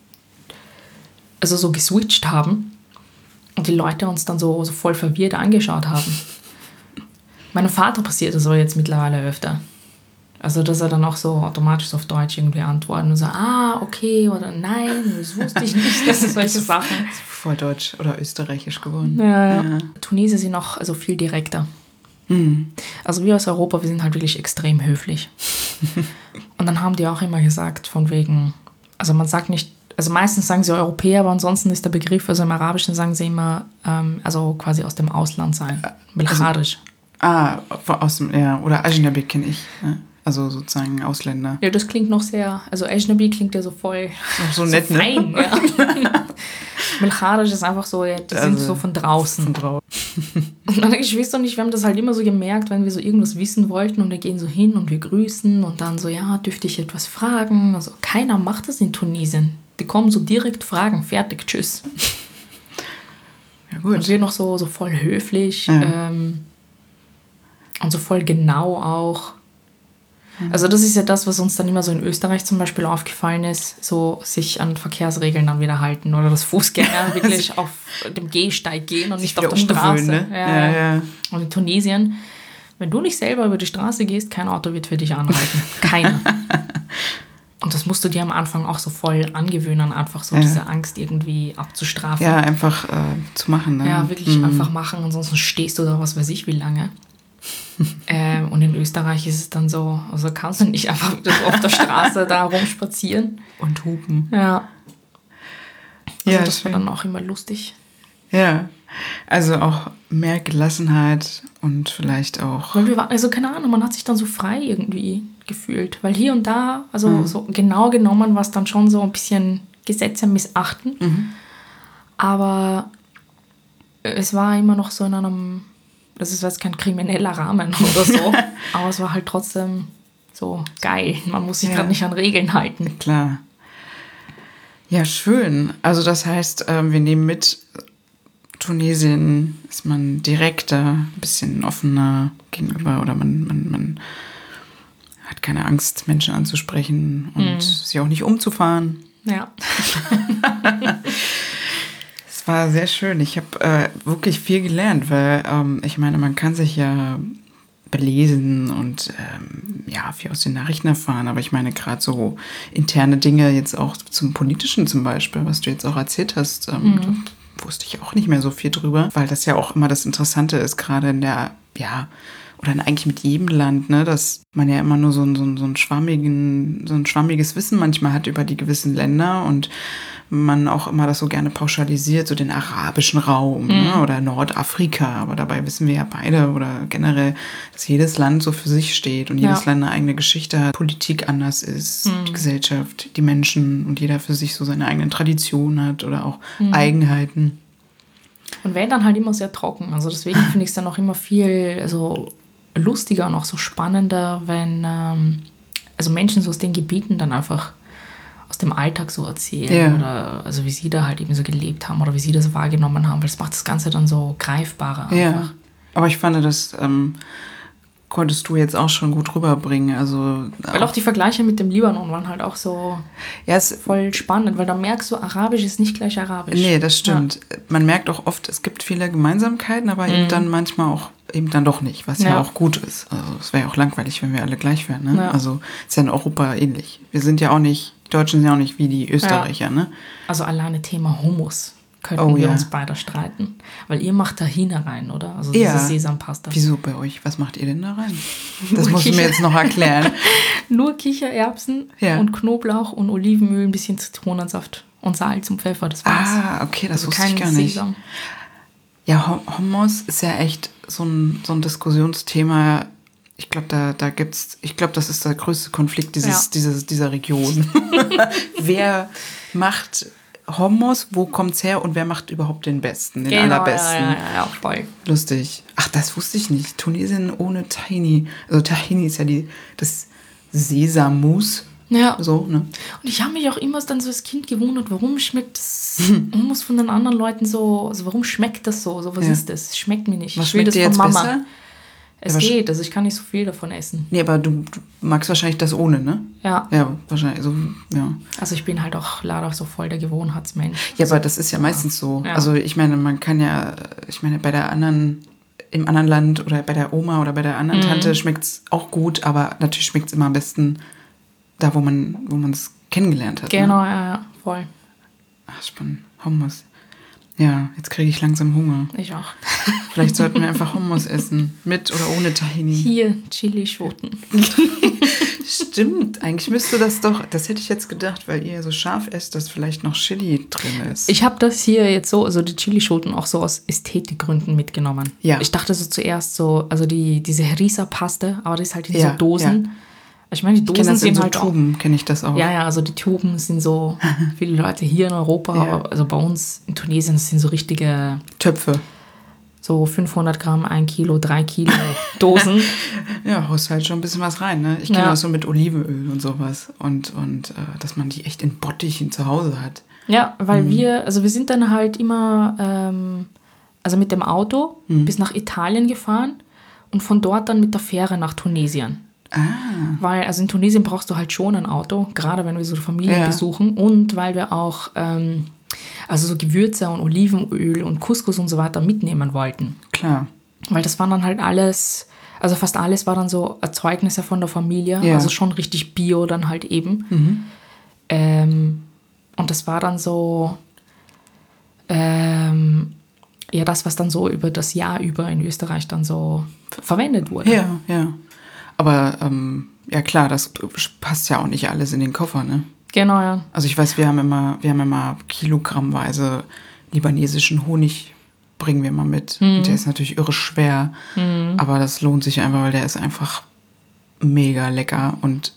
also so geswitcht haben und die Leute uns dann so, so voll verwirrt angeschaut haben. Meinem Vater passiert das aber jetzt mittlerweile öfter. Also, dass er dann auch so automatisch auf Deutsch irgendwie antwortet und so, ah, okay, oder nein, das wusste ich nicht, das sind solche Sachen. Voll deutsch oder österreichisch geworden. Ja, ja. Tunesier sind auch also viel direkter. Mhm. Also wir aus Europa, wir sind halt wirklich extrem höflich. Und dann haben die auch immer gesagt, von wegen, also man sagt nicht, also meistens sagen sie Europäer, aber ansonsten ist der Begriff, also im Arabischen sagen sie immer, ähm, also quasi aus dem Ausland sein. Belcharisch. Ah, aus dem, ja, oder Ajnabi kenne ich. Ne? Also sozusagen Ausländer. Ja, das klingt noch sehr, also Ajnabi klingt ja so voll Auch so so nett, ne? fein. Ja. Belcharisch ist einfach so, ja, die sind Also, so von draußen. Von draußen. Und meine Geschwister und ich, wir haben das halt immer so gemerkt, wenn wir so irgendwas wissen wollten und wir gehen so hin und wir grüßen und dann so, ja, dürfte ich etwas fragen? Also keiner macht das in Tunesien. Die kommen so direkt fragen, fertig, tschüss. Ja, gut. Und wir noch so, so voll höflich Ja. ähm, und so voll genau auch. Also das ist ja das, was uns dann immer so in Österreich zum Beispiel aufgefallen ist, so sich an Verkehrsregeln dann wieder halten oder dass Fußgänger wirklich auf dem Gehsteig gehen und nicht auf der Straße. Ne? Ja, Ja, ja. ja. Und in Tunesien, wenn du nicht selber über die Straße gehst, kein Auto wird für dich anhalten. Keiner. Und das musst du dir am Anfang auch so voll angewöhnen, einfach so Ja. diese Angst irgendwie abzustrafen. Ja, einfach äh, zu machen. Ne? Ja, wirklich Mhm. einfach machen, ansonsten stehst du da was weiß ich wie lange. ähm, und in Österreich ist es dann so, also kannst du nicht einfach so auf der Straße da rumspazieren. Und hupen. Ja. Also Ja, das war schön. dann auch immer lustig. Ja, also auch mehr Gelassenheit und vielleicht auch. Weil wir waren, also keine Ahnung, man hat sich dann so frei irgendwie gefühlt. Weil hier und da, also so genau genommen war es dann schon so ein bisschen Gesetze missachten. Mhm. Aber es war immer noch so in einem, das ist jetzt kein krimineller Rahmen oder so, aber es war halt trotzdem so geil. Man muss sich Ja. gerade nicht an Regeln halten. Klar. Ja, schön. Also das heißt, ähm, wir nehmen mit, Tunesien ist man direkter, ein bisschen offener gegenüber oder man, man, man hat keine Angst, Menschen anzusprechen und Mhm. sie auch nicht umzufahren. Ja. Es war sehr schön. Ich habe äh, wirklich viel gelernt, weil ähm, ich meine, man kann sich ja belesen und ähm, ja, viel aus den Nachrichten erfahren, aber ich meine gerade so interne Dinge jetzt auch zum Politischen zum Beispiel, was du jetzt auch erzählt hast, ähm, Mhm. da wusste ich auch nicht mehr so viel drüber, weil das ja auch immer das Interessante ist, gerade in der, ja, oder eigentlich mit jedem Land, ne, dass man ja immer nur so ein, so ein, so ein schwammigen, so ein schwammiges Wissen manchmal hat über die gewissen Länder und man auch immer das so gerne pauschalisiert, so den arabischen Raum, ne, oder Nordafrika, aber dabei wissen wir ja beide oder generell, dass jedes Land so für sich steht und jedes Ja. Land eine eigene Geschichte hat, Politik anders ist, die Gesellschaft, die Menschen und jeder für sich so seine eigenen Traditionen hat oder auch Eigenheiten. Und wenn dann halt immer sehr trocken. Also deswegen finde ich es dann auch immer viel also lustiger und auch so spannender, wenn ähm, also Menschen so aus den Gebieten dann einfach aus dem Alltag so erzählen Ja. oder also wie sie da halt eben so gelebt haben oder wie sie das wahrgenommen haben, weil das macht das Ganze dann so greifbarer Ja, einfach. aber ich fand, das ähm, konntest du jetzt auch schon gut rüberbringen. Also, Weil auch die Vergleiche mit dem Libanon waren halt auch so ja, es, voll spannend, weil da merkst du, Arabisch ist nicht gleich Arabisch. nee, das stimmt. Man merkt auch oft, es gibt viele Gemeinsamkeiten, aber eben dann manchmal auch eben dann doch nicht, was ja, Ja. auch gut ist. Also es wäre ja auch langweilig, wenn wir alle gleich wären. Ne? Ja. Also ist ja in Europa ähnlich. Wir sind ja auch nicht, die Deutschen sind ja auch nicht wie die Österreicher. Ne? Also alleine Thema Hummus könnten Oh, wir ja. uns beide streiten. Weil ihr macht Tahini rein, oder? Also Ja. diese Sesampasta. Wieso bei euch? Was macht ihr denn da rein? Das musst du mir jetzt noch erklären. Nur Kichererbsen Ja. und Knoblauch und Olivenöl, ein bisschen Zitronensaft und Salz und Pfeffer, das war's. Ah, okay, das Also wusste ich kein gar nicht. Sesam. Ja, Hum- Hummus ist ja echt so ein, so ein Diskussionsthema. Ich glaube, da, da gibt's, ich glaube, das ist der größte Konflikt dieses, Ja. dieses, dieser Region. Wer macht Hummus, wo kommt's her und wer macht überhaupt den besten, den Genau, allerbesten? ja, ja, ja, voll. Lustig. Ach, das wusste ich nicht. Tunesien ohne Tahini. Also Tahini ist ja die, das Sesammus. Ja. So, ne? Und ich habe mich auch immer dann so als Kind gewundert, warum schmeckt das Hummus von den anderen Leuten so, also warum schmeckt das so? So, was Ja. ist das? Es schmeckt mir nicht. Was Ich will schmeckt das dir von jetzt Mama. besser? Es Ja, geht, also ich kann nicht so viel davon essen. Nee, aber du, du magst wahrscheinlich das ohne, ne? Ja. Ja, wahrscheinlich. So, ja. Also ich bin halt auch leider so voll der Gewohnheitsmensch. Ja, aber das ist ja meistens so. Ja. Also ich meine, man kann ja, ich meine, bei der anderen, im anderen Land oder bei der Oma oder bei der anderen Mhm. Tante schmeckt es auch gut, aber natürlich schmeckt es immer am besten da, wo man wo man es kennengelernt hat. Genau, Ne? ja, ja, voll. Ach, spannend. Hummus. Ja, jetzt kriege ich langsam Hunger. Ich auch. Vielleicht sollten wir einfach Hummus essen. Mit oder ohne Tahini. Hier, Chilischoten. Stimmt, eigentlich müsste das doch, das hätte ich jetzt gedacht, weil ihr so scharf esst, dass vielleicht noch Chili drin ist. Ich habe das hier jetzt so, also die Chilischoten auch so aus Ästhetikgründen mitgenommen. Ja. Ich dachte so zuerst so, also die, diese Harissa-Paste, aber das ist halt in Ja, so Dosen. ja. Ich meine, die Ich kenne Dosen das in sind so halt auch. Tuben, kenne ich das auch. Ja, ja, also die Tuben sind so, viele Leute hier in Europa, Ja. aber also bei uns in Tunesien, das sind so richtige, Töpfe. so fünfhundert Gramm, ein Kilo, drei Kilo Dosen. Ja, haust halt schon ein bisschen was rein, ne? Ich kenne Ja. das so mit Olivenöl und sowas. Und, und äh, dass man die echt in Bottichen zu Hause hat. Ja, weil Mhm. wir, also wir sind dann halt immer, ähm, also mit dem Auto Mhm. bis nach Italien gefahren und von dort dann mit der Fähre nach Tunesien. Ah, Weil, also in Tunesien brauchst du halt schon ein Auto, gerade wenn wir so Familien Ja. besuchen und weil wir auch, ähm, also so Gewürze und Olivenöl und Couscous und so weiter mitnehmen wollten. klar. Weil das waren dann halt alles, also fast alles war dann so Erzeugnisse von der Familie, Ja. also schon richtig Bio dann halt eben. Mhm. Ähm, und das war dann so, ähm, ja, das, was dann so über das Jahr über in Österreich dann so f- verwendet wurde. Ja, ja. Aber ähm, ja klar, das passt ja auch nicht alles in den Koffer, ne? Genau, ja. Also ich weiß, wir haben immer, wir haben immer kilogrammweise libanesischen Honig bringen wir mal mit. Mhm. Und der ist natürlich irre schwer, aber das lohnt sich einfach, weil der ist einfach mega lecker und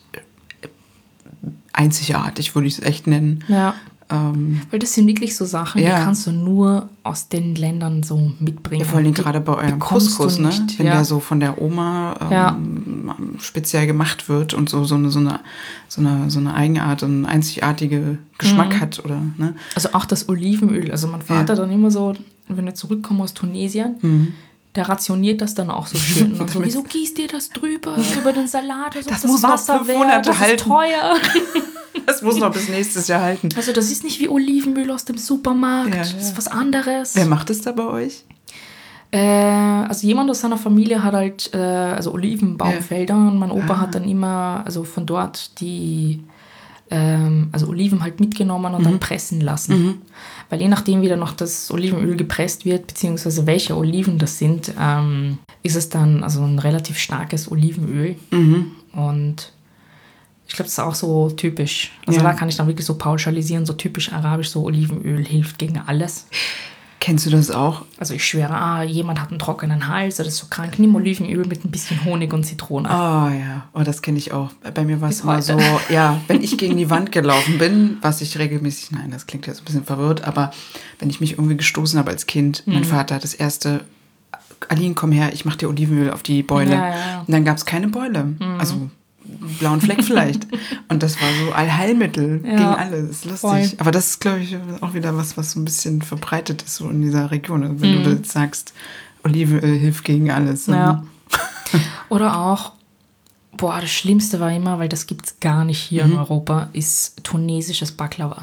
einzigartig, würde ich es echt nennen. Ja. Ähm, Weil das sind wirklich so Sachen, Ja. die kannst du nur aus den Ländern so mitbringen. ja, vor allem Die gerade bei eurem bekommst Couscous, du ne? nicht, Wenn ja. der so von der Oma ähm, Ja. speziell gemacht wird und so, so, eine, so, eine, so, eine, so eine Eigenart und einen einzigartige Geschmack Mhm. hat, oder, ne? Also auch das Olivenöl. Also mein Vater Ja. dann immer so, wenn wir zurückkommen aus Tunesien, der rationiert das dann auch so schön. Und so, Damit- wieso gießt ihr das drüber, über den Salat? Als ob Das muss noch fünf wär, Monate das ist halten. teuer. Das muss noch bis nächstes Jahr halten. Also das ist nicht wie Olivenöl aus dem Supermarkt. Ja, Das ja. ist was anderes. Wer macht es da bei euch? Äh, also jemand aus seiner Familie hat halt äh, also Olivenbaumfelder und mein Opa Ah. hat dann immer also von dort die ähm, also Oliven halt mitgenommen und dann pressen lassen. Weil je nachdem, wie dann noch das Olivenöl gepresst wird, beziehungsweise welche Oliven das sind, ähm, ist es dann also ein relativ starkes Olivenöl. Und ich glaube, das ist auch so typisch. Also Ja. da kann ich dann wirklich so pauschalisieren, so typisch arabisch, so Olivenöl hilft gegen alles. Kennst du das auch? Also ich schwöre, ah, jemand hat einen trockenen Hals oder ist so krank, nimm Olivenöl mit ein bisschen Honig und Zitrone. Oh ja, oh, das kenne ich auch. Bei mir war es Bis immer heute. so, ja, wenn ich gegen die Wand gelaufen bin, was ich regelmäßig, nein, das klingt jetzt ein bisschen verwirrt, aber wenn ich mich irgendwie gestoßen habe als Kind, Mhm. mein Vater hat das erste, Aline, komm her, ich mach dir Olivenöl auf die Beule. Ja, ja, ja. Und dann gab es keine Beule. Also einen blauen Fleck vielleicht. Und das war so Allheilmittel Ja, gegen alles. Das ist lustig. voll. Aber das ist, glaube ich, auch wieder was, was so ein bisschen verbreitet ist so in dieser Region. Also wenn du jetzt sagst, Olivenöl hilft gegen alles. Mhm. Ja. Oder auch, boah, das Schlimmste war immer, weil das gibt es gar nicht hier Mhm. in Europa, ist tunesisches Baklava.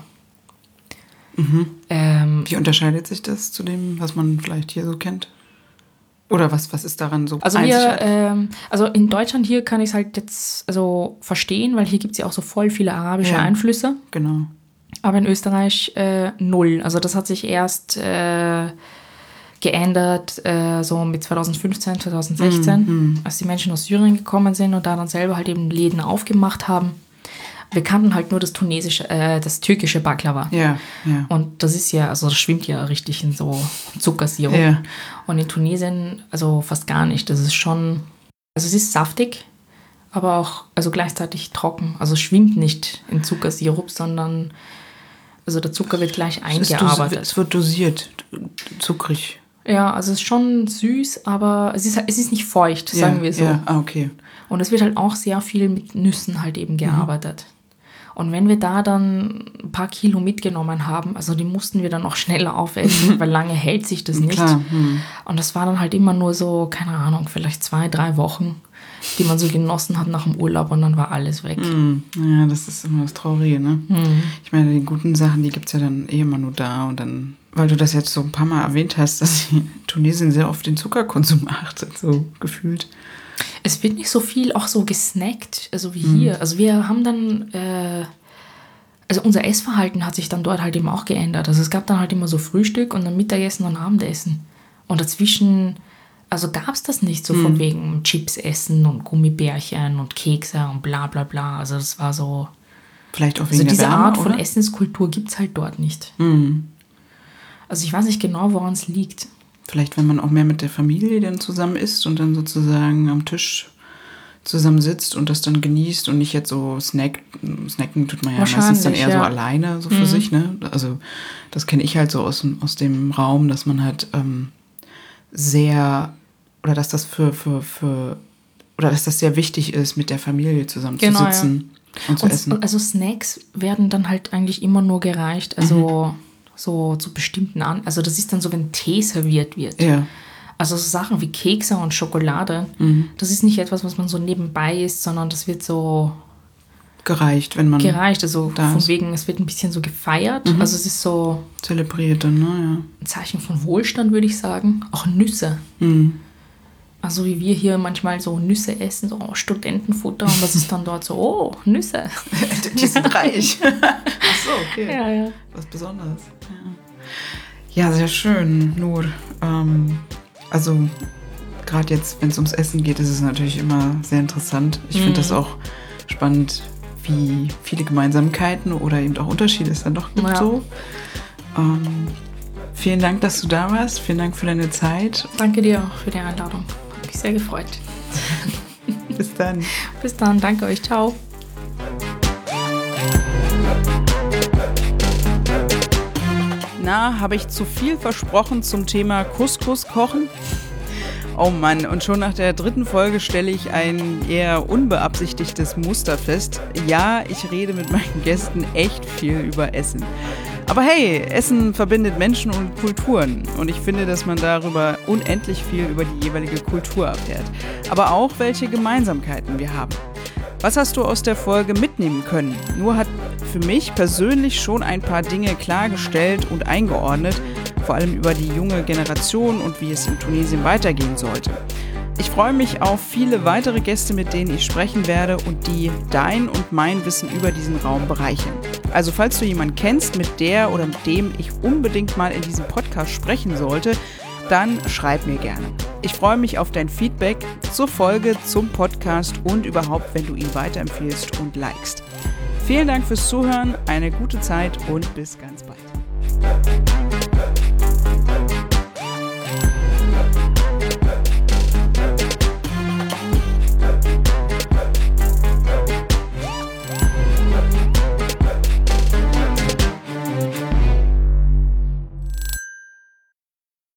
Ähm, Wie unterscheidet sich das zu dem, was man vielleicht hier so kennt? Oder was, was ist daran so also wir, einzigartig? ähm, also in Deutschland hier kann ich es halt jetzt also verstehen, weil hier gibt es ja auch so voll viele arabische Ja. Einflüsse. Genau. Aber in Österreich äh, null. Also das hat sich erst äh, geändert, äh, so mit zwanzig fünfzehn, zwanzig sechzehn, als die Menschen aus Syrien gekommen sind und da dann selber halt eben Läden aufgemacht haben. Wir kannten halt nur das tunesische, äh, das türkische Baklava. Ja, ja. Und das ist ja, also das schwimmt ja richtig in so Zuckersirup. Ja. Und in Tunesien, also fast gar nicht. Das ist schon, also es ist saftig, aber auch, also gleichzeitig trocken. Also es schwimmt nicht in Zuckersirup, sondern Also der Zucker wird gleich Es, ist eingearbeitet. dos- es wird dosiert, zuckrig. Ja, also es ist schon süß, aber es ist, es ist nicht feucht, sagen ja, wir so. Ja, ah, okay. Und es wird halt auch sehr viel mit Nüssen halt eben gearbeitet. Mhm. Und wenn wir da dann ein paar Kilo mitgenommen haben, also die mussten wir dann auch schneller aufessen, weil lange hält sich das nicht. Klar. Hm. Und das war dann halt immer nur so, keine Ahnung, vielleicht zwei, drei Wochen, die man so genossen hat nach dem Urlaub und dann war alles weg. Hm. Ja, das ist immer das Traurige, ne? Mhm. Ich meine, die guten Sachen, die gibt es ja dann eh immer nur da und dann, weil du das jetzt so ein paar Mal erwähnt hast, dass Tunesien sehr auf den Zuckerkonsum achtet, so gefühlt. Es wird nicht so viel auch so gesnackt, also wie hier. Mhm. Also wir haben dann, äh, also unser Essverhalten hat sich dann dort halt eben auch geändert. Also es gab dann halt immer so Frühstück und dann Mittagessen und Abendessen. Und dazwischen, also gab es das nicht so mhm. von wegen Chips essen und Gummibärchen und Kekse und bla bla bla. Also das war so, vielleicht auch wegen also diese der Wärme, Art von oder? Essenskultur gibt es halt dort nicht. Mhm. Also ich weiß nicht genau, woran es liegt. Vielleicht, wenn man auch mehr mit der Familie dann zusammen isst und dann sozusagen am Tisch zusammen sitzt und das dann genießt und nicht jetzt so snack, snacken tut man ja meistens dann eher ja. so alleine so für mhm. sich, ne? Also das kenne ich halt so aus, aus dem Raum, dass man halt ähm, sehr, oder dass das für, für, für, oder dass das sehr wichtig ist, mit der Familie zusammen genau, zu sitzen ja. und zu und, essen. Also Snacks werden dann halt eigentlich immer nur gereicht, also mhm. so zu bestimmten an, also das ist dann so, wenn Tee serviert wird. Ja. Also so Sachen wie Kekse und Schokolade, mhm. das ist nicht etwas, was man so nebenbei isst, sondern das wird so gereicht, wenn man gereicht, also von ist. wegen, es wird ein bisschen so gefeiert, mhm. also es ist so zelebriert dann, ne? Ja. ein Zeichen von Wohlstand, würde ich sagen. Auch Nüsse. Mhm. Also wie wir hier manchmal so Nüsse essen, so Studentenfutter und das ist dann dort so, oh, Nüsse. Die sind reich. Ach so, okay. Ja, ja. Was Besonderes. Ja, ja, sehr schön, Nur. Ähm, also gerade jetzt, wenn es ums Essen geht, ist es natürlich immer sehr interessant. Ich mhm. finde das auch spannend, wie viele Gemeinsamkeiten oder eben auch Unterschiede es dann doch gibt. Ja. So. Ähm, vielen Dank, dass du da warst. Vielen Dank für deine Zeit. Danke dir auch für die Einladung. Hat mich sehr gefreut. Bis dann. Bis dann. Danke euch. Ciao. Na, habe ich zu viel versprochen zum Thema Couscous kochen? Oh Mann, und schon nach der dritten Folge stelle ich ein eher unbeabsichtigtes Muster fest. Ja, ich rede mit meinen Gästen echt viel über Essen. Aber hey, Essen verbindet Menschen und Kulturen. Und ich finde, dass man darüber unendlich viel über die jeweilige Kultur erfährt. Aber auch, welche Gemeinsamkeiten wir haben. Was hast du aus der Folge mitnehmen können? Nur hat für mich persönlich schon ein paar Dinge klargestellt und eingeordnet, vor allem über die junge Generation und wie es in Tunesien weitergehen sollte. Ich freue mich auf viele weitere Gäste, mit denen ich sprechen werde und die dein und mein Wissen über diesen Raum bereichern. Also falls du jemanden kennst, mit der oder mit dem ich unbedingt mal in diesem Podcast sprechen sollte, dann schreib mir gerne. Ich freue mich auf dein Feedback zur Folge, zum Podcast und überhaupt, wenn du ihn weiterempfiehlst und likest. Vielen Dank fürs Zuhören, eine gute Zeit und bis ganz bald.